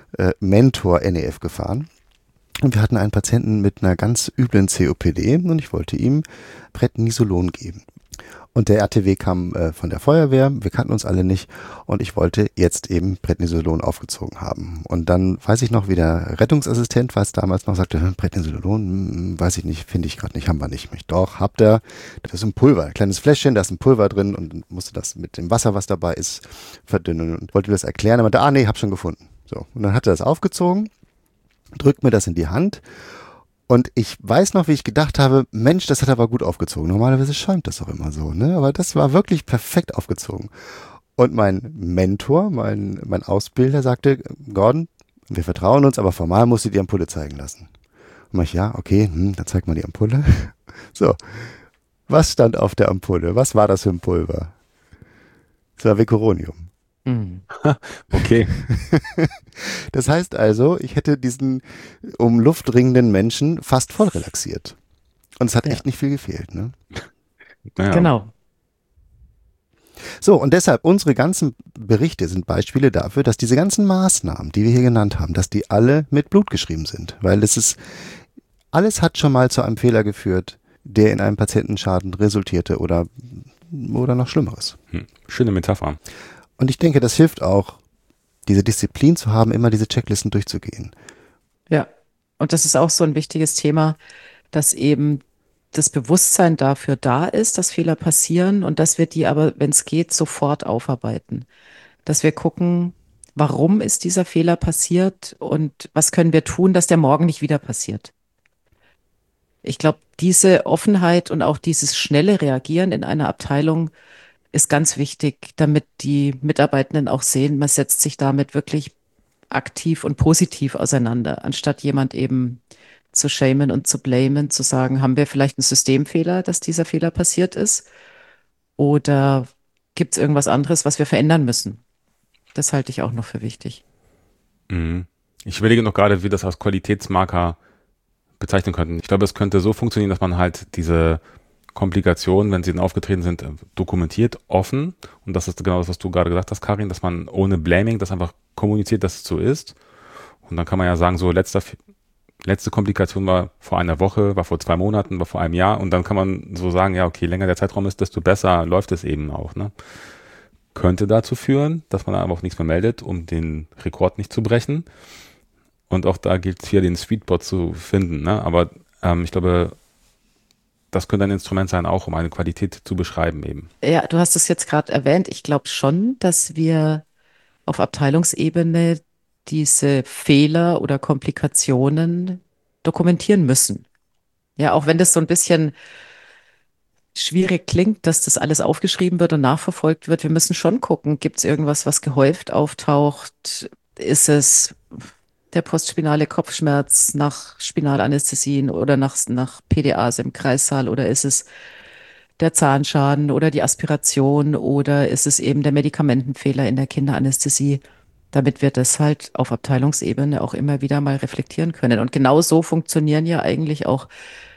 Mentor NEF gefahren. Und wir hatten einen Patienten mit einer ganz üblen COPD und ich wollte ihm Prednisolon geben. Und der RTW kam von der Feuerwehr, wir kannten uns alle nicht und ich wollte jetzt eben Prednisolon aufgezogen haben. Und dann weiß ich noch, wie der Rettungsassistent, was damals noch sagte, Prednisolon, weiß ich nicht, finde ich gerade nicht, haben wir nicht. Doch, habt ihr, das ist ein Pulver, ein kleines Fläschchen, da ist ein Pulver drin und musste das mit dem Wasser, was dabei ist, verdünnen und wollte mir das erklären. Er meinte, nee, hab schon gefunden. So, und dann hat er das aufgezogen, drückt mir das in die Hand Und ich weiß noch, wie ich gedacht habe, Mensch, das hat er aber gut aufgezogen. Normalerweise schäumt das auch immer so, ne? Aber das war wirklich perfekt aufgezogen. Und mein Mentor, mein Ausbilder sagte, Gordon, wir vertrauen uns, aber formal musst du die Ampulle zeigen lassen. Und ich, ja, okay, dann zeig mal die Ampulle. So, was stand auf der Ampulle? Was war das für ein Pulver? Das war Vecuronium. Okay. Das heißt also, ich hätte diesen um Luft ringenden Menschen fast voll relaxiert. Und es hat echt nicht viel gefehlt, ne? Naja. Genau. So, und deshalb, unsere ganzen Berichte sind Beispiele dafür, dass diese ganzen Maßnahmen, die wir hier genannt haben, dass die alle mit Blut geschrieben sind. Weil alles hat schon mal zu einem Fehler geführt, der in einem Patientenschaden resultierte oder noch Schlimmeres. Schöne Metapher. Und ich denke, das hilft auch, diese Disziplin zu haben, immer diese Checklisten durchzugehen. Ja, und das ist auch so ein wichtiges Thema, dass eben das Bewusstsein dafür da ist, dass Fehler passieren und dass wir die aber, wenn es geht, sofort aufarbeiten. Dass wir gucken, warum ist dieser Fehler passiert und was können wir tun, dass der morgen nicht wieder passiert. Ich glaube, diese Offenheit und auch dieses schnelle Reagieren in einer Abteilung ist ganz wichtig, damit die Mitarbeitenden auch sehen, man setzt sich damit wirklich aktiv und positiv auseinander, anstatt jemand eben zu shamen und zu blamen, zu sagen, haben wir vielleicht einen Systemfehler, dass dieser Fehler passiert ist? Oder gibt es irgendwas anderes, was wir verändern müssen? Das halte ich auch noch für wichtig. Ich überlege noch gerade, wie wir das als Qualitätsmarker bezeichnen könnten. Ich glaube, es könnte so funktionieren, dass man halt diese Komplikationen, wenn sie dann aufgetreten sind, dokumentiert, offen. Und das ist genau das, was du gerade gesagt hast, Karin, dass man ohne Blaming das einfach kommuniziert, dass es so ist. Und dann kann man ja sagen, so letzte Komplikation war vor einer Woche, war vor 2 Monaten, war vor einem Jahr. Und dann kann man so sagen, ja, okay, länger der Zeitraum ist, desto besser läuft es eben auch, ne? Könnte dazu führen, dass man aber auch nichts mehr meldet, um den Rekord nicht zu brechen. Und auch da gilt es hier, den Sweetspot zu finden, ne? Aber ich glaube, das könnte ein Instrument sein, auch um eine Qualität zu beschreiben eben. Ja, du hast es jetzt gerade erwähnt. Ich glaube schon, dass wir auf Abteilungsebene diese Fehler oder Komplikationen dokumentieren müssen. Ja, auch wenn das so ein bisschen schwierig klingt, dass das alles aufgeschrieben wird und nachverfolgt wird. Wir müssen schon gucken, gibt es irgendwas, was gehäuft auftaucht? Ist es der postspinale Kopfschmerz nach Spinalanästhesien oder nach PDAs im Kreissaal oder ist es der Zahnschaden oder die Aspiration oder ist es eben der Medikamentenfehler in der Kinderanästhesie, damit wir das halt auf Abteilungsebene auch immer wieder mal reflektieren können. Und genau so funktionieren ja eigentlich auch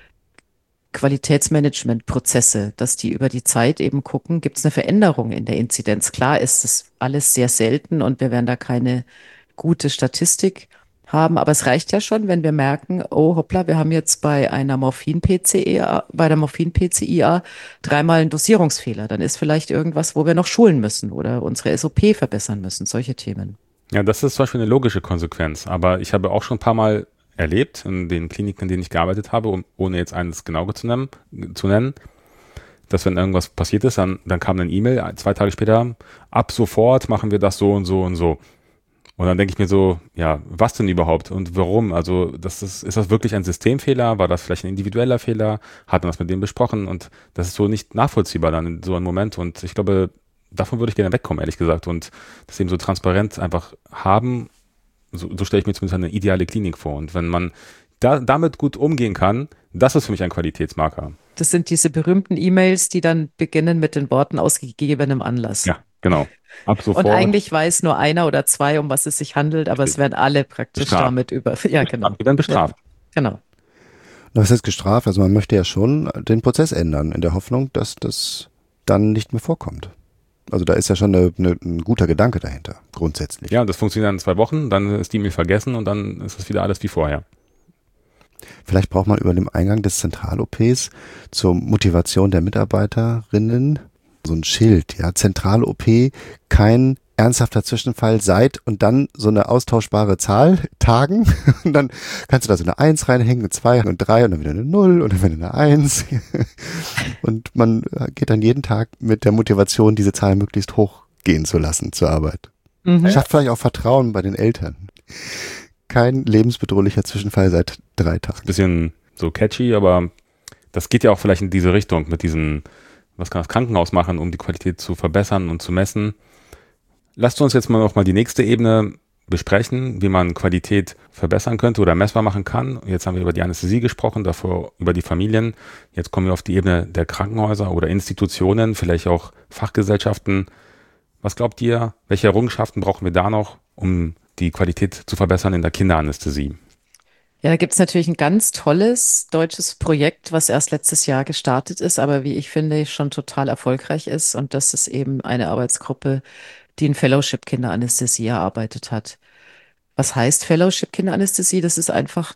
Qualitätsmanagementprozesse, dass die über die Zeit eben gucken, gibt es eine Veränderung in der Inzidenz. Klar ist das alles sehr selten und wir werden da keine gute Statistik haben, aber es reicht ja schon, wenn wir merken, oh hoppla, wir haben jetzt bei einer Morphin-PCIA 3-mal einen Dosierungsfehler. Dann ist vielleicht irgendwas, wo wir noch schulen müssen oder unsere SOP verbessern müssen, solche Themen. Ja, das ist zum Beispiel eine logische Konsequenz, aber ich habe auch schon ein paar Mal erlebt in den Kliniken, in denen ich gearbeitet habe, ohne jetzt eines genau zu nennen, dass wenn irgendwas passiert ist, dann kam eine E-Mail 2 Tage später, ab sofort machen wir das so und so und so. Und dann denke ich mir so, ja, was denn überhaupt und warum? Also ist das wirklich ein Systemfehler? War das vielleicht ein individueller Fehler? Hat man das mit dem besprochen? Und das ist so nicht nachvollziehbar dann in so einem Moment. Und ich glaube, davon würde ich gerne wegkommen, ehrlich gesagt. Und das eben so transparent einfach haben, so stelle ich mir zumindest eine ideale Klinik vor. Und wenn man damit gut umgehen kann, das ist für mich ein Qualitätsmarker. Das sind diese berühmten E-Mails, die dann beginnen mit den Worten aus gegebenem Anlass. Ja, genau. Ab sofort. Und eigentlich weiß nur einer oder zwei, um was es sich handelt, aber es werden alle praktisch bestraft. damit ja, genau. Die werden bestraft. Ja, genau. Was heißt gestraft? Also man möchte ja schon den Prozess ändern, in der Hoffnung, dass das dann nicht mehr vorkommt. Also da ist ja schon ein guter Gedanke dahinter, grundsätzlich. Ja, das funktioniert dann in 2 Wochen, dann ist die E-Mail vergessen und dann ist es wieder alles wie vorher. Vielleicht braucht man über dem Eingang des Zentral-OPs zur Motivation der Mitarbeiterinnen so ein Schild, ja, Zentral-OP, kein ernsthafter Zwischenfall seit und dann so eine austauschbare Zahl Tagen und dann kannst du da so eine 1 reinhängen, eine 2 und 3 und dann wieder eine 0 und dann wieder eine 1 und man geht dann jeden Tag mit der Motivation, diese Zahl möglichst hoch gehen zu lassen zur Arbeit. Schafft vielleicht auch Vertrauen bei den Eltern. Kein lebensbedrohlicher Zwischenfall seit 3 Tagen. Bisschen so catchy, aber das geht ja auch vielleicht in diese Richtung mit diesen, was kann das Krankenhaus machen, um die Qualität zu verbessern und zu messen. Lasst uns jetzt mal noch mal die nächste Ebene besprechen, wie man Qualität verbessern könnte oder messbar machen kann. Jetzt haben wir über die Anästhesie gesprochen, davor über die Familien. Jetzt kommen wir auf die Ebene der Krankenhäuser oder Institutionen, vielleicht auch Fachgesellschaften. Was glaubt ihr, welche Errungenschaften brauchen wir da noch, um die Qualität zu verbessern in der Kinderanästhesie? Ja, da gibt es natürlich ein ganz tolles deutsches Projekt, was erst letztes Jahr gestartet ist, aber wie ich finde, schon total erfolgreich ist. Und das ist eben eine Arbeitsgruppe, die ein Fellowship Kinderanästhesie erarbeitet hat. Was heißt Fellowship Kinderanästhesie? Das ist einfach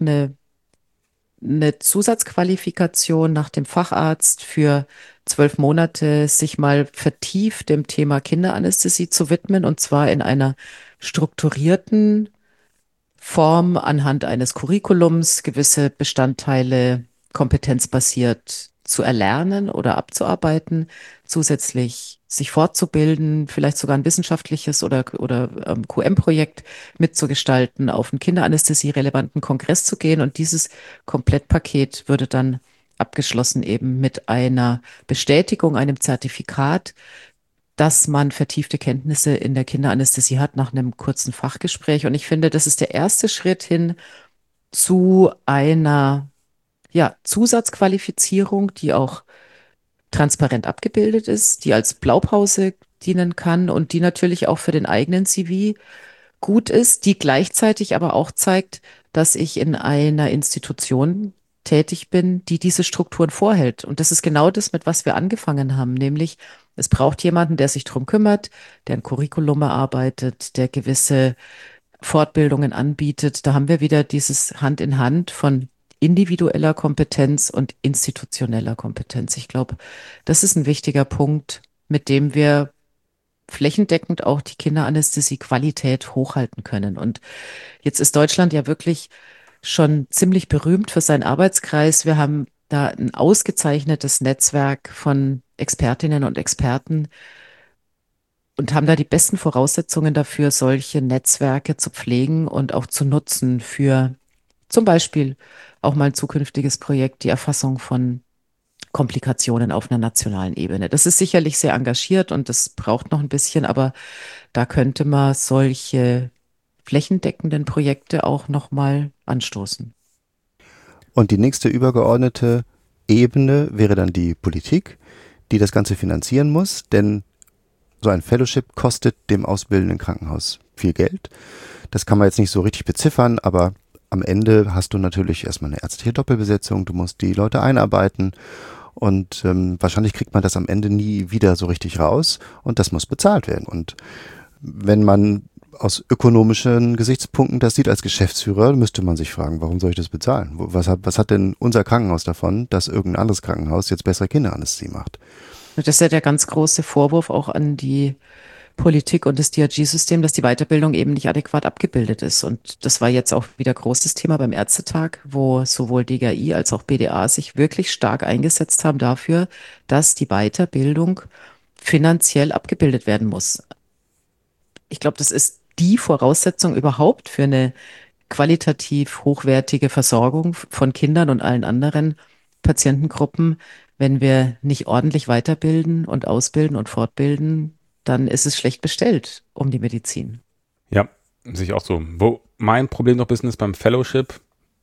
eine Zusatzqualifikation nach dem Facharzt für 12 Monate, sich mal vertieft dem Thema Kinderanästhesie zu widmen, und zwar in einer strukturierten Form anhand eines Curriculums gewisse Bestandteile kompetenzbasiert zu erlernen oder abzuarbeiten, zusätzlich sich fortzubilden, vielleicht sogar ein wissenschaftliches oder QM-Projekt mitzugestalten, auf einen Kinderanästhesie-relevanten Kongress zu gehen. Und dieses Komplettpaket würde dann abgeschlossen eben mit einer Bestätigung, einem Zertifikat, dass man vertiefte Kenntnisse in der Kinderanästhesie hat nach einem kurzen Fachgespräch. Und ich finde, das ist der erste Schritt hin zu einer Zusatzqualifizierung, die auch transparent abgebildet ist, die als Blaupause dienen kann und die natürlich auch für den eigenen CV gut ist, die gleichzeitig aber auch zeigt, dass ich in einer Institution tätig bin, die diese Strukturen vorhält. Und das ist genau das, mit was wir angefangen haben, nämlich es braucht jemanden, der sich drum kümmert, der ein Curriculum erarbeitet, der gewisse Fortbildungen anbietet. Da haben wir wieder dieses Hand in Hand von individueller Kompetenz und institutioneller Kompetenz. Ich glaube, das ist ein wichtiger Punkt, mit dem wir flächendeckend auch die Kinderanästhesie-Qualität hochhalten können. Und jetzt ist Deutschland ja wirklich schon ziemlich berühmt für seinen Arbeitskreis. Wir haben da ein ausgezeichnetes Netzwerk von Expertinnen und Experten und haben da die besten Voraussetzungen dafür, solche Netzwerke zu pflegen und auch zu nutzen für zum Beispiel auch mal ein zukünftiges Projekt, die Erfassung von Komplikationen auf einer nationalen Ebene. Das ist sicherlich sehr engagiert und das braucht noch ein bisschen, aber da könnte man solche flächendeckenden Projekte auch nochmal anstoßen. Und die nächste übergeordnete Ebene wäre dann die Politik, die das Ganze finanzieren muss, denn so ein Fellowship kostet dem ausbildenden Krankenhaus viel Geld. Das kann man jetzt nicht so richtig beziffern, aber am Ende hast du natürlich erstmal eine ärztliche Doppelbesetzung, du musst die Leute einarbeiten und wahrscheinlich kriegt man das am Ende nie wieder so richtig raus und das muss bezahlt werden. Und wenn man aus ökonomischen Gesichtspunkten das sieht als Geschäftsführer, müsste man sich fragen, warum soll ich das bezahlen? Was hat denn unser Krankenhaus davon, dass irgendein anderes Krankenhaus jetzt bessere Kinderanästhesie macht? Das ist ja der ganz große Vorwurf auch an die Politik und das DRG-System, dass die Weiterbildung eben nicht adäquat abgebildet ist. Und das war jetzt auch wieder großes Thema beim Ärztetag, wo sowohl DGI als auch BDA sich wirklich stark eingesetzt haben dafür, dass die Weiterbildung finanziell abgebildet werden muss. Ich glaube, das ist die Voraussetzung überhaupt für eine qualitativ hochwertige Versorgung von Kindern und allen anderen Patientengruppen. Wenn wir nicht ordentlich weiterbilden und ausbilden und fortbilden, dann ist es schlecht bestellt um die Medizin. Ja, sehe ich auch so. Wo mein Problem noch ein bisschen ist beim Fellowship,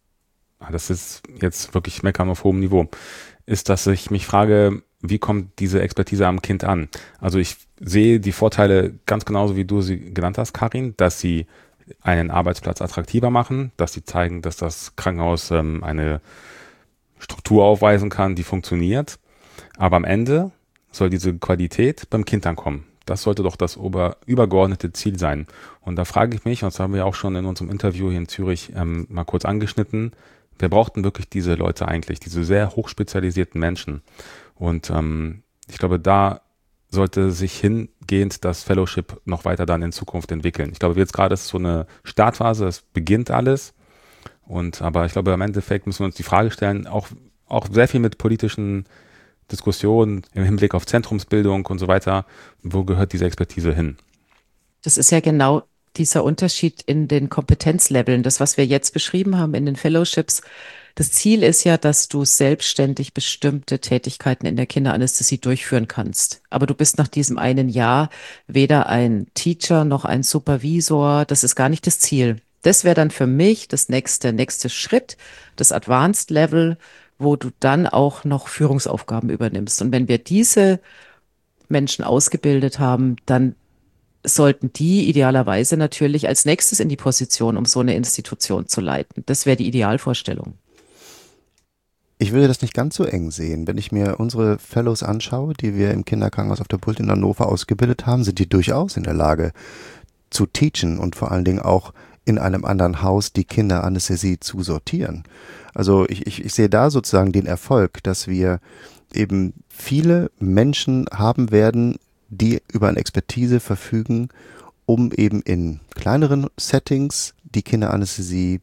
das ist jetzt wirklich Meckern auf hohem Niveau, ist, dass ich mich frage, wie kommt diese Expertise am Kind an? Also ich sehe die Vorteile ganz genauso, wie du sie genannt hast, Karin, dass sie einen Arbeitsplatz attraktiver machen, dass sie zeigen, dass das Krankenhaus eine Struktur aufweisen kann, die funktioniert. Aber am Ende soll diese Qualität beim Kind ankommen. Das sollte doch das übergeordnete Ziel sein. Und da frage ich mich, und das haben wir auch schon in unserem Interview hier in Zürich mal kurz angeschnitten, wer braucht denn wirklich diese Leute eigentlich, diese sehr hochspezialisierten Menschen? Und ich glaube, da sollte sich hingehend das Fellowship noch weiter dann in Zukunft entwickeln. Ich glaube, jetzt gerade ist so eine Startphase, es beginnt alles. Aber ich glaube, am Endeffekt müssen wir uns die Frage stellen, auch sehr viel mit politischen Diskussionen im Hinblick auf Zentrumsbildung und so weiter, wo gehört diese Expertise hin? Das ist ja genau dieser Unterschied in den Kompetenzleveln, das, was wir jetzt beschrieben haben in den Fellowships. Das Ziel ist ja, dass du selbstständig bestimmte Tätigkeiten in der Kinderanästhesie durchführen kannst. Aber du bist nach diesem einen Jahr weder ein Teacher noch ein Supervisor. Das ist gar nicht das Ziel. Das wäre dann für mich das nächste Schritt, das Advanced Level, wo du dann auch noch Führungsaufgaben übernimmst. Und wenn wir diese Menschen ausgebildet haben, dann sollten die idealerweise natürlich als nächstes in die Position, um so eine Institution zu leiten. Das wäre die Idealvorstellung. Ich würde das nicht ganz so eng sehen. Wenn ich mir unsere Fellows anschaue, die wir im Kinderkrankenhaus auf der Pult in Hannover ausgebildet haben, sind die durchaus in der Lage zu teachen und vor allen Dingen auch in einem anderen Haus die Kinderanästhesie zu sortieren. Also ich sehe da sozusagen den Erfolg, dass wir eben viele Menschen haben werden, die über eine Expertise verfügen, um eben in kleineren Settings die Kinderanästhesie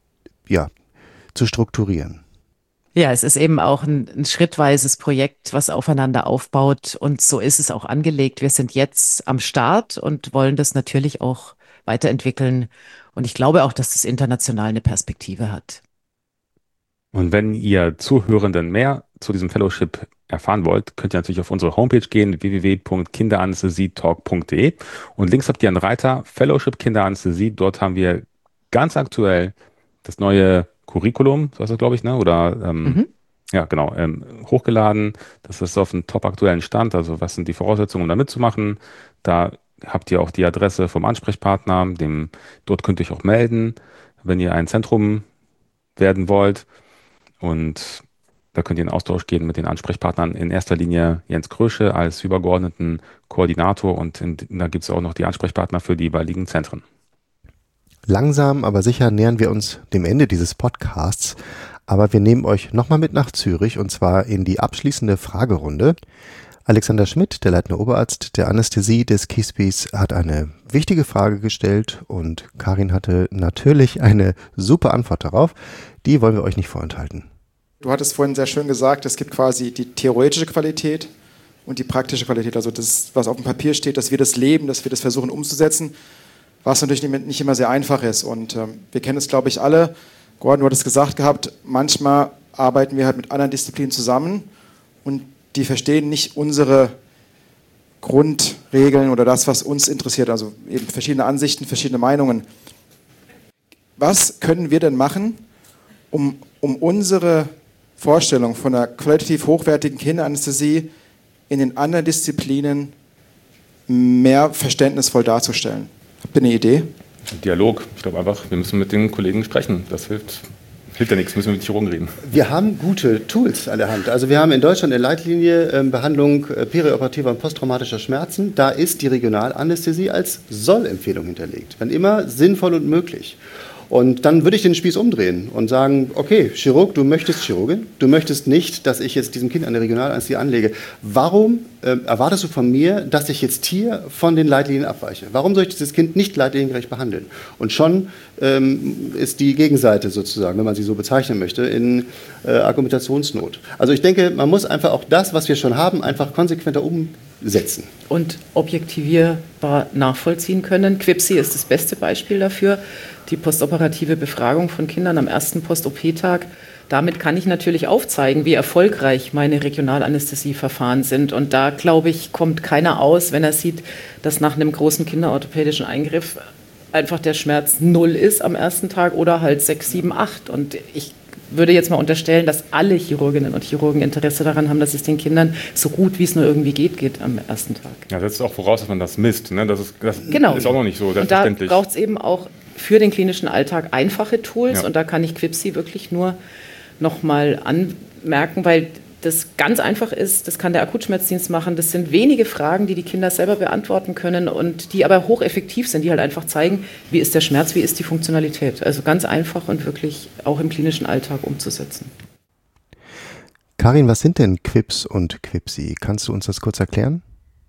zu strukturieren. Ja, es ist eben auch ein schrittweises Projekt, was aufeinander aufbaut, und so ist es auch angelegt. Wir sind jetzt am Start und wollen das natürlich auch weiterentwickeln, und ich glaube auch, dass das international eine Perspektive hat. Und wenn ihr Zuhörenden mehr zu diesem Fellowship erfahren wollt, könnt ihr natürlich auf unsere Homepage gehen, www.kinderanästhesietalk.de, und links habt ihr einen Reiter Fellowship Kinderanästhesie. Dort haben wir ganz aktuell das neue Curriculum, so heißt das, glaube ich, ne? Oder ja, genau, hochgeladen. Das ist auf einem top aktuellen Stand. Also was sind die Voraussetzungen, um da mitzumachen? Da habt ihr auch die Adresse vom Ansprechpartner. Dort könnt ihr euch auch melden, wenn ihr ein Zentrum werden wollt. Und da könnt ihr in Austausch gehen mit den Ansprechpartnern. In erster Linie Jens Krösche als übergeordneten Koordinator, und da gibt es auch noch die Ansprechpartner für die jeweiligen Zentren. Langsam, aber sicher nähern wir uns dem Ende dieses Podcasts, aber wir nehmen euch nochmal mit nach Zürich, und zwar in die abschließende Fragerunde. Alexander Schmidt, der leitende Oberarzt der Anästhesie des Kiesbys, hat eine wichtige Frage gestellt, und Karin hatte natürlich eine super Antwort darauf. Die wollen wir euch nicht vorenthalten. Du hattest vorhin sehr schön gesagt, es gibt quasi die theoretische Qualität und die praktische Qualität. Also das, was auf dem Papier steht, dass wir das leben, dass wir das versuchen umzusetzen, was natürlich nicht immer sehr einfach ist. Und wir kennen es, glaube ich, alle. Gordon, du hattest gesagt gehabt, manchmal arbeiten wir halt mit anderen Disziplinen zusammen und die verstehen nicht unsere Grundregeln oder das, was uns interessiert. Also eben verschiedene Ansichten, verschiedene Meinungen. Was können wir denn machen, um unsere Vorstellung von einer qualitativ hochwertigen Kinderanästhesie in den anderen Disziplinen mehr verständnisvoll darzustellen? Habt ihr eine Idee? Dialog. Ich glaube einfach, wir müssen mit den Kollegen sprechen. Das hilft ja nichts, müssen wir mit Chirurgen reden. Wir haben gute Tools an der Hand. Also wir haben in Deutschland eine Leitlinie Behandlung perioperativer und posttraumatischer Schmerzen. Da ist die Regionalanästhesie als Sollempfehlung hinterlegt, wenn immer sinnvoll und möglich. Und dann würde ich den Spieß umdrehen und sagen, okay, Chirurg, du möchtest Chirurgin, du möchtest nicht, dass ich jetzt diesem Kind eine Regionalanästhesie anlege. Warum erwartest du von mir, dass ich jetzt hier von den Leitlinien abweiche? Warum soll ich dieses Kind nicht leitliniengerecht behandeln? Und schon ist die Gegenseite sozusagen, wenn man sie so bezeichnen möchte, in Argumentationsnot. Also ich denke, man muss einfach auch das, was wir schon haben, einfach konsequenter umsetzen. Und objektivierbar nachvollziehen können. QIPSI ist das beste Beispiel dafür. Die postoperative Befragung von Kindern am ersten Post-OP-Tag. Damit kann ich natürlich aufzeigen, wie erfolgreich meine Regionalanästhesieverfahren sind. Und da, glaube ich, kommt keiner aus, wenn er sieht, dass nach einem großen kinderorthopädischen Eingriff einfach der Schmerz 0 ist am ersten Tag oder halt 6, 7, 8. Und ich würde jetzt mal unterstellen, dass alle Chirurginnen und Chirurgen Interesse daran haben, dass es den Kindern so gut wie es nur irgendwie geht am ersten Tag. Ja, das ist auch voraus, dass man das misst. Ne? Das genau. Ist auch noch nicht so Und selbstverständlich. da braucht es eben auch für den klinischen Alltag einfache Tools. Ja. Und da kann ich QIPSI wirklich nur noch mal anmerken, weil das ganz einfach ist, das kann der Akutschmerzdienst machen. Das sind wenige Fragen, die die Kinder selber beantworten können und die aber hocheffektiv sind, die halt einfach zeigen, wie ist der Schmerz, wie ist die Funktionalität. Also ganz einfach und wirklich auch im klinischen Alltag umzusetzen. Karin, was sind denn QIPS und QIPSI? Kannst du uns das kurz erklären?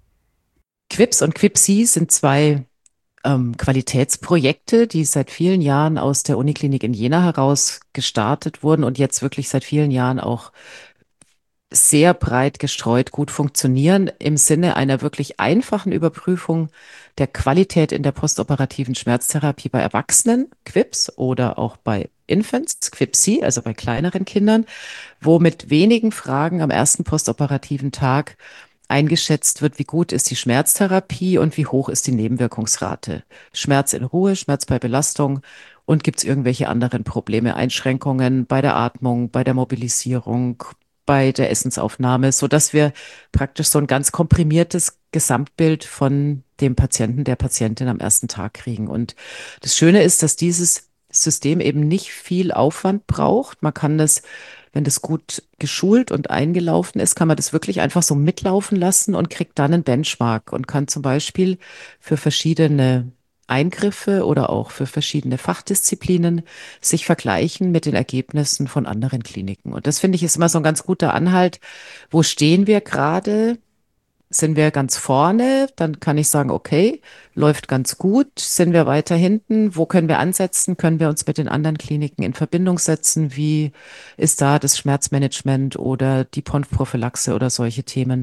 QIPS und QIPSI sind zwei Qualitätsprojekte, die seit vielen Jahren aus der Uniklinik in Jena heraus gestartet wurden und jetzt wirklich seit vielen Jahren auch sehr breit gestreut gut funktionieren im Sinne einer wirklich einfachen Überprüfung der Qualität in der postoperativen Schmerztherapie bei Erwachsenen, QIPS, oder auch bei Infants, QIPSI, also bei kleineren Kindern, wo mit wenigen Fragen am ersten postoperativen Tag eingeschätzt wird, wie gut ist die Schmerztherapie und wie hoch ist die Nebenwirkungsrate. Schmerz in Ruhe, Schmerz bei Belastung, und gibt es irgendwelche anderen Probleme, Einschränkungen bei der Atmung, bei der Mobilisierung, bei der Essensaufnahme, so dass wir praktisch so ein ganz komprimiertes Gesamtbild von dem Patienten, der Patientin am ersten Tag kriegen. Und das Schöne ist, dass dieses System eben nicht viel Aufwand braucht. Man kann das, wenn das gut geschult und eingelaufen ist, kann man das wirklich einfach so mitlaufen lassen und kriegt dann einen Benchmark und kann zum Beispiel für verschiedene Eingriffe oder auch für verschiedene Fachdisziplinen sich vergleichen mit den Ergebnissen von anderen Kliniken. Und das finde ich ist immer so ein ganz guter Anhalt. Wo stehen wir gerade? Sind wir ganz vorne? Dann kann ich sagen, okay, läuft ganz gut. Sind wir weiter hinten? Wo können wir ansetzen? Können wir uns mit den anderen Kliniken in Verbindung setzen? Wie ist da das Schmerzmanagement oder die PONF-Prophylaxe oder solche Themen?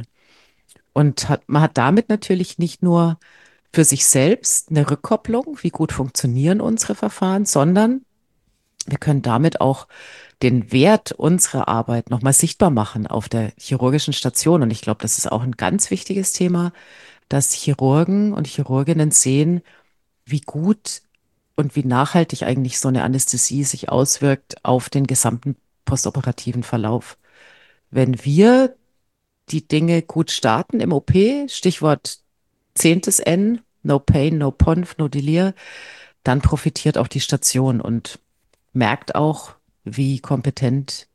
Und man hat damit natürlich nicht nur für sich selbst eine Rückkopplung, wie gut funktionieren unsere Verfahren, sondern wir können damit auch den Wert unserer Arbeit nochmal sichtbar machen auf der chirurgischen Station. Und ich glaube, das ist auch ein ganz wichtiges Thema, dass Chirurgen und Chirurginnen sehen, wie gut und wie nachhaltig eigentlich so eine Anästhesie sich auswirkt auf den gesamten postoperativen Verlauf. Wenn wir die Dinge gut starten im OP, Stichwort 10. N, no pain, no PONF, no Delir, dann profitiert auch die Station und merkt auch, wie kompetent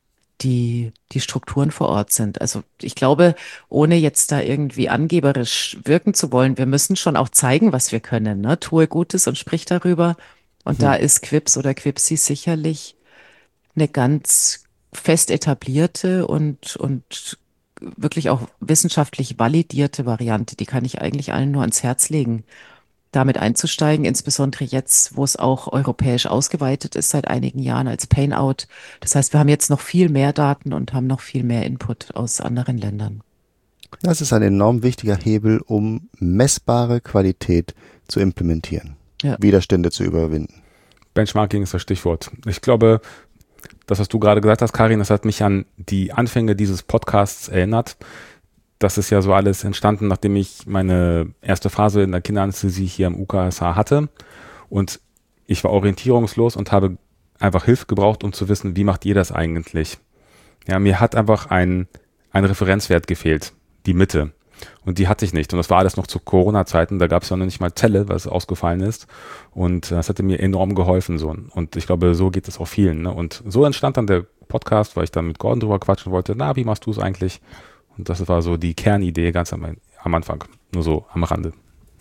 die Strukturen vor Ort sind. Also ich glaube, ohne jetzt da irgendwie angeberisch wirken zu wollen, wir müssen schon auch zeigen, was wir können. Ne? Tue Gutes und sprich darüber. Und da ist QIPS oder QIPSI sicherlich eine ganz fest etablierte und wirklich auch wissenschaftlich validierte Variante. Die kann ich eigentlich allen nur ans Herz legen, damit einzusteigen, insbesondere jetzt, wo es auch europäisch ausgeweitet ist seit einigen Jahren als Pain-Out. Das heißt, wir haben jetzt noch viel mehr Daten und haben noch viel mehr Input aus anderen Ländern. Das ist ein enorm wichtiger Hebel, um messbare Qualität zu implementieren, Widerstände zu überwinden. Benchmarking ist das Stichwort. Ich glaube, das, was du gerade gesagt hast, Karin, das hat mich an die Anfänge dieses Podcasts erinnert. Das ist ja so alles entstanden, nachdem ich meine erste Phase in der Kinderanästhesie hier im UKSH hatte. Und ich war orientierungslos und habe einfach Hilfe gebraucht, um zu wissen, wie macht ihr das eigentlich? Ja, mir hat einfach ein Referenzwert gefehlt, die Mitte. Und die hatte ich nicht. Und das war alles noch zu Corona-Zeiten. Da gab es ja noch nicht mal Tele, was ausgefallen ist. Und das hatte mir enorm geholfen. So. Und ich glaube, so geht es auch vielen. Ne? Und so entstand dann der Podcast, weil ich dann mit Gordon drüber quatschen wollte. Na, wie machst du es eigentlich? Und das war so die Kernidee ganz am Anfang. Nur so am Rande.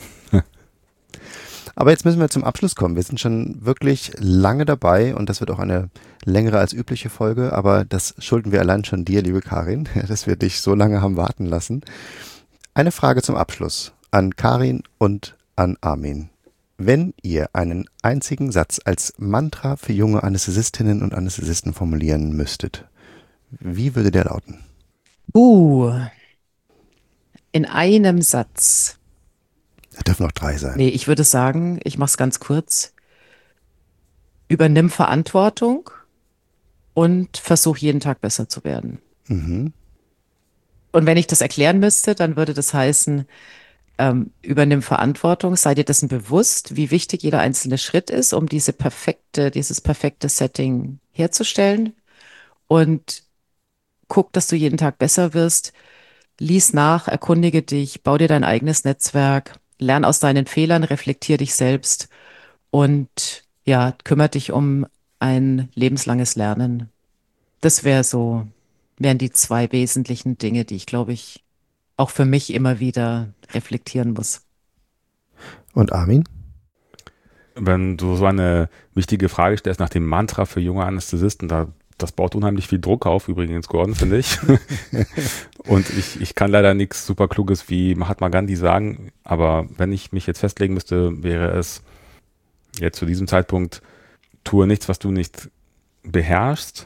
Aber jetzt müssen wir zum Abschluss kommen. Wir sind schon wirklich lange dabei und das wird auch eine längere als übliche Folge. Aber das schulden wir allein schon dir, liebe Karin, dass wir dich so lange haben warten lassen. Eine Frage zum Abschluss an Karin und an Armin. Wenn ihr einen einzigen Satz als Mantra für junge Anästhesistinnen und Anästhesisten formulieren müsstet, wie würde der lauten? In einem Satz. Da dürfen noch 3 sein. Nee, ich würde sagen, ich mache es ganz kurz. Übernimm Verantwortung und versuch jeden Tag besser zu werden. Mhm. Und wenn ich das erklären müsste, dann würde das heißen, übernimm Verantwortung, sei dir dessen bewusst, wie wichtig jeder einzelne Schritt ist, um dieses perfekte Setting herzustellen. Und guck, dass du jeden Tag besser wirst. Lies nach, erkundige dich, bau dir dein eigenes Netzwerk, lern aus deinen Fehlern, reflektier dich selbst und ja, kümmere dich um ein lebenslanges Lernen. Das wären die 2 wesentlichen Dinge, die ich, glaube ich, auch für mich immer wieder reflektieren muss. Und Armin? Wenn du so eine wichtige Frage stellst nach dem Mantra für junge Anästhesisten, das baut unheimlich viel Druck auf, übrigens, Gordon, finde ich. Und ich kann leider nichts super Kluges wie Mahatma Gandhi sagen, aber wenn ich mich jetzt festlegen müsste, wäre es jetzt zu diesem Zeitpunkt, tue nichts, was du nicht beherrschst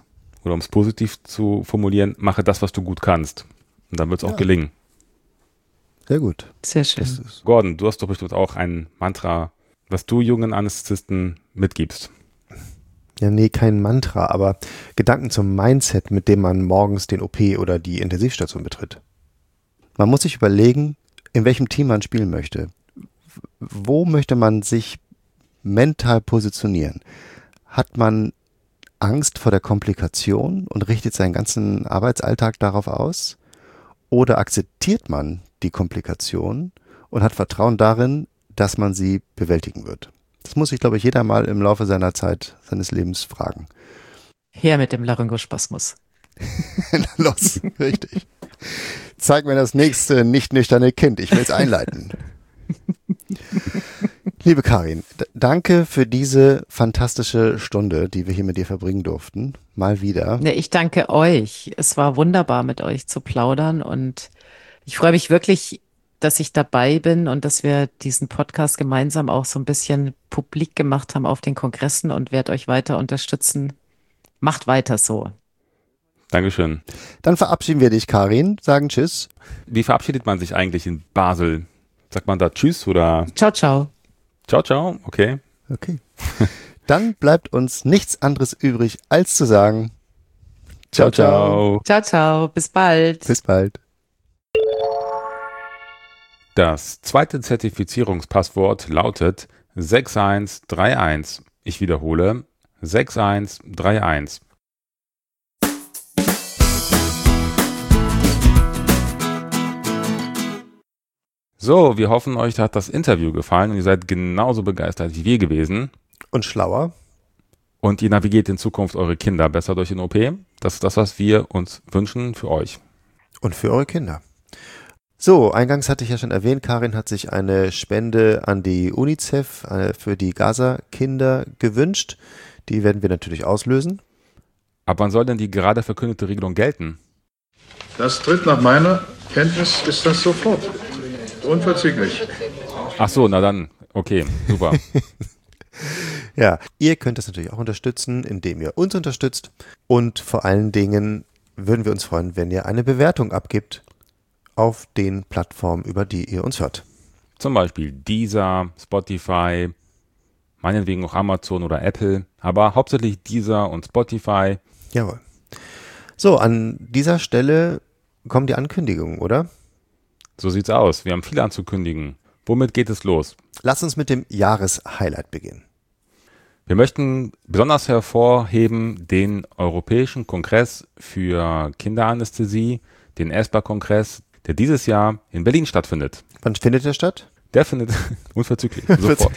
oder um es positiv zu formulieren, mache das, was du gut kannst. Und dann wird es auch gelingen. Sehr gut. Sehr schön. Gordon, du hast doch bestimmt auch ein Mantra, was du jungen Anästhesisten mitgibst. Ja, nee, kein Mantra, aber Gedanken zum Mindset, mit dem man morgens den OP oder die Intensivstation betritt. Man muss sich überlegen, in welchem Team man spielen möchte. Wo möchte man sich mental positionieren? Hat man Angst vor der Komplikation und richtet seinen ganzen Arbeitsalltag darauf aus? Oder akzeptiert man die Komplikation und hat Vertrauen darin, dass man sie bewältigen wird? Das muss sich, glaube ich, jeder mal im Laufe seiner Zeit, seines Lebens fragen. Her mit dem Laryngospasmus. Los, richtig. Zeig mir das nächste nicht nüchterne Kind. Ich will es einleiten. Liebe Karin, danke für diese fantastische Stunde, die wir hier mit dir verbringen durften. Mal wieder. Ja, ich danke euch. Es war wunderbar, mit euch zu plaudern und ich freue mich wirklich, dass ich dabei bin und dass wir diesen Podcast gemeinsam auch so ein bisschen publik gemacht haben auf den Kongressen und werde euch weiter unterstützen. Macht weiter so. Dankeschön. Dann verabschieden wir dich, Karin, sagen Tschüss. Wie verabschiedet man sich eigentlich in Basel? Sagt man da Tschüss oder? Ciao, ciao. Ciao, ciao, okay. Okay. Dann bleibt uns nichts anderes übrig, als zu sagen Ciao, ciao. Ciao, ciao. Bis bald. Bis bald. Das zweite Zertifizierungspasswort lautet 6131. Ich wiederhole 6131. So, wir hoffen, euch hat das Interview gefallen und ihr seid genauso begeistert wie wir gewesen. Und schlauer. Und ihr navigiert in Zukunft eure Kinder besser durch den OP. Das ist das, was wir uns wünschen für euch. Und für eure Kinder. So, eingangs hatte ich ja schon erwähnt, Karin hat sich eine Spende an die UNICEF für die Gaza-Kinder gewünscht. Die werden wir natürlich auslösen. Ab wann soll denn die gerade verkündete Regelung gelten? Das tritt nach meiner Kenntnis, ist das sofort. Unverzüglich. Ach so, na dann, okay, super. Ja, ihr könnt das natürlich auch unterstützen, indem ihr uns unterstützt. Und vor allen Dingen würden wir uns freuen, wenn ihr eine Bewertung abgibt auf den Plattformen, über die ihr uns hört. Zum Beispiel Deezer, Spotify, meinetwegen auch Amazon oder Apple, aber hauptsächlich Deezer und Spotify. Jawohl. So, an dieser Stelle kommen die Ankündigungen, oder? So sieht's aus. Wir haben viel anzukündigen. Womit geht es los? Lass uns mit dem Jahreshighlight beginnen. Wir möchten besonders hervorheben den Europäischen Kongress für Kinderanästhesie, den ESPA-Kongress, der dieses Jahr in Berlin stattfindet. Wann findet der statt? Der findet unverzüglich, sofort.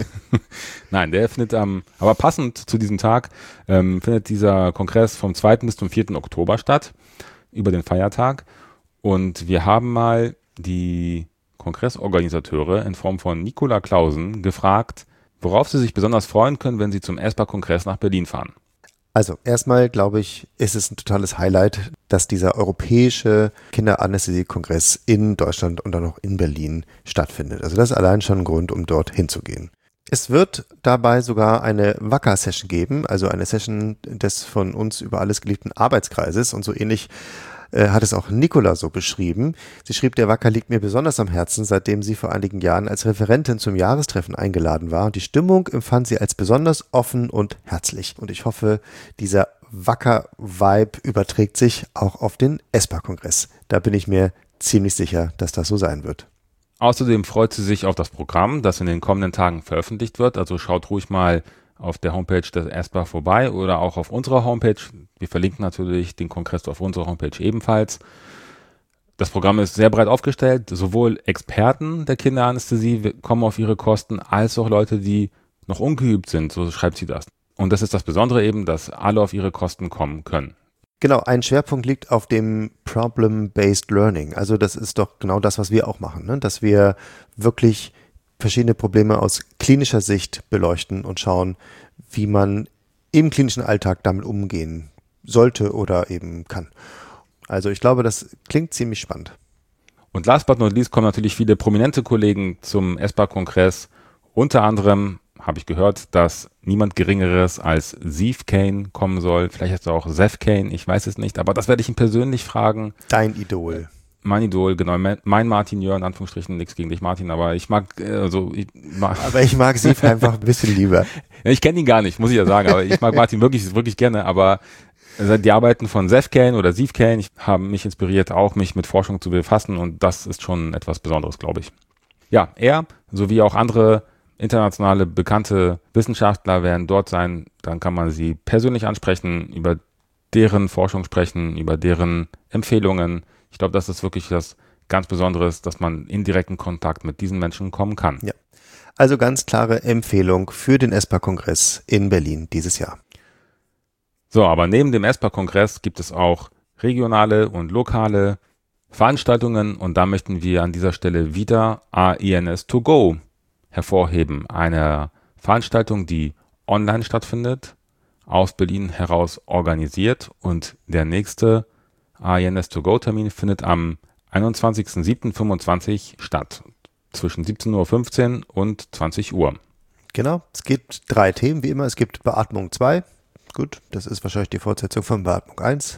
Nein, der findet aber passend zu diesem Tag, findet dieser Kongress vom 2. bis zum 4. Oktober statt, über den Feiertag. Und wir haben mal die Kongressorganisateure in Form von Nicola Clausen gefragt, worauf sie sich besonders freuen können, wenn sie zum ESPA-Kongress nach Berlin fahren. Also erstmal, glaube ich, ist es ein totales Highlight, dass dieser europäische Kinderanästhesie-Kongress in Deutschland und dann auch in Berlin stattfindet. Also das ist allein schon ein Grund, um dort hinzugehen. Es wird dabei sogar eine Wacker-Session geben, also eine Session des von uns über alles geliebten Arbeitskreises, und so ähnlich hat es auch Nicola so beschrieben. Sie schrieb, der Wacker liegt mir besonders am Herzen, seitdem sie vor einigen Jahren als Referentin zum Jahrestreffen eingeladen war. Und die Stimmung empfand sie als besonders offen und herzlich. Und ich hoffe, dieser Wacker-Vibe überträgt sich auch auf den ESPA-Kongress. Da bin ich mir ziemlich sicher, dass das so sein wird. Außerdem freut sie sich auf das Programm, das in den kommenden Tagen veröffentlicht wird. Also schaut ruhig mal auf der Homepage des ESPA vorbei oder auch auf unserer Homepage. Wir verlinken natürlich den Kongress auf unserer Homepage ebenfalls. Das Programm ist sehr breit aufgestellt. Sowohl Experten der Kinderanästhesie kommen auf ihre Kosten, als auch Leute, die noch ungeübt sind, so schreibt sie das. Und das ist das Besondere eben, dass alle auf ihre Kosten kommen können. Genau, ein Schwerpunkt liegt auf dem Problem-Based Learning. Also das ist doch genau das, was wir auch machen, ne? Dass wir wirklich verschiedene Probleme aus klinischer Sicht beleuchten und schauen, wie man im klinischen Alltag damit umgehen sollte oder eben kann. Also ich glaube, das klingt ziemlich spannend. Und last but not least kommen natürlich viele prominente Kollegen zum ESPA-Kongress. Unter anderem habe ich gehört, dass niemand Geringeres als Zeev Kane kommen soll. Vielleicht ist es auch Zev Kane, ich weiß es nicht, aber das werde ich ihn persönlich fragen. Dein Idol. Mein Idol, genau. Mein Martin Jörn, in Anführungsstrichen, nichts gegen dich, Martin, aber ich mag, Aber ich mag Zeev einfach ein bisschen lieber. Ja, ich kenne ihn gar nicht, muss ich ja sagen, aber ich mag Martin wirklich, wirklich gerne, aber die Arbeiten von Zev Kane oder Zeev Kane haben mich inspiriert, auch mich mit Forschung zu befassen und das ist schon etwas Besonderes, glaube ich. Ja, er, sowie auch andere internationale bekannte Wissenschaftler werden dort sein, dann kann man sie persönlich ansprechen, über deren Forschung sprechen, über deren Empfehlungen. Ich glaube, das ist wirklich das ganz Besonderes, dass man in direkten Kontakt mit diesen Menschen kommen kann. Ja. Also ganz klare Empfehlung für den ESPA-Kongress in Berlin dieses Jahr. So, aber neben dem ESPA-Kongress gibt es auch regionale und lokale Veranstaltungen und da möchten wir an dieser Stelle wieder AINS2Go hervorheben. Eine Veranstaltung, die online stattfindet, aus Berlin heraus organisiert und der nächste AINS2Go-Termin findet am 21.07.25 statt, zwischen 17.15 Uhr und 20 Uhr. Genau, es gibt 3 Themen, wie immer. Es gibt Beatmung 2. Gut, das ist wahrscheinlich die Fortsetzung von Beatmung 1.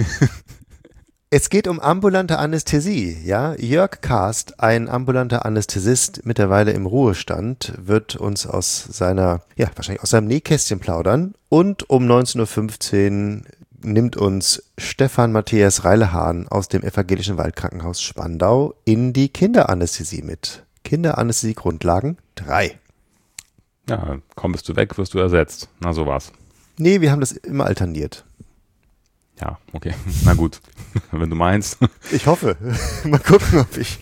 Es geht um ambulante Anästhesie. Ja? Jörg Karst, ein ambulanter Anästhesist, mittlerweile im Ruhestand, wird uns aus wahrscheinlich aus seinem Nähkästchen plaudern. Und um 19.15 Uhr nimmt uns Stefan Matthias Reilehahn aus dem Evangelischen Waldkrankenhaus Spandau in die Kinderanästhesie mit. Kinderanästhesie-Grundlagen 3. Ja, komm, bist du weg, wirst du ersetzt. Na, so war's. Nee, wir haben das immer alterniert. Ja, okay. Na gut, wenn du meinst. Ich hoffe. Mal gucken,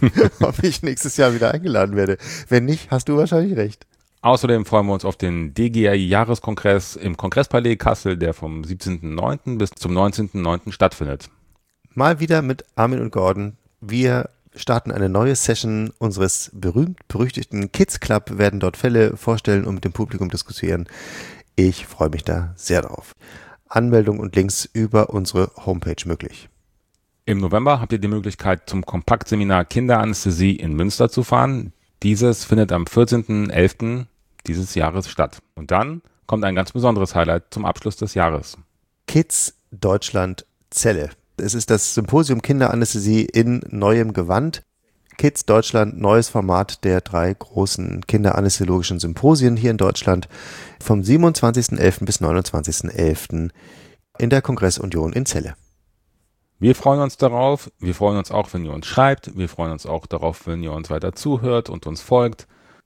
ob ich nächstes Jahr wieder eingeladen werde. Wenn nicht, hast du wahrscheinlich recht. Außerdem freuen wir uns auf den DGAI-Jahreskongress im Kongresspalais Kassel, der vom 17.09. bis zum 19.09. stattfindet. Mal wieder mit Armin und Gordon. Wir starten eine neue Session unseres berühmt-berüchtigten Kids Club, werden dort Fälle vorstellen und mit dem Publikum diskutieren. Ich freue mich da sehr drauf. Anmeldung und Links über unsere Homepage möglich. Im November habt ihr die Möglichkeit, zum Kompaktseminar Kinderanästhesie in Münster zu fahren. Dieses findet am 14.11. dieses Jahres statt. Und dann kommt ein ganz besonderes Highlight zum Abschluss des Jahres. Kids Deutschland Celle. Es ist das Symposium Kinderanästhesie in neuem Gewand. Kids Deutschland, neues Format der 3 großen kinderanästhesiologischen Symposien hier in Deutschland vom 27.11. bis 29.11. in der Kongressunion in Celle. Wir freuen uns darauf. Wir freuen uns auch, wenn ihr uns schreibt. Wir freuen uns auch darauf, wenn ihr uns weiter zuhört und uns folgt.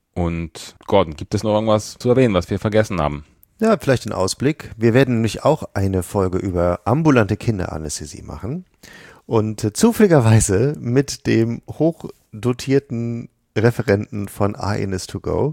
Und Gordon, gibt es noch irgendwas zu erwähnen, was wir vergessen haben? Ja, vielleicht ein Ausblick. Wir werden nämlich auch eine Folge über ambulante Kinderanästhesie machen. Und zufälligerweise mit dem hochdotierten Referenten von AINS2Go.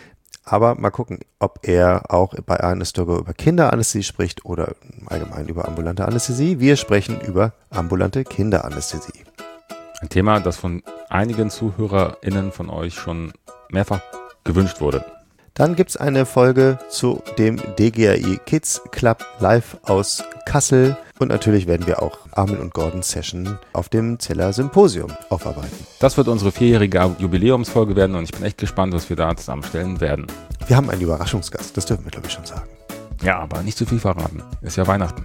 Aber mal gucken, ob er auch bei AINS2Go über Kinderanästhesie spricht oder allgemein über ambulante Anästhesie. Wir sprechen über ambulante Kinderanästhesie. Ein Thema, das von einigen ZuhörerInnen von euch schon mehrfach gewünscht wurde. Dann gibt es eine Folge zu dem DGAI Kids Club live aus Kassel. Und natürlich werden wir auch Armin und Gordon Session auf dem Zeller Symposium aufarbeiten. Das wird unsere 4-jährige Jubiläumsfolge werden und ich bin echt gespannt, was wir da zusammenstellen werden. Wir haben einen Überraschungsgast, das dürfen wir glaube ich schon sagen. Ja, aber nicht zu viel verraten. Ist ja Weihnachten.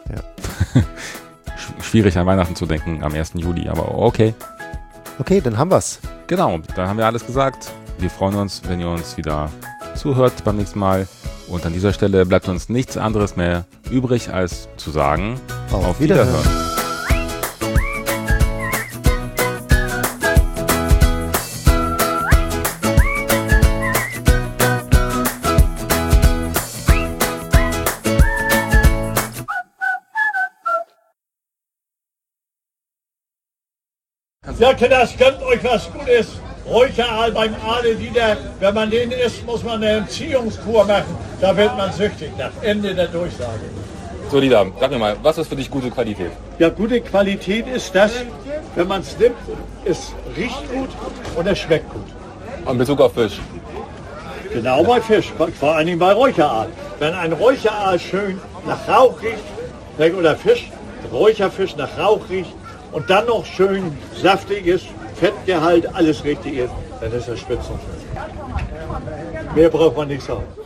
Ja. Schwierig an Weihnachten zu denken am 1. Juli, aber okay. Okay, dann haben wir's. Genau, dann haben wir alles gesagt. Wir freuen uns, wenn ihr uns wieder zuhört beim nächsten Mal. Und an dieser Stelle bleibt uns nichts anderes mehr übrig, als zu sagen, auf Wiederhören. Ja, Kinders, gönnt euch was Gutes. Räucheraal beim Aale wieder. Wenn man den isst, muss man eine Entziehungskur machen. Da wird man süchtig nach Ende der Durchsage. So, Lila, sag mir mal, was ist für dich gute Qualität? Ja, gute Qualität ist das, wenn man es nimmt, es riecht gut und es schmeckt gut. In Bezug auf Fisch? Genau bei Fisch, vor allen Dingen bei Räucheraal. Wenn ein Räucheraal schön nach Rauch riecht, oder Fisch, Räucherfisch nach Rauch riecht und dann noch schön saftig ist, Fettgehalt, alles richtig ist, dann ist er spitzenfest. Mehr braucht man nicht sagen.